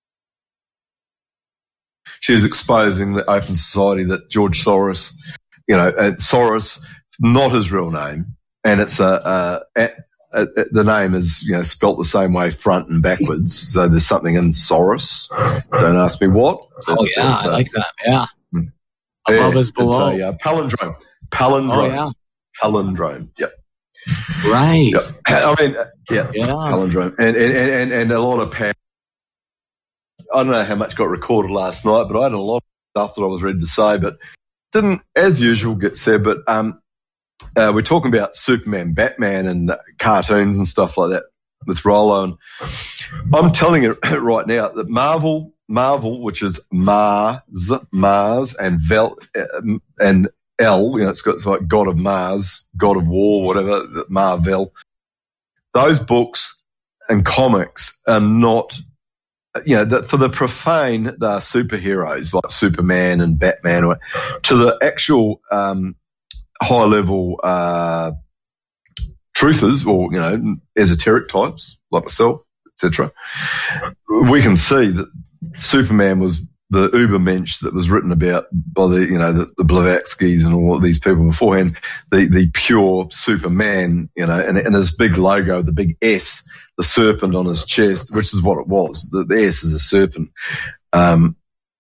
she was exposing the open society that George Soros, you know, and Soros, not his real name, and it's a, a, a, a the name is, you know, spelt the same way front and backwards. So there's something in Soros. Don't ask me what. Oh yeah, I like that. Yeah. Mm. Above yeah, is below. It's a uh, palindrome. Palindrome. Oh yeah. Palindrome. Yep. Right. Yep. I mean, yeah. Yeah. Palindrome, and and and and a lot of power. I don't know how much got recorded last night, but I had a lot of stuff that I was ready to say, but didn't, as usual, get said. But um, uh, we're talking about Superman, Batman, and uh, cartoons and stuff like that with Rollo. And I'm telling you right now that Marvel, Marvel, which is Mars, Mars, and Vel, uh, and L, you know, it's got it's like God of Mars, God of War, whatever, Marvel. Those books and comics are not. You know, that for the profane, they're superheroes like Superman and Batman. Or, to the actual um, high-level uh, truthers or, you know, esoteric types like myself, et cetera, we can see that Superman was the Ubermensch that was written about by the, you know, the, the Blavatskys and all of these people beforehand, the, the pure Superman, you know, and, and his big logo, the big S, the serpent on his chest, which is what it was. The, the S is a serpent. Um,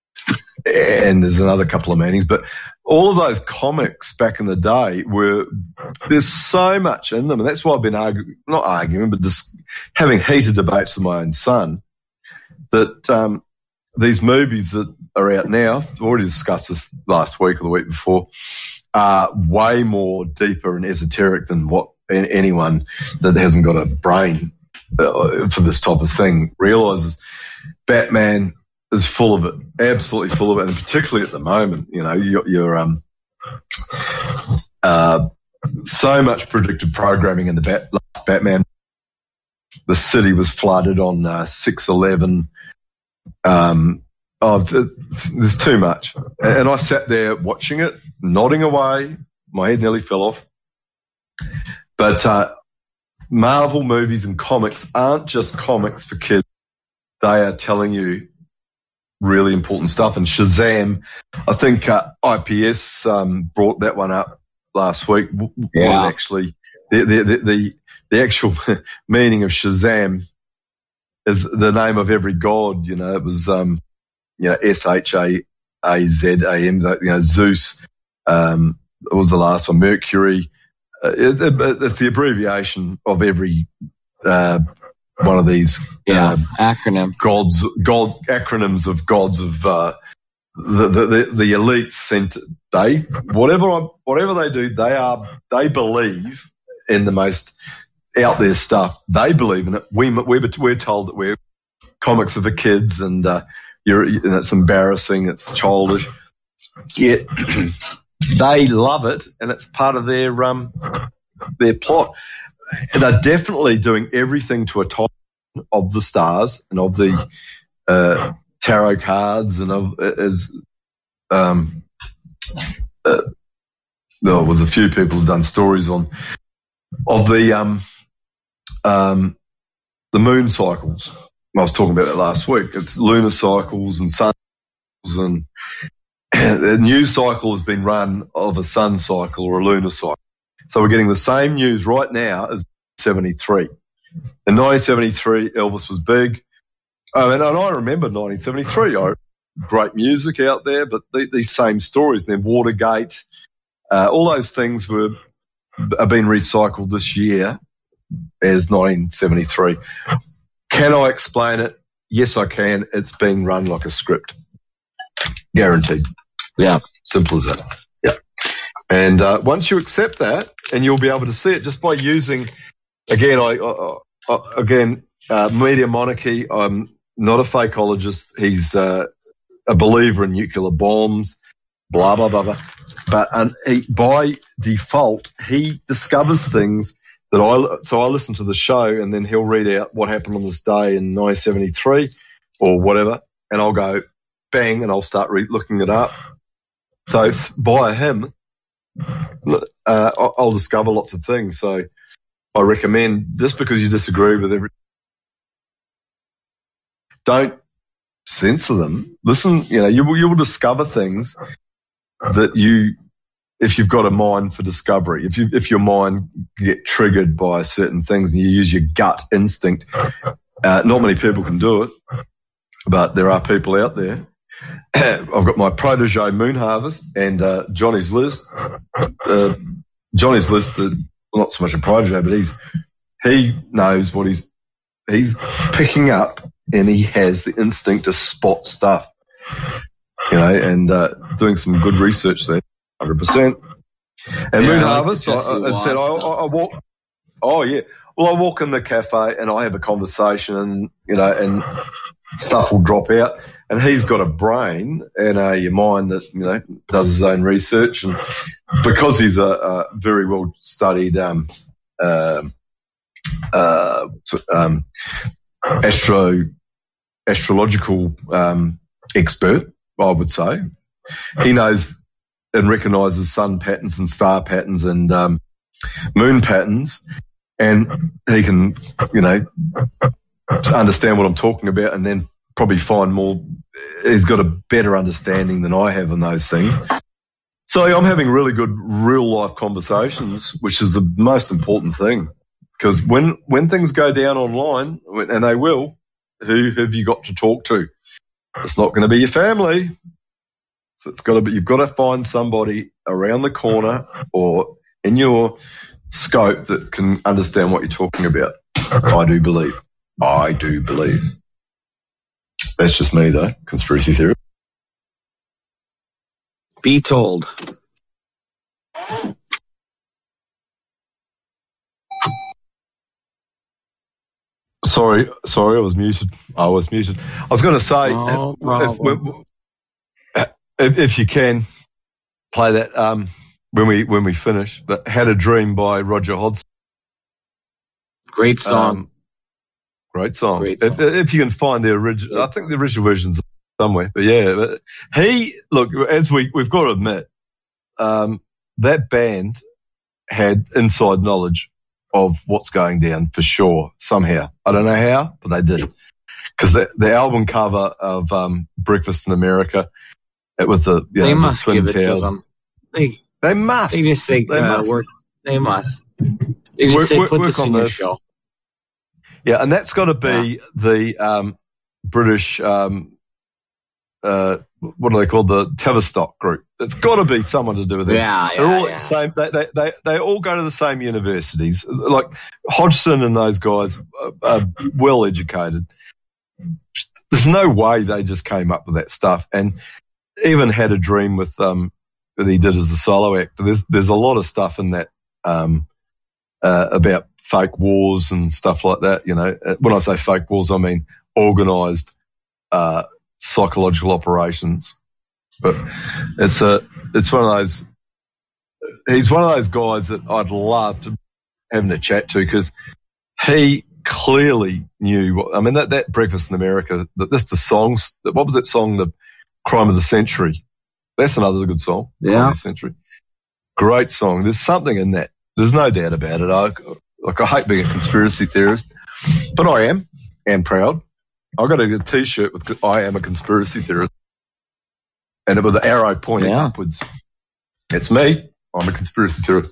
and there's another couple of meanings, but all of those comics back in the day were, there's so much in them. And that's why I've been arguing, not arguing, but just having heated debates with my own son that, um, these movies that are out now, I've already discussed this last week or the week before, are way more deeper and esoteric than what anyone that hasn't got a brain uh, for this type of thing realises. Batman is full of it, absolutely full of it, and particularly at the moment, you know, you're, you're um, uh, so much predictive programming in the Bat- last Batman. The city was flooded on uh, six eleven. Um, oh, there's too much. And I sat there watching it, nodding away. My head nearly fell off. But uh, Marvel movies and comics aren't just comics for kids. They are telling you really important stuff. And Shazam, I think uh, I P S um, brought that one up last week. Yeah. What it actually, the, the, the, the, the actual meaning of Shazam is the name of every god, you know, it was, um, you know, S H A A Z A M, you know, Zeus, um, it was the last one, Mercury. Uh, it, it, it's the abbreviation of every, uh, one of these, yeah, uh, acronym gods, god, acronyms of gods of, uh, the, the, the, the elite center. They, whatever, I, whatever they do, they are, they believe in the most out there stuff. They believe in it. We, we're, we're told that we're comics are for kids and, uh, you're, and it's embarrassing. It's childish. yeah, they love it, and it's part of their um their plot. And they're definitely doing everything to a time of the stars and of the uh, tarot cards and of as um uh, there was a few people who've done stories on of the um um the moon cycles. I was talking about that last week. It's lunar cycles and sun cycles, and the news cycle has been run of a sun cycle or a lunar cycle. So we're getting the same news right now as seventy-three. In nineteen seventy-three, Elvis was big. Oh, and, and I remember nineteen seventy-three. I, great music out there, but the, these same stories. And then Watergate, uh, all those things were have been recycled this year as nineteen seventy-three. Can I explain it? Yes, I can. It's being run like a script. Guaranteed. Yeah. Simple as that. Yeah. And uh, once you accept that, and you'll be able to see it just by using, again, I, I, I again, uh, Media Monarchy. I'm not a fakeologist. He's uh, a believer in nuclear bombs, blah, blah, blah, blah. But um, he, by default, he discovers things that I, so I listen to the show, and then he'll read out what happened on this day in nineteen seventy-three or whatever, and I'll go bang, and I'll start re- looking it up. So by him, uh, I'll discover lots of things. So I recommend, just because you disagree with every, don't censor them. Listen, you know, you will, you will discover things that you, if you've got a mind for discovery, if you, if your mind get triggered by certain things and you use your gut instinct, uh, not many people can do it, but there are people out there. I've got my protege Moon Harvest and uh, Johnny's List. Uh, Johnny's List, uh, not so much a protege, but he's he knows what he's he's picking up, and he has the instinct to spot stuff, you know, and uh, doing some good research there, one hundred percent. And yeah, Moon Harvest, I, I, I said, I, I, I walk. Oh yeah, well I walk in the cafe and I have a conversation, and you know, and stuff will drop out. And he's got a brain and a mind that, you know, does his own research. And because he's a, a very well studied um, uh, uh, um, astro astrological um, expert, I would say, he knows and recognises sun patterns and star patterns and um, moon patterns, and he can, you know, understand what I'm talking about, and then probably find more, he's got a better understanding than I have on those things. So I'm having really good real life conversations, which is the most important thing. Because when, when things go down online, and they will, who have you got to talk to? It's not going to be your family. So it's got to be, you've got to find somebody around the corner or in your scope that can understand what you're talking about. I do believe. I do believe. That's just me, though. Conspiracy theory. Be told. Sorry, sorry, I was muted. I was muted. I was going to say, no if, if, if you can, play that um, when we when we finish. But "Had a Dream" by Roger Hodgson. Great song. Um, Great song. Great song. If, if you can find the original, I think the original version's somewhere. But yeah, but he look as we we've got to admit, um, that band had inside knowledge of what's going down for sure. Somehow, I don't know how, but they did. Because the, the album cover of um, "Breakfast in America," it with the you they know, must the twin give it towers. to them. They they must. They just say they uh, must. work. They must. They just work, say work, put work this on in your this. show. Yeah, and that's got to be yeah. the um, British, um, uh, what are they called? The Tavistock group. It's got to be someone to do with it. Yeah, yeah, They're all yeah. the same. They, they, they, they all go to the same universities. Like Hodgson and those guys are, are well educated. There's no way they just came up with that stuff. And even Had a Dream with um, that he did as a solo actor. There's there's a lot of stuff in that um, uh, about fake wars and stuff like that. You know, when I say fake wars, I mean organised uh, psychological operations But it's a, it's one of those, he's one of those guys that I'd love to having a chat to because he clearly knew, I mean, that, that Breakfast in America, that this, the songs, what was that song, the Crime of the Century? That's another good song. Yeah. Crime of the Century. Great song. There's something in that. There's no doubt about it. I, like, I hate being a conspiracy theorist, but I am, and proud. I got a t-shirt with I am a conspiracy theorist, and it with the arrow pointing yeah. upwards. It's me. I'm a conspiracy theorist.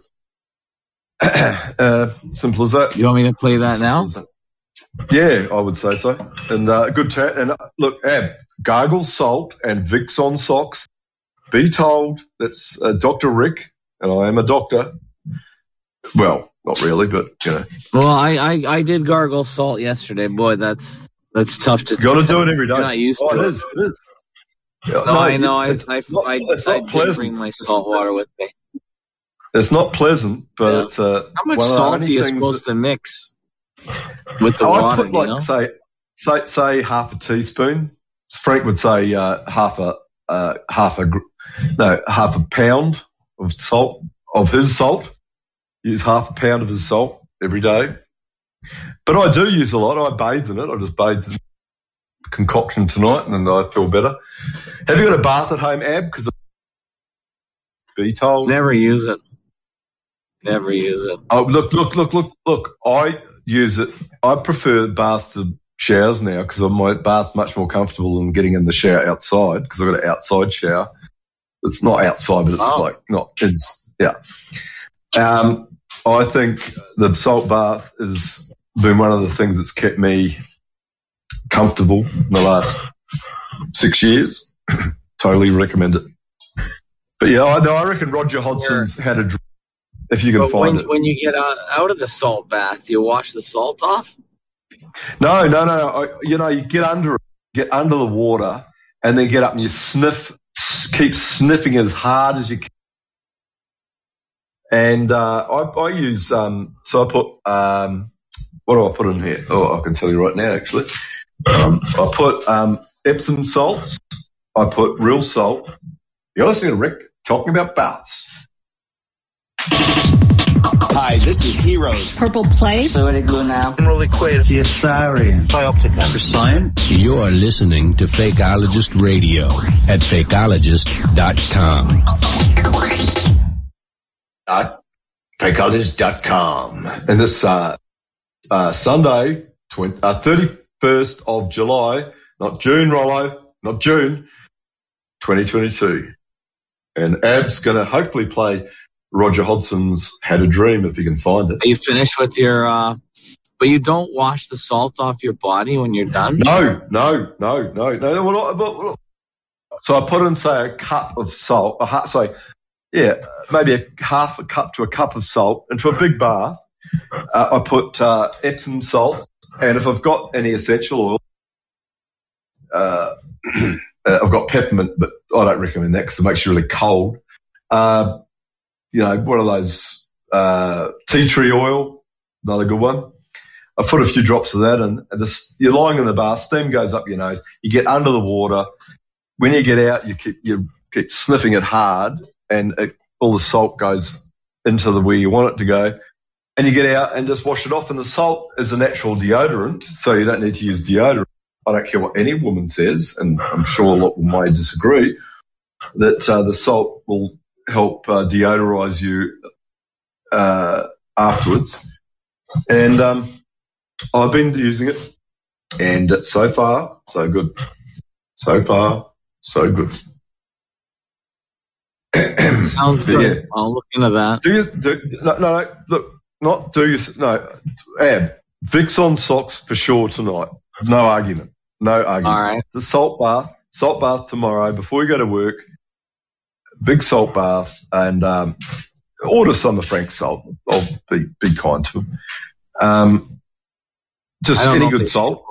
uh, simple as that. You want me to play that now? That. Yeah, I would say so. And uh, good chat. And uh, look, Ab, gargle salt and Vicks on socks. Be told that's uh, Doctor Rick, and I am a doctor. Well, not really, but you know. Well, I, I, I did gargle salt yesterday. Boy, that's that's tough to. Got to do it every day. You're not used oh, to it. it. Is. It is. Yeah, no, no, I know. I it's I not, I, it's I not did pleasant. bring my salt water with me. It's not pleasant, but yeah. it's uh, how much one salt of the are you things supposed that, to mix with the oh, water? I put like you know? say say say half a teaspoon. Frank would say uh, half a uh, half a no half a pound of salt of his salt. Use half a pound of his salt every day. But I do use a lot. I bathe in it. I just bathed in concoction tonight, and I feel better. Have you got a bath at home, Ab? Because be told. Never use it. Never use it. Oh, look, look, look, look, look. I use it. I prefer baths to showers now because my bath's much more comfortable than getting in the shower outside because I've got an outside shower. It's not outside, but it's oh. like not. It's yeah. Um, I think the salt bath has been one of the things that's kept me comfortable in the last six years. Totally recommend it. But yeah, I know. I reckon Roger Hodgson's had a drink if you can but find when, it. When you get out, out of the salt bath, do you wash the salt off? No, no, no. I, you know, you get under it, get under the water, and then get up and you sniff, keep sniffing as hard as you can. And uh, I, I use, um, so I put, um, what do I put in here? Oh, I can tell you right now, actually. Um, I put um, Epsom salts. I put real salt. You're listening to Rick talking about baths. Hi, this is Heroes. Purple Plate. So what do you do now? Emerald Equator. Geostarian. Bioptica. For science. You're listening to Fakeologist Radio at fakeologist dot com. Uh, fakeologist dot com. And this uh, uh, Sunday, twenty, uh, thirty-first of July, not June, Rollo, not June, twenty twenty-two. And Ab's going to hopefully play Roger Hodgson's Had a Dream if you can find it. Are you finished with your, uh, but you don't wash the salt off your body when you're done? No, no, no, no, no. Well, well, well, so I put in, say, a cup of salt, a, say, yeah, maybe a half a cup to a cup of salt into a big bath. Uh, I put uh, Epsom salt, and if I've got any essential oil, uh, I've got peppermint, but I don't recommend that because it makes you really cold. Uh, you know, one of those uh, tea tree oil, another good one. I put a few drops of that in. And this, you're lying in the bath, steam goes up your nose. You get under the water. When you get out, you keep you keep sniffing it hard, and it, all the salt goes into the where you want it to go. And you get out and just wash it off. And the salt is a natural deodorant, so you don't need to use deodorant. I don't care what any woman says, and I'm sure a lot may disagree, that uh, the salt will help uh, deodorize you uh, afterwards. And um, I've been using it, and so far, so good. So far, so good. Sounds good. Yeah. I'll look into that. Do you? Do, no, no, look, not do you? No, Ab, Vicks on socks for sure tonight. No argument. No argument. All right. The salt bath, salt bath tomorrow before you go to work. Big salt bath, and um, order some of Frank's salt. I'll be be kind to him. Um, just any good salt.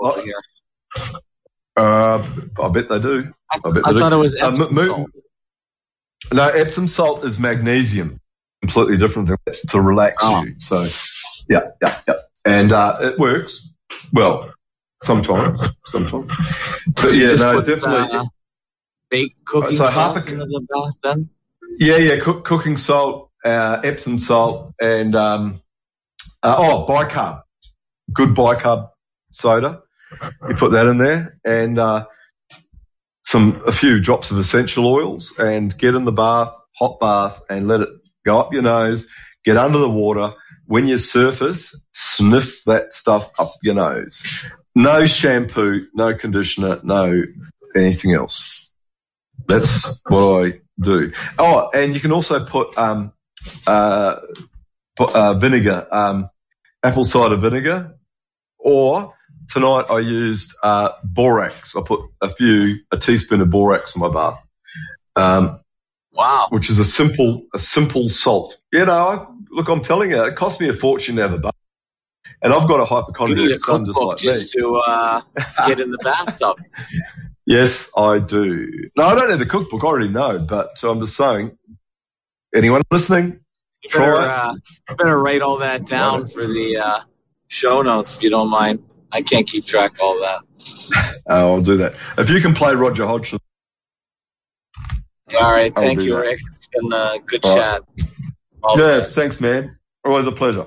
Uh, I bet they do. I, I, bet I they thought do. it was Epsom uh, mo- salt. No, Epsom salt is magnesium. Completely different thing. It's to relax oh. you. So, yeah, yeah, yeah. And uh, it works. Well, sometimes. Sometimes. But, yeah, no, put, definitely. Uh, bake cooking So salt half a- into the bath then? Yeah, yeah, cook, cooking salt, uh, Epsom salt, and um, uh, oh, bicarb, good bicarb soda. You put that in there, and uh, some a few drops of essential oils, and get in the bath, hot bath, and let it go up your nose. Get under the water. When you surface, sniff that stuff up your nose. No shampoo, no conditioner, no anything else. That's what I do. Oh, and you can also put um, uh, put, uh, vinegar, um, apple cider vinegar, or tonight I used uh, borax. I put a few, a teaspoon of borax in my bath. Um, wow. Which is a simple, a simple salt. You know, I, look, I'm telling you, it cost me a fortune to have a bath. And I've got a hypochondriac son just like just me. to uh, get in the bathtub. Yes, I do. No, I don't have the cookbook. I already know, but I'm just saying, anyone listening, You better, try it. uh, you better write all that down for the uh, show notes if you don't mind. I can't keep track of all that. Oh, I'll do that. If you can play Roger Hodgson. All right. I'll Thank do you, that. Rick. It's been a good All chat. right. All Yeah, good. thanks, man. Always a pleasure.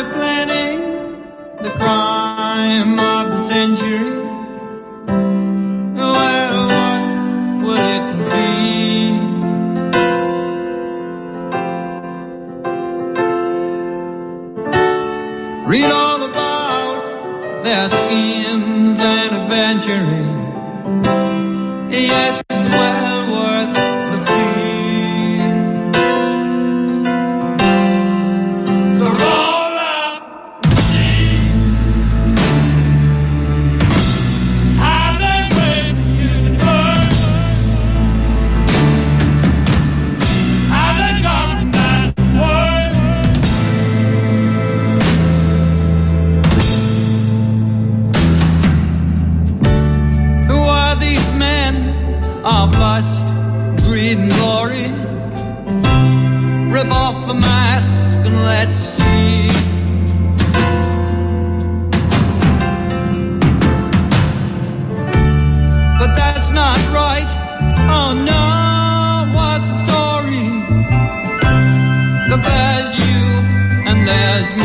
they're planning the crime of the century. Well, what will it be? Read all about their schemes and adventuring. Yes, it's well worth the fee. So roll up the sleeve. How they break you to burn. How they got that word. Who are these men of lust, greed and glory? Rip off the mask and let's see. But that's not right. Oh no, what's the story? Look, there's you and there's me.